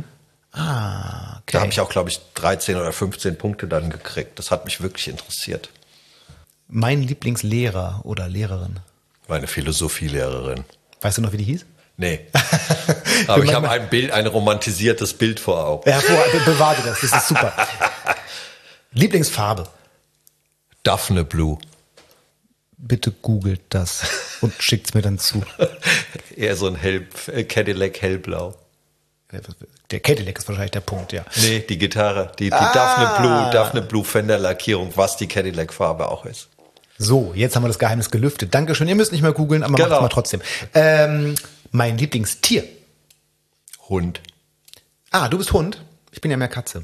Ah, okay. Da habe ich auch, glaube ich, dreizehn oder fünfzehn Punkte dann gekriegt. Das hat mich wirklich interessiert. Mein Lieblingslehrer oder Lehrerin? Meine Philosophielehrerin. Weißt du noch, wie die hieß? Nee. Aber ich habe ein Bild, ein romantisiertes Bild vor Augen. Ja, be bewahre das, das ist super. Lieblingsfarbe? Daphne Blue. Bitte googelt das und schickt's mir dann zu. Eher so ein Hell, Cadillac hellblau. Der Cadillac ist wahrscheinlich der Punkt, ja. Nee, die Gitarre, die, die ah. Daphne Blue, Daphne Blue Fender Lackierung, was die Cadillac Farbe auch ist. So, jetzt haben wir das Geheimnis gelüftet. Dankeschön, ihr müsst nicht mehr googeln, aber genau. macht's mal trotzdem. Ähm, mein Lieblingstier? Hund. Ah, du bist Hund? Ich bin ja mehr Katze.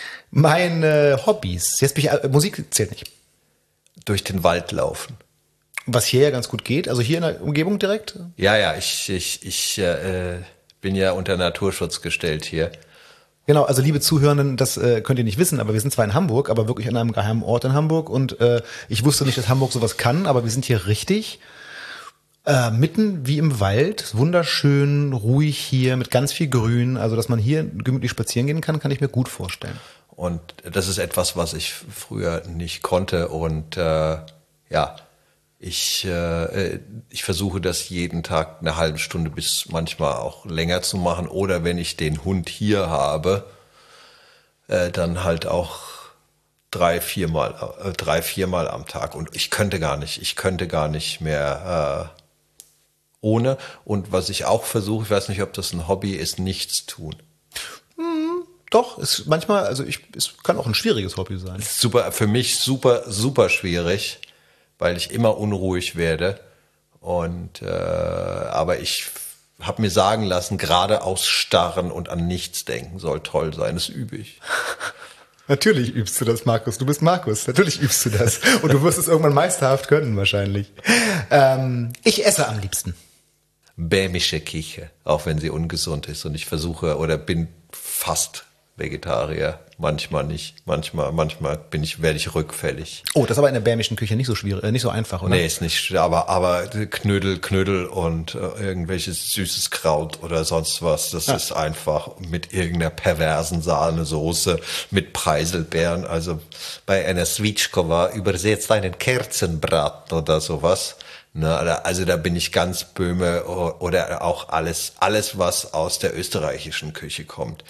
Meine Hobbys, jetzt bin ich, äh, Musik zählt nicht. Durch den Wald laufen. Was hier ja ganz gut geht, also hier in der Umgebung direkt? Ja, ja, ich, ich, ich äh, bin ja unter Naturschutz gestellt hier. Genau, also liebe Zuhörenden, das äh, könnt ihr nicht wissen, aber wir sind zwar in Hamburg, aber wirklich an einem geheimen Ort in Hamburg und äh, ich wusste nicht, dass Hamburg sowas kann, aber wir sind hier richtig äh, mitten wie im Wald, wunderschön, ruhig hier, mit ganz viel Grün, also dass man hier gemütlich spazieren gehen kann, kann ich mir gut vorstellen. Und das ist etwas, was ich früher nicht konnte und äh, ja, ich, äh, ich versuche das jeden Tag eine halbe Stunde bis manchmal auch länger zu machen. Oder wenn ich den Hund hier habe, äh, dann halt auch drei, viermal, äh, drei, viermal am Tag. Und ich könnte gar nicht, ich könnte gar nicht mehr äh, ohne. Und was ich auch versuche, ich weiß nicht, ob das ein Hobby ist, nichts tun. Hm, doch, ist manchmal, also ich, es kann auch ein schwieriges Hobby sein. Super, für mich super, super schwierig, weil ich immer unruhig werde. Und äh, aber ich habe mir sagen lassen, gerade ausstarren und an nichts denken soll toll sein. Das übe ich. Natürlich übst du das, Markus. Du bist Markus. Natürlich übst du das. Und du wirst es irgendwann meisterhaft können, wahrscheinlich. Ähm, ich esse am liebsten. Bämische Kiche, auch wenn sie ungesund ist. Und ich versuche oder bin fast Vegetarier. Manchmal nicht. Manchmal, manchmal bin ich, werde ich rückfällig. Oh, das ist aber in der bämischen Küche nicht so schwierig, äh, nicht so einfach, oder? Nee, ist nicht, aber, aber Knödel, Knödel und äh, irgendwelches süßes Kraut oder sonst was, das ja. ist einfach mit irgendeiner perversen Sahnesoße, mit Preiselbeeren. Also bei einer Switschkova übersetzt einen Kerzenbraten oder sowas. Na, also da bin ich ganz Böhme oder auch alles, alles, was aus der österreichischen Küche kommt.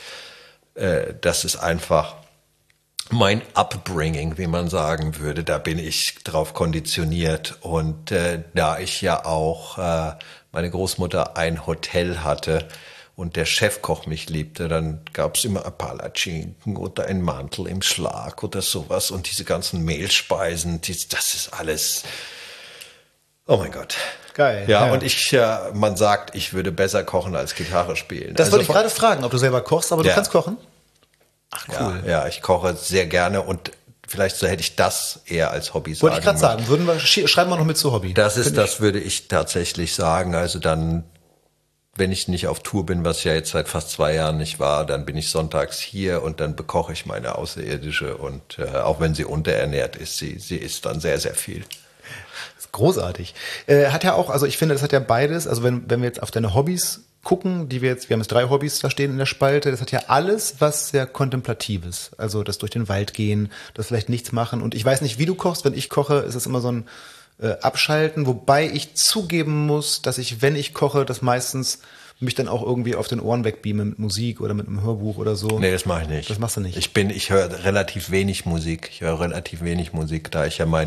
Das ist einfach mein Upbringing, wie man sagen würde. Da bin ich drauf konditioniert. Und äh, da ich ja auch äh, meine Großmutter ein Hotel hatte und der Chefkoch mich liebte, dann gab es immer ein Palatschinken oder ein Mantel im Schlag oder sowas. Und diese ganzen Mehlspeisen, die, das ist alles... Oh mein Gott. Geil. Ja, ja. und ich, äh, man sagt, ich würde besser kochen als Gitarre spielen. Das also, wollte ich gerade fragen, ob du selber kochst, aber du ja. kannst kochen? Ach, cool. Ja, ja, ich koche sehr gerne und vielleicht so hätte ich das eher als Hobby sagen. Wollte ich gerade sagen, würden wir, schreiben wir noch mit zu Hobby. Das ist, das würde ich tatsächlich sagen. Also dann, wenn ich nicht auf Tour bin, was ja jetzt seit fast zwei Jahren nicht war, dann bin ich sonntags hier und dann bekoche ich meine Außerirdische und äh, auch wenn sie unterernährt ist, sie, sie isst dann sehr, sehr viel. Großartig. Äh, hat ja auch, also ich finde, das hat ja beides, also wenn, wenn wir jetzt auf deine Hobbys gucken, die wir jetzt, wir haben jetzt drei Hobbys da stehen in der Spalte, das hat ja alles was sehr Kontemplatives. Also das durch den Wald gehen, das vielleicht nichts machen. Und ich weiß nicht, wie du kochst, wenn ich koche, ist es immer so ein äh, Abschalten, wobei ich zugeben muss, dass ich, wenn ich koche, das meistens mich dann auch irgendwie auf den Ohren wegbeame mit Musik oder mit einem Hörbuch oder so. Nee, das mache ich nicht. Das machst du nicht. Ich bin, ich höre relativ wenig Musik. Ich höre relativ wenig Musik, da ich ja mein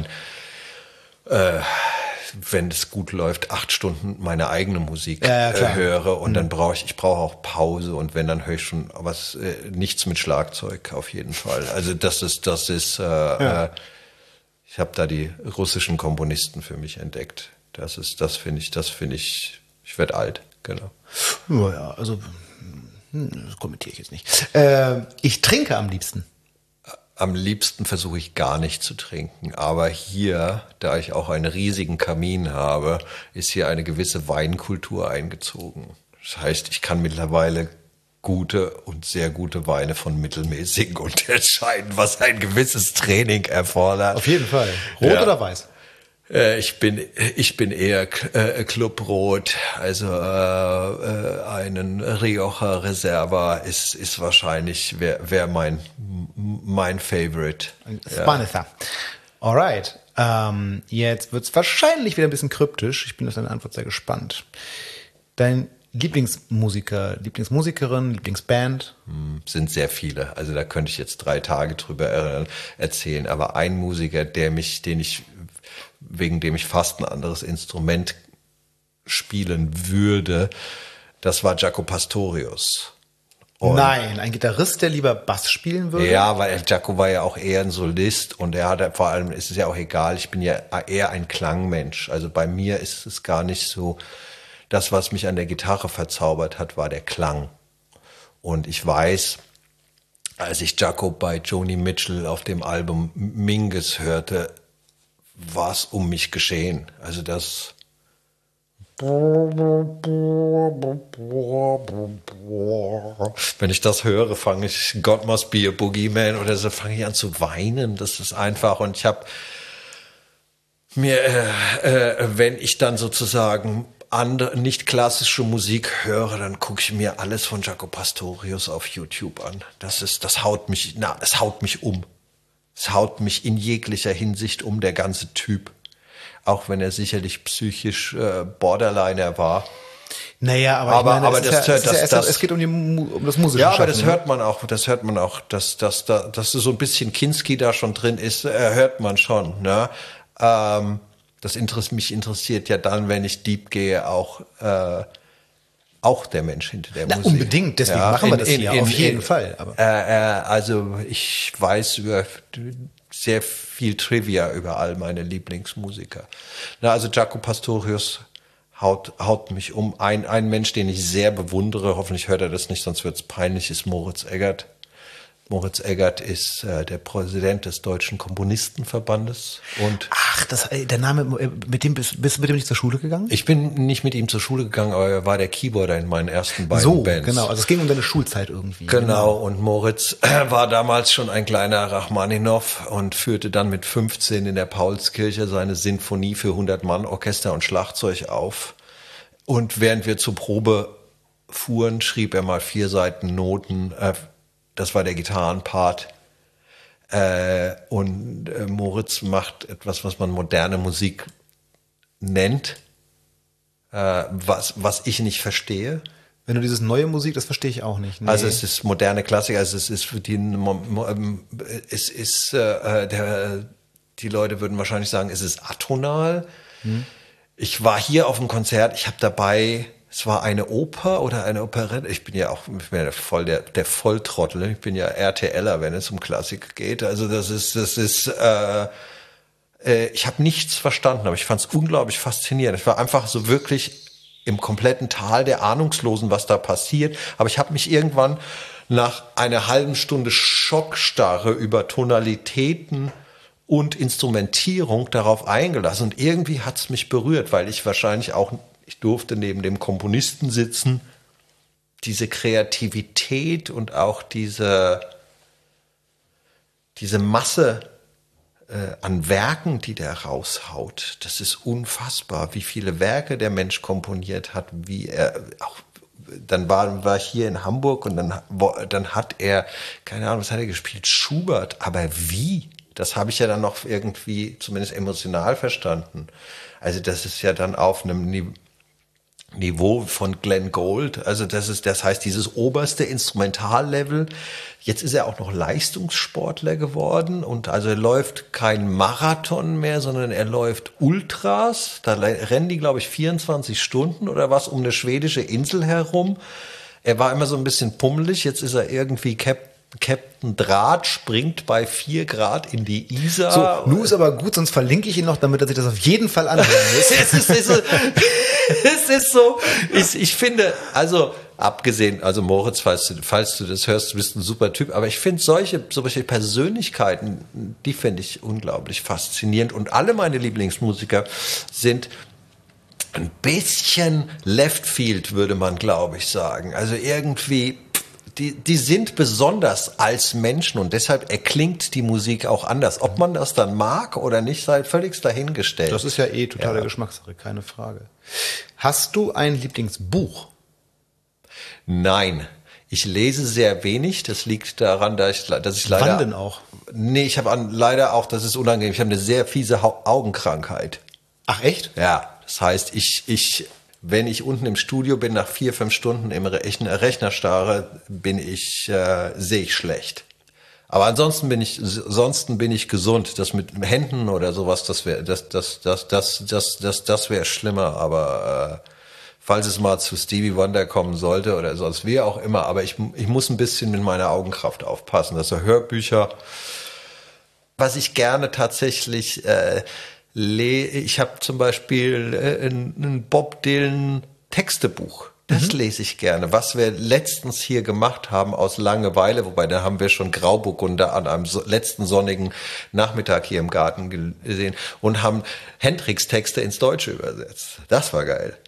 Äh, wenn es gut läuft, acht Stunden meine eigene Musik ja, ja, äh, höre und mhm. dann brauche ich, ich brauche auch Pause und wenn, dann höre ich schon was, äh, nichts mit Schlagzeug auf jeden Fall. Also das ist, das ist, äh, ja. äh, ich habe da die russischen Komponisten für mich entdeckt. Das ist, das finde ich, das finde ich, ich werde alt, genau. Naja, also das kommentiere ich jetzt nicht. Äh, ich trinke am liebsten. Am liebsten versuche ich gar nicht zu trinken, aber hier, da ich auch einen riesigen Kamin habe, ist hier eine gewisse Weinkultur eingezogen. Das heißt, ich kann mittlerweile gute und sehr gute Weine von mittelmäßigen unterscheiden, was ein gewisses Training erfordert. Auf jeden Fall. Rot ja. oder weiß? Äh, ich bin ich bin eher äh, Clubrot, also äh, äh, einen Rioja Reserva ist ist wahrscheinlich wäre wär mein mein Favorite. Spanesa. Ja. Alright. Ähm, jetzt wird's wahrscheinlich wieder ein bisschen kryptisch. Ich bin auf deine Antwort sehr gespannt. Dein Lieblingsmusiker, Lieblingsmusikerin, Lieblingsband? Hm, sind sehr viele. Also da könnte ich jetzt drei Tage drüber erzählen. Aber ein Musiker, der mich, den ich, wegen dem ich fast ein anderes Instrument spielen würde, das war Jaco Pastorius. Und Nein, ein Gitarrist, der lieber Bass spielen würde? Ja, weil Jaco war ja auch eher ein Solist und er hat vor allem, ist es ja auch egal, ich bin ja eher ein Klangmensch. Also bei mir ist es gar nicht so, das, was mich an der Gitarre verzaubert hat, war der Klang. Und ich weiß, als ich Jaco bei Joni Mitchell auf dem Album Mingus hörte, war es um mich geschehen. Also das... Wenn ich das höre, fange ich God Must Be a Boogeyman oder so, fange ich an zu weinen. Das ist einfach. Und ich habe mir, äh, äh, wenn ich dann sozusagen andere, nicht klassische Musik höre, dann gucke ich mir alles von Jaco Pastorius auf YouTube an. Das ist, das haut mich, na, es haut mich um. Es haut mich in jeglicher Hinsicht um, der ganze Typ. Auch wenn er sicherlich psychisch äh, Borderliner war. Naja, aber, aber, ich meine, aber es, das, ja, es, das, ja, das, es geht um, die, um das musische Ja, aber Schaffen, das ne? hört man auch, das hört man auch, dass, dass, dass, dass so ein bisschen Kinski da schon drin ist, äh, hört man schon. Ne? Ähm, das interessiert mich interessiert ja dann, wenn ich deep gehe, auch äh, auch der Mensch hinter der Na, Musik. Unbedingt, deswegen ja, machen wir in, das in, hier, in, auf jeden in, Fall. Aber. Äh, äh, also ich weiß über sehr viel Trivia über all meine Lieblingsmusiker. Na, also Jaco Pastorius haut, haut mich um. Ein, ein Mensch, den ich sehr bewundere, hoffentlich hört er das nicht, sonst wird's peinlich, ist Moritz Eggert. Moritz Eggert ist äh, der Präsident des Deutschen Komponistenverbandes. Und Ach, das, der Name, mit dem bist, bist du mit dem nicht zur Schule gegangen? Ich bin nicht mit ihm zur Schule gegangen, aber er war der Keyboarder in meinen ersten beiden so, Bands. Genau, also es ging um deine Schulzeit irgendwie. Genau, genau. Und Moritz war damals schon ein kleiner Rachmaninow und führte dann mit fünfzehn in der Paulskirche seine Sinfonie für hundert Mann, Orchester und Schlagzeug auf. Und während wir zur Probe fuhren, schrieb er mal vier Seiten Noten. Äh, das war der Gitarrenpart. Äh, und äh, Moritz macht etwas, was man moderne Musik nennt, äh, was, was ich nicht verstehe. Wenn du dieses neue Musik, das verstehe ich auch nicht. Nee. Also es ist moderne Klassik, also es ist für die, es ist, äh, der, die Leute würden wahrscheinlich sagen, es ist atonal. Hm. Ich war hier auf einem Konzert, ich habe dabei, es war eine Oper oder eine Operette. Ich bin ja auch ich bin ja voll der, der Volltrottel. Ich bin ja RTLer, wenn es um Klassik geht. Also das ist, das ist, äh, äh, ich habe nichts verstanden, aber ich fand es unglaublich faszinierend. Ich war einfach so wirklich im kompletten Tal der Ahnungslosen, was da passiert. Aber ich habe mich irgendwann nach einer halben Stunde Schockstarre über Tonalitäten und Instrumentierung darauf eingelassen. Und irgendwie hat es mich berührt, weil ich wahrscheinlich auch, ich durfte neben dem Komponisten sitzen, diese Kreativität und auch diese, diese Masse äh, an Werken, die der raushaut, das ist unfassbar, wie viele Werke der Mensch komponiert hat, wie er auch, dann war, war ich hier in Hamburg und dann, dann hat er, keine Ahnung, was hat er gespielt, Schubert, aber wie? Das habe ich ja dann noch irgendwie zumindest emotional verstanden. Also das ist ja dann auf einem Niveau, Niveau von Glenn Gould, also das ist, das heißt dieses oberste Instrumentallevel. Jetzt ist er auch noch Leistungssportler geworden und also er läuft kein Marathon mehr, sondern er läuft Ultras. Da rennen die, glaube ich, vierundzwanzig Stunden oder was um eine schwedische Insel herum. Er war immer so ein bisschen pummelig, jetzt ist er irgendwie Captain Captain Draht springt bei vier Grad in die Isar. So, nun ist aber gut, sonst verlinke ich ihn noch, damit er sich das auf jeden Fall anhören muss. es, ist, es, ist, es ist so, ich, ich finde, also abgesehen, also Moritz, falls du, falls du das hörst, du bist ein super Typ, aber ich finde solche, solche Persönlichkeiten, die finde ich unglaublich faszinierend und alle meine Lieblingsmusiker sind ein bisschen Left Field, würde man, glaube ich, sagen. Also irgendwie die, die sind besonders als Menschen und deshalb erklingt die Musik auch anders. Ob man das dann mag oder nicht, sei völlig dahingestellt. Das ist ja eh totale ja. Geschmackssache, keine Frage. Hast du ein Lieblingsbuch? Nein. Ich lese sehr wenig. Das liegt daran, dass ich, dass ich leider... Wann denn auch? Nee, ich habe leider auch, das ist unangenehm, ich habe eine sehr fiese Augenkrankheit. Ach echt? Ja, das heißt, ich, ich, wenn ich unten im Studio bin, nach vier, fünf Stunden im Rechner starre, bin ich, äh, sehe ich schlecht. Aber ansonsten bin ich, ansonsten bin ich gesund. Das mit Händen oder sowas, das wäre, das, das, das, das, das, das, das wäre schlimmer. Aber äh, falls es mal zu Stevie Wonder kommen sollte oder sonst wie auch immer, aber ich, ich muss ein bisschen mit meiner Augenkraft aufpassen. Das sind Hörbücher. Was ich gerne tatsächlich äh, le- ich habe zum Beispiel äh, ein, ein Bob Dylan Textebuch. Das mhm. lese ich gerne. Was wir letztens hier gemacht haben aus Langeweile, wobei da haben wir schon Grauburgunder an einem so, letzten sonnigen Nachmittag hier im Garten gesehen und haben Hendrix Texte ins Deutsche übersetzt. Das war geil.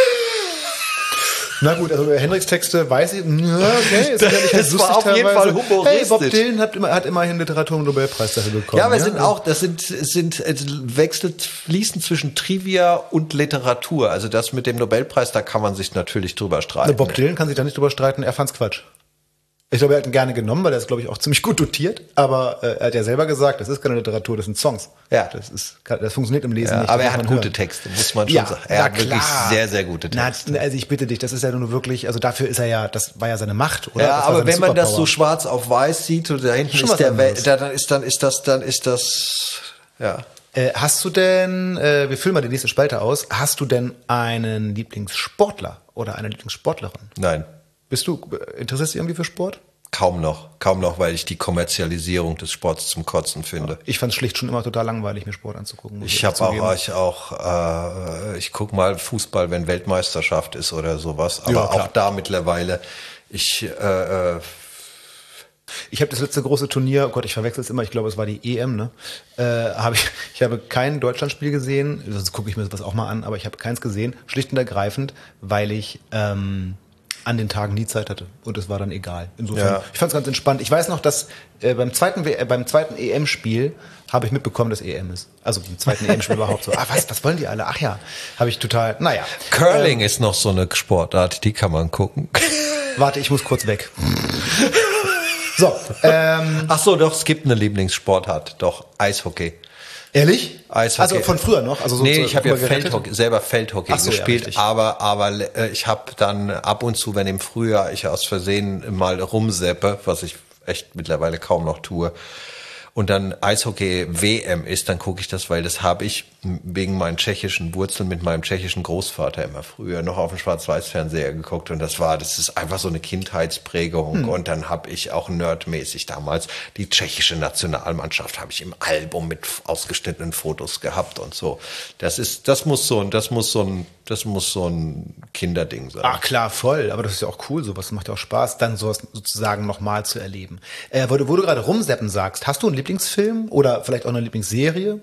Na gut, also über Hendrix Texte weiß ich, okay, ist das, ja nicht das lustig war auf jeden teilweise. Fall humoristisch. Hey, Bob Dylan hat, immer, hat immerhin Literatur- und Nobelpreis dafür bekommen. Ja, aber ja? sind auch, das sind, sind, wechselt, fließen zwischen Trivia und Literatur. Also das mit dem Nobelpreis, da kann man sich natürlich drüber streiten. Bob Dylan kann sich da nicht drüber streiten, er fand's Quatsch. Ich glaube, er hat ihn gerne genommen, weil er ist, glaube ich, auch ziemlich gut dotiert. Aber äh, er hat ja selber gesagt, das ist keine Literatur, das sind Songs. Ja. Das ist, das funktioniert im Lesen ja, nicht. Aber er hat gute hören. Texte, muss man schon ja, sagen. Er ja, hat wirklich klar. sehr, sehr gute Texte. Na, also ich bitte dich, das ist ja nur wirklich, also dafür ist er ja, das war ja seine Macht, oder? Ja, das aber wenn man Superpower. das so schwarz auf weiß sieht und da hinten Schon ist der anderes. Welt, dann ist dann ist das, dann ist das, ja. Äh, hast du denn, äh, wir füllen mal die nächste Spalte aus, hast du denn einen Lieblingssportler oder eine Lieblingssportlerin? Nein. Bist du, interessierst du dich irgendwie für Sport? Kaum noch, kaum noch, weil ich die Kommerzialisierung des Sports zum Kotzen finde. Ich fand es schlicht schon immer total langweilig, mir Sport anzugucken. Ich habe auch, ich auch, äh, ich guck mal Fußball, wenn Weltmeisterschaft ist oder sowas. Aber Ja, auch da mittlerweile, ich, äh, ich habe das letzte große Turnier, oh Gott, ich verwechsel es immer, ich glaube, es war die E M, ne? Äh, habe ich, ich habe kein Deutschlandspiel gesehen, sonst gucke ich mir sowas auch mal an, aber ich habe keins gesehen, schlicht und ergreifend, weil ich ähm, an den Tagen nie Zeit hatte und es war dann egal. Insofern, ja. Ich fand es ganz entspannt. Ich weiß noch, dass äh, beim zweiten äh, beim zweiten E M-Spiel habe ich mitbekommen, dass E M ist. Also beim zweiten E M-Spiel überhaupt so. Ah, was, was wollen die alle? Ach ja, habe ich total. Naja. Curling ähm, ist noch so eine Sportart, die kann man gucken. Warte, ich muss kurz weg. So. Ähm, Ach so, doch, es gibt eine Lieblingssportart, doch Eishockey. Ehrlich? Eishockey. Also von früher noch? Also so nee, so ich habe ja gerettet? Feldhockey, selber Feldhockey Ach so, gespielt, ja, aber aber äh, ich habe dann ab und zu, wenn im Frühjahr ich aus Versehen mal rumseppe, was ich echt mittlerweile kaum noch tue, und dann Eishockey-W M ist, dann gucke ich das, weil das habe ich wegen meinen tschechischen Wurzeln mit meinem tschechischen Großvater immer früher noch auf dem Schwarz-Weiß-Fernseher geguckt und das war, das ist einfach so eine Kindheitsprägung hm. und dann habe ich auch nerdmäßig damals die tschechische Nationalmannschaft habe ich im Album mit ausgeschnittenen Fotos gehabt und so. Das ist, das muss so ein, das muss so ein, das muss so ein Kinderding sein. Ach klar, voll, aber das ist ja auch cool, sowas macht ja auch Spaß, dann sowas sozusagen nochmal zu erleben. Äh, wo, du, wo du gerade rumseppen sagst, hast du einen Lieblingsfilm oder vielleicht auch eine Lieblingsserie?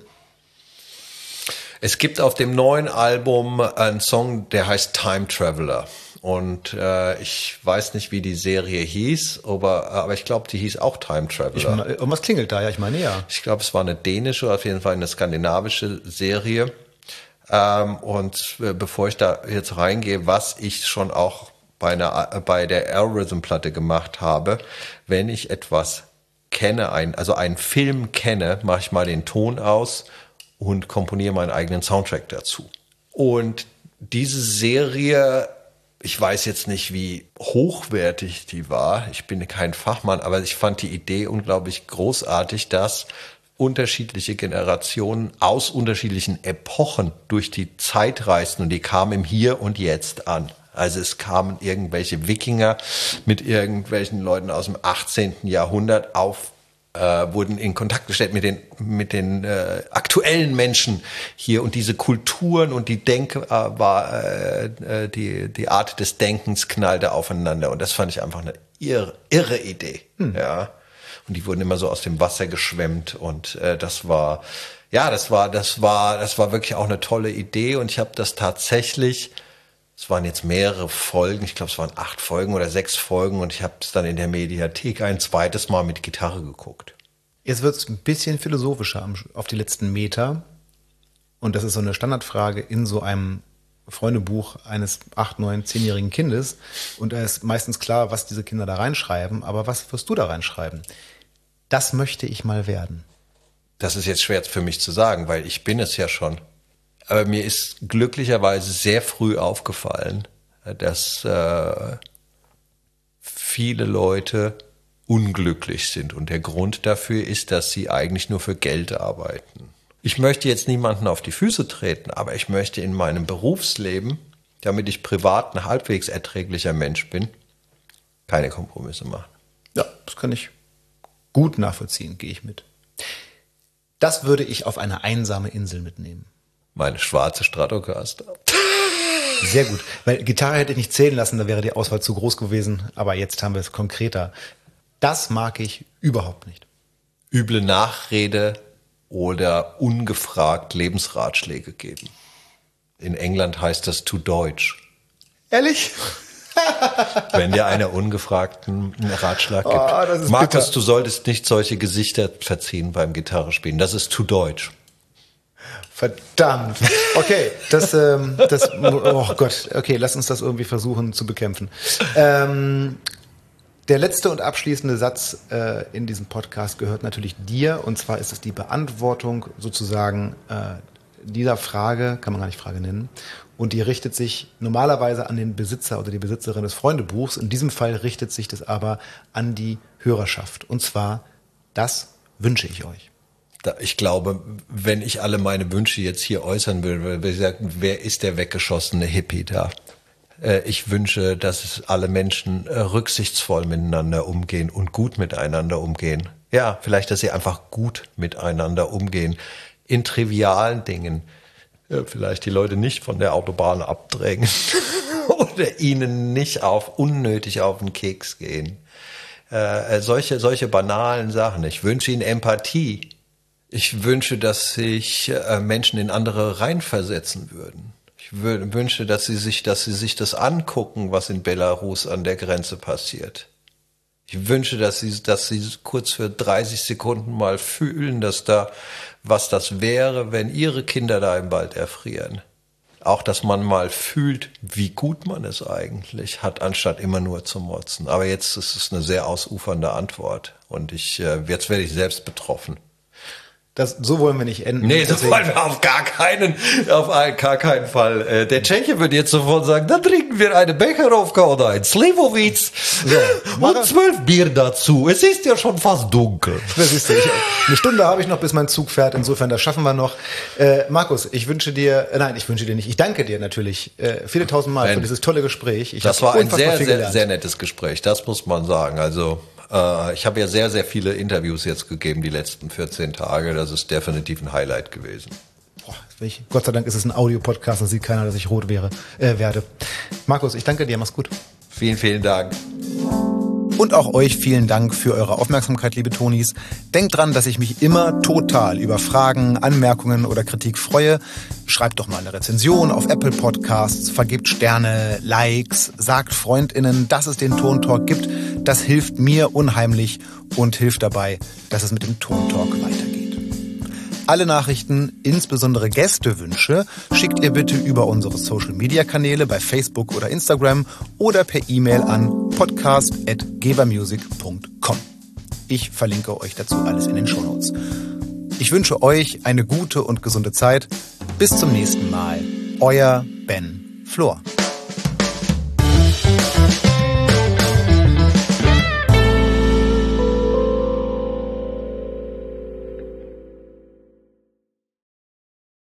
Es gibt auf dem neuen Album einen Song, der heißt Time Traveler. Und äh, ich weiß nicht, wie die Serie hieß, aber, aber ich glaube, die hieß auch Time Traveler. Ich meine, irgendwas klingelt da, ja, ich meine ja. Ich glaube, es war eine dänische, auf jeden Fall eine skandinavische Serie. Ähm, und äh, bevor ich da jetzt reingehe, was ich schon auch bei, einer, bei der Aerosmith-Platte gemacht habe, wenn ich etwas kenne, ein, also einen Film kenne, mache ich mal den Ton aus und komponiere meinen eigenen Soundtrack dazu. Und diese Serie, ich weiß jetzt nicht, wie hochwertig die war, ich bin kein Fachmann, aber ich fand die Idee unglaublich großartig, dass unterschiedliche Generationen aus unterschiedlichen Epochen durch die Zeit reisten und die kamen im Hier und Jetzt an. Also es kamen irgendwelche Wikinger mit irgendwelchen Leuten aus dem achtzehnten Jahrhundert auf, äh, wurden in Kontakt gestellt mit den mit den äh, aktuellen Menschen hier und diese Kulturen und die Denke äh, war äh, die die Art des Denkens knallte aufeinander und das fand ich einfach eine irre, irre Idee. Hm. Ja. Und die wurden immer so aus dem Wasser geschwemmt und äh, das war, ja, das war, das war, das war wirklich auch eine tolle Idee und ich habe das tatsächlich Es waren jetzt mehrere Folgen, ich glaube, es waren acht Folgen oder sechs Folgen und ich habe es dann in der Mediathek ein zweites Mal mit Gitarre geguckt. Jetzt wird es ein bisschen philosophischer auf die letzten Meter. Und das ist so eine Standardfrage in so einem Freundebuch eines acht-, neun-, zehnjährigen Kindes. Und da ist meistens klar, was diese Kinder da reinschreiben. Aber was wirst du da reinschreiben? Das möchte ich mal werden. Das ist jetzt schwer für mich zu sagen, weil ich bin es ja schon. Aber mir ist glücklicherweise sehr früh aufgefallen, dass äh, viele Leute unglücklich sind. Und der Grund dafür ist, dass sie eigentlich nur für Geld arbeiten. Ich möchte jetzt niemanden auf die Füße treten, aber ich möchte in meinem Berufsleben, damit ich privat ein halbwegs erträglicher Mensch bin, keine Kompromisse machen. Ja, das kann ich gut nachvollziehen, gehe ich mit. Das würde ich auf eine einsame Insel mitnehmen. Meine schwarze Stratocaster. Sehr gut, weil Gitarre hätte ich nicht zählen lassen, da wäre die Auswahl zu groß gewesen, aber jetzt haben wir es konkreter. Das mag ich überhaupt nicht. Üble Nachrede oder ungefragt Lebensratschläge geben. In England heißt das to Deutsch. Ehrlich? Wenn dir einer ungefragten Ratschlag gibt. Oh, das ist Markus, bitter. du solltest nicht solche Gesichter verziehen beim Gitarrespielen. Das ist to Deutsch. Verdammt. Okay, das, ähm, das, oh Gott, okay, lass uns das irgendwie versuchen zu bekämpfen. Ähm, der letzte und abschließende Satz äh, in diesem Podcast gehört natürlich dir, und zwar ist es die Beantwortung sozusagen äh, dieser Frage, kann man gar nicht Frage nennen, und die richtet sich normalerweise an den Besitzer oder die Besitzerin des Freundebuchs. In diesem Fall richtet sich das aber an die Hörerschaft, und zwar, das wünsche ich euch. Ich glaube, wenn ich alle meine Wünsche jetzt hier äußern will, würde ich sagen, wer ist der weggeschossene Hippie da? Ich wünsche, dass alle Menschen rücksichtsvoll miteinander umgehen und gut miteinander umgehen. Ja, vielleicht, dass sie einfach gut miteinander umgehen. In trivialen Dingen. Vielleicht die Leute nicht von der Autobahn abdrängen oder ihnen nicht auf unnötig auf den Keks gehen. Äh, solche, solche banalen Sachen. Ich wünsche ihnen Empathie. Ich wünsche, dass sich äh, Menschen in andere reinversetzen würden. Ich wü- wünsche, dass sie sich, dass sie sich das angucken, was in Belarus an der Grenze passiert. Ich wünsche, dass sie, dass sie kurz für dreißig Sekunden mal fühlen, dass da, was das wäre, wenn ihre Kinder da im Wald erfrieren. Auch, dass man mal fühlt, wie gut man es eigentlich hat, anstatt immer nur zu motzen. Aber jetzt ist es eine sehr ausufernde Antwort. Und ich, äh, jetzt werde ich selbst betroffen. Das, so wollen wir nicht enden. Nee, das wollen wir auf gar keinen, auf einen, gar keinen Fall. Äh, der Tscheche würde jetzt sofort sagen, dann trinken wir eine Becherovka oder ein Slivovitz so, und zwölf Bier dazu. Es ist ja schon fast dunkel. Das ist ich, eine Stunde habe ich noch, bis mein Zug fährt. Insofern, das schaffen wir noch. Äh, Markus, ich wünsche dir, äh, nein, ich wünsche dir nicht, ich danke dir natürlich äh, viele tausend Mal Nein. für dieses tolle Gespräch. Ich Das war ein sehr, sehr, gelernt. sehr nettes Gespräch. Das muss man sagen. Also, ich habe ja sehr, sehr viele Interviews jetzt gegeben, die letzten vierzehn Tage. Das ist definitiv ein Highlight gewesen. Boah, ich, Gott sei Dank ist es ein Audio-Podcast, da sieht keiner, dass ich rot wäre, äh, werde. Markus, ich danke dir, mach's gut. Vielen, vielen Dank. Und auch euch vielen Dank für eure Aufmerksamkeit, liebe Tonis. Denkt dran, dass ich mich immer total über Fragen, Anmerkungen oder Kritik freue. Schreibt doch mal eine Rezension auf Apple Podcasts, vergebt Sterne, Likes, sagt FreundInnen, dass es den Tontalk gibt. Das hilft mir unheimlich und hilft dabei, dass es mit dem Tontalk weitergeht. Alle Nachrichten, insbesondere Gästewünsche, schickt ihr bitte über unsere Social-Media-Kanäle bei Facebook oder Instagram oder per E-Mail an podcast at gebermusic punkt com. Ich verlinke euch dazu alles in den Shownotes. Ich wünsche euch eine gute und gesunde Zeit. Bis zum nächsten Mal. Euer Ben Flor.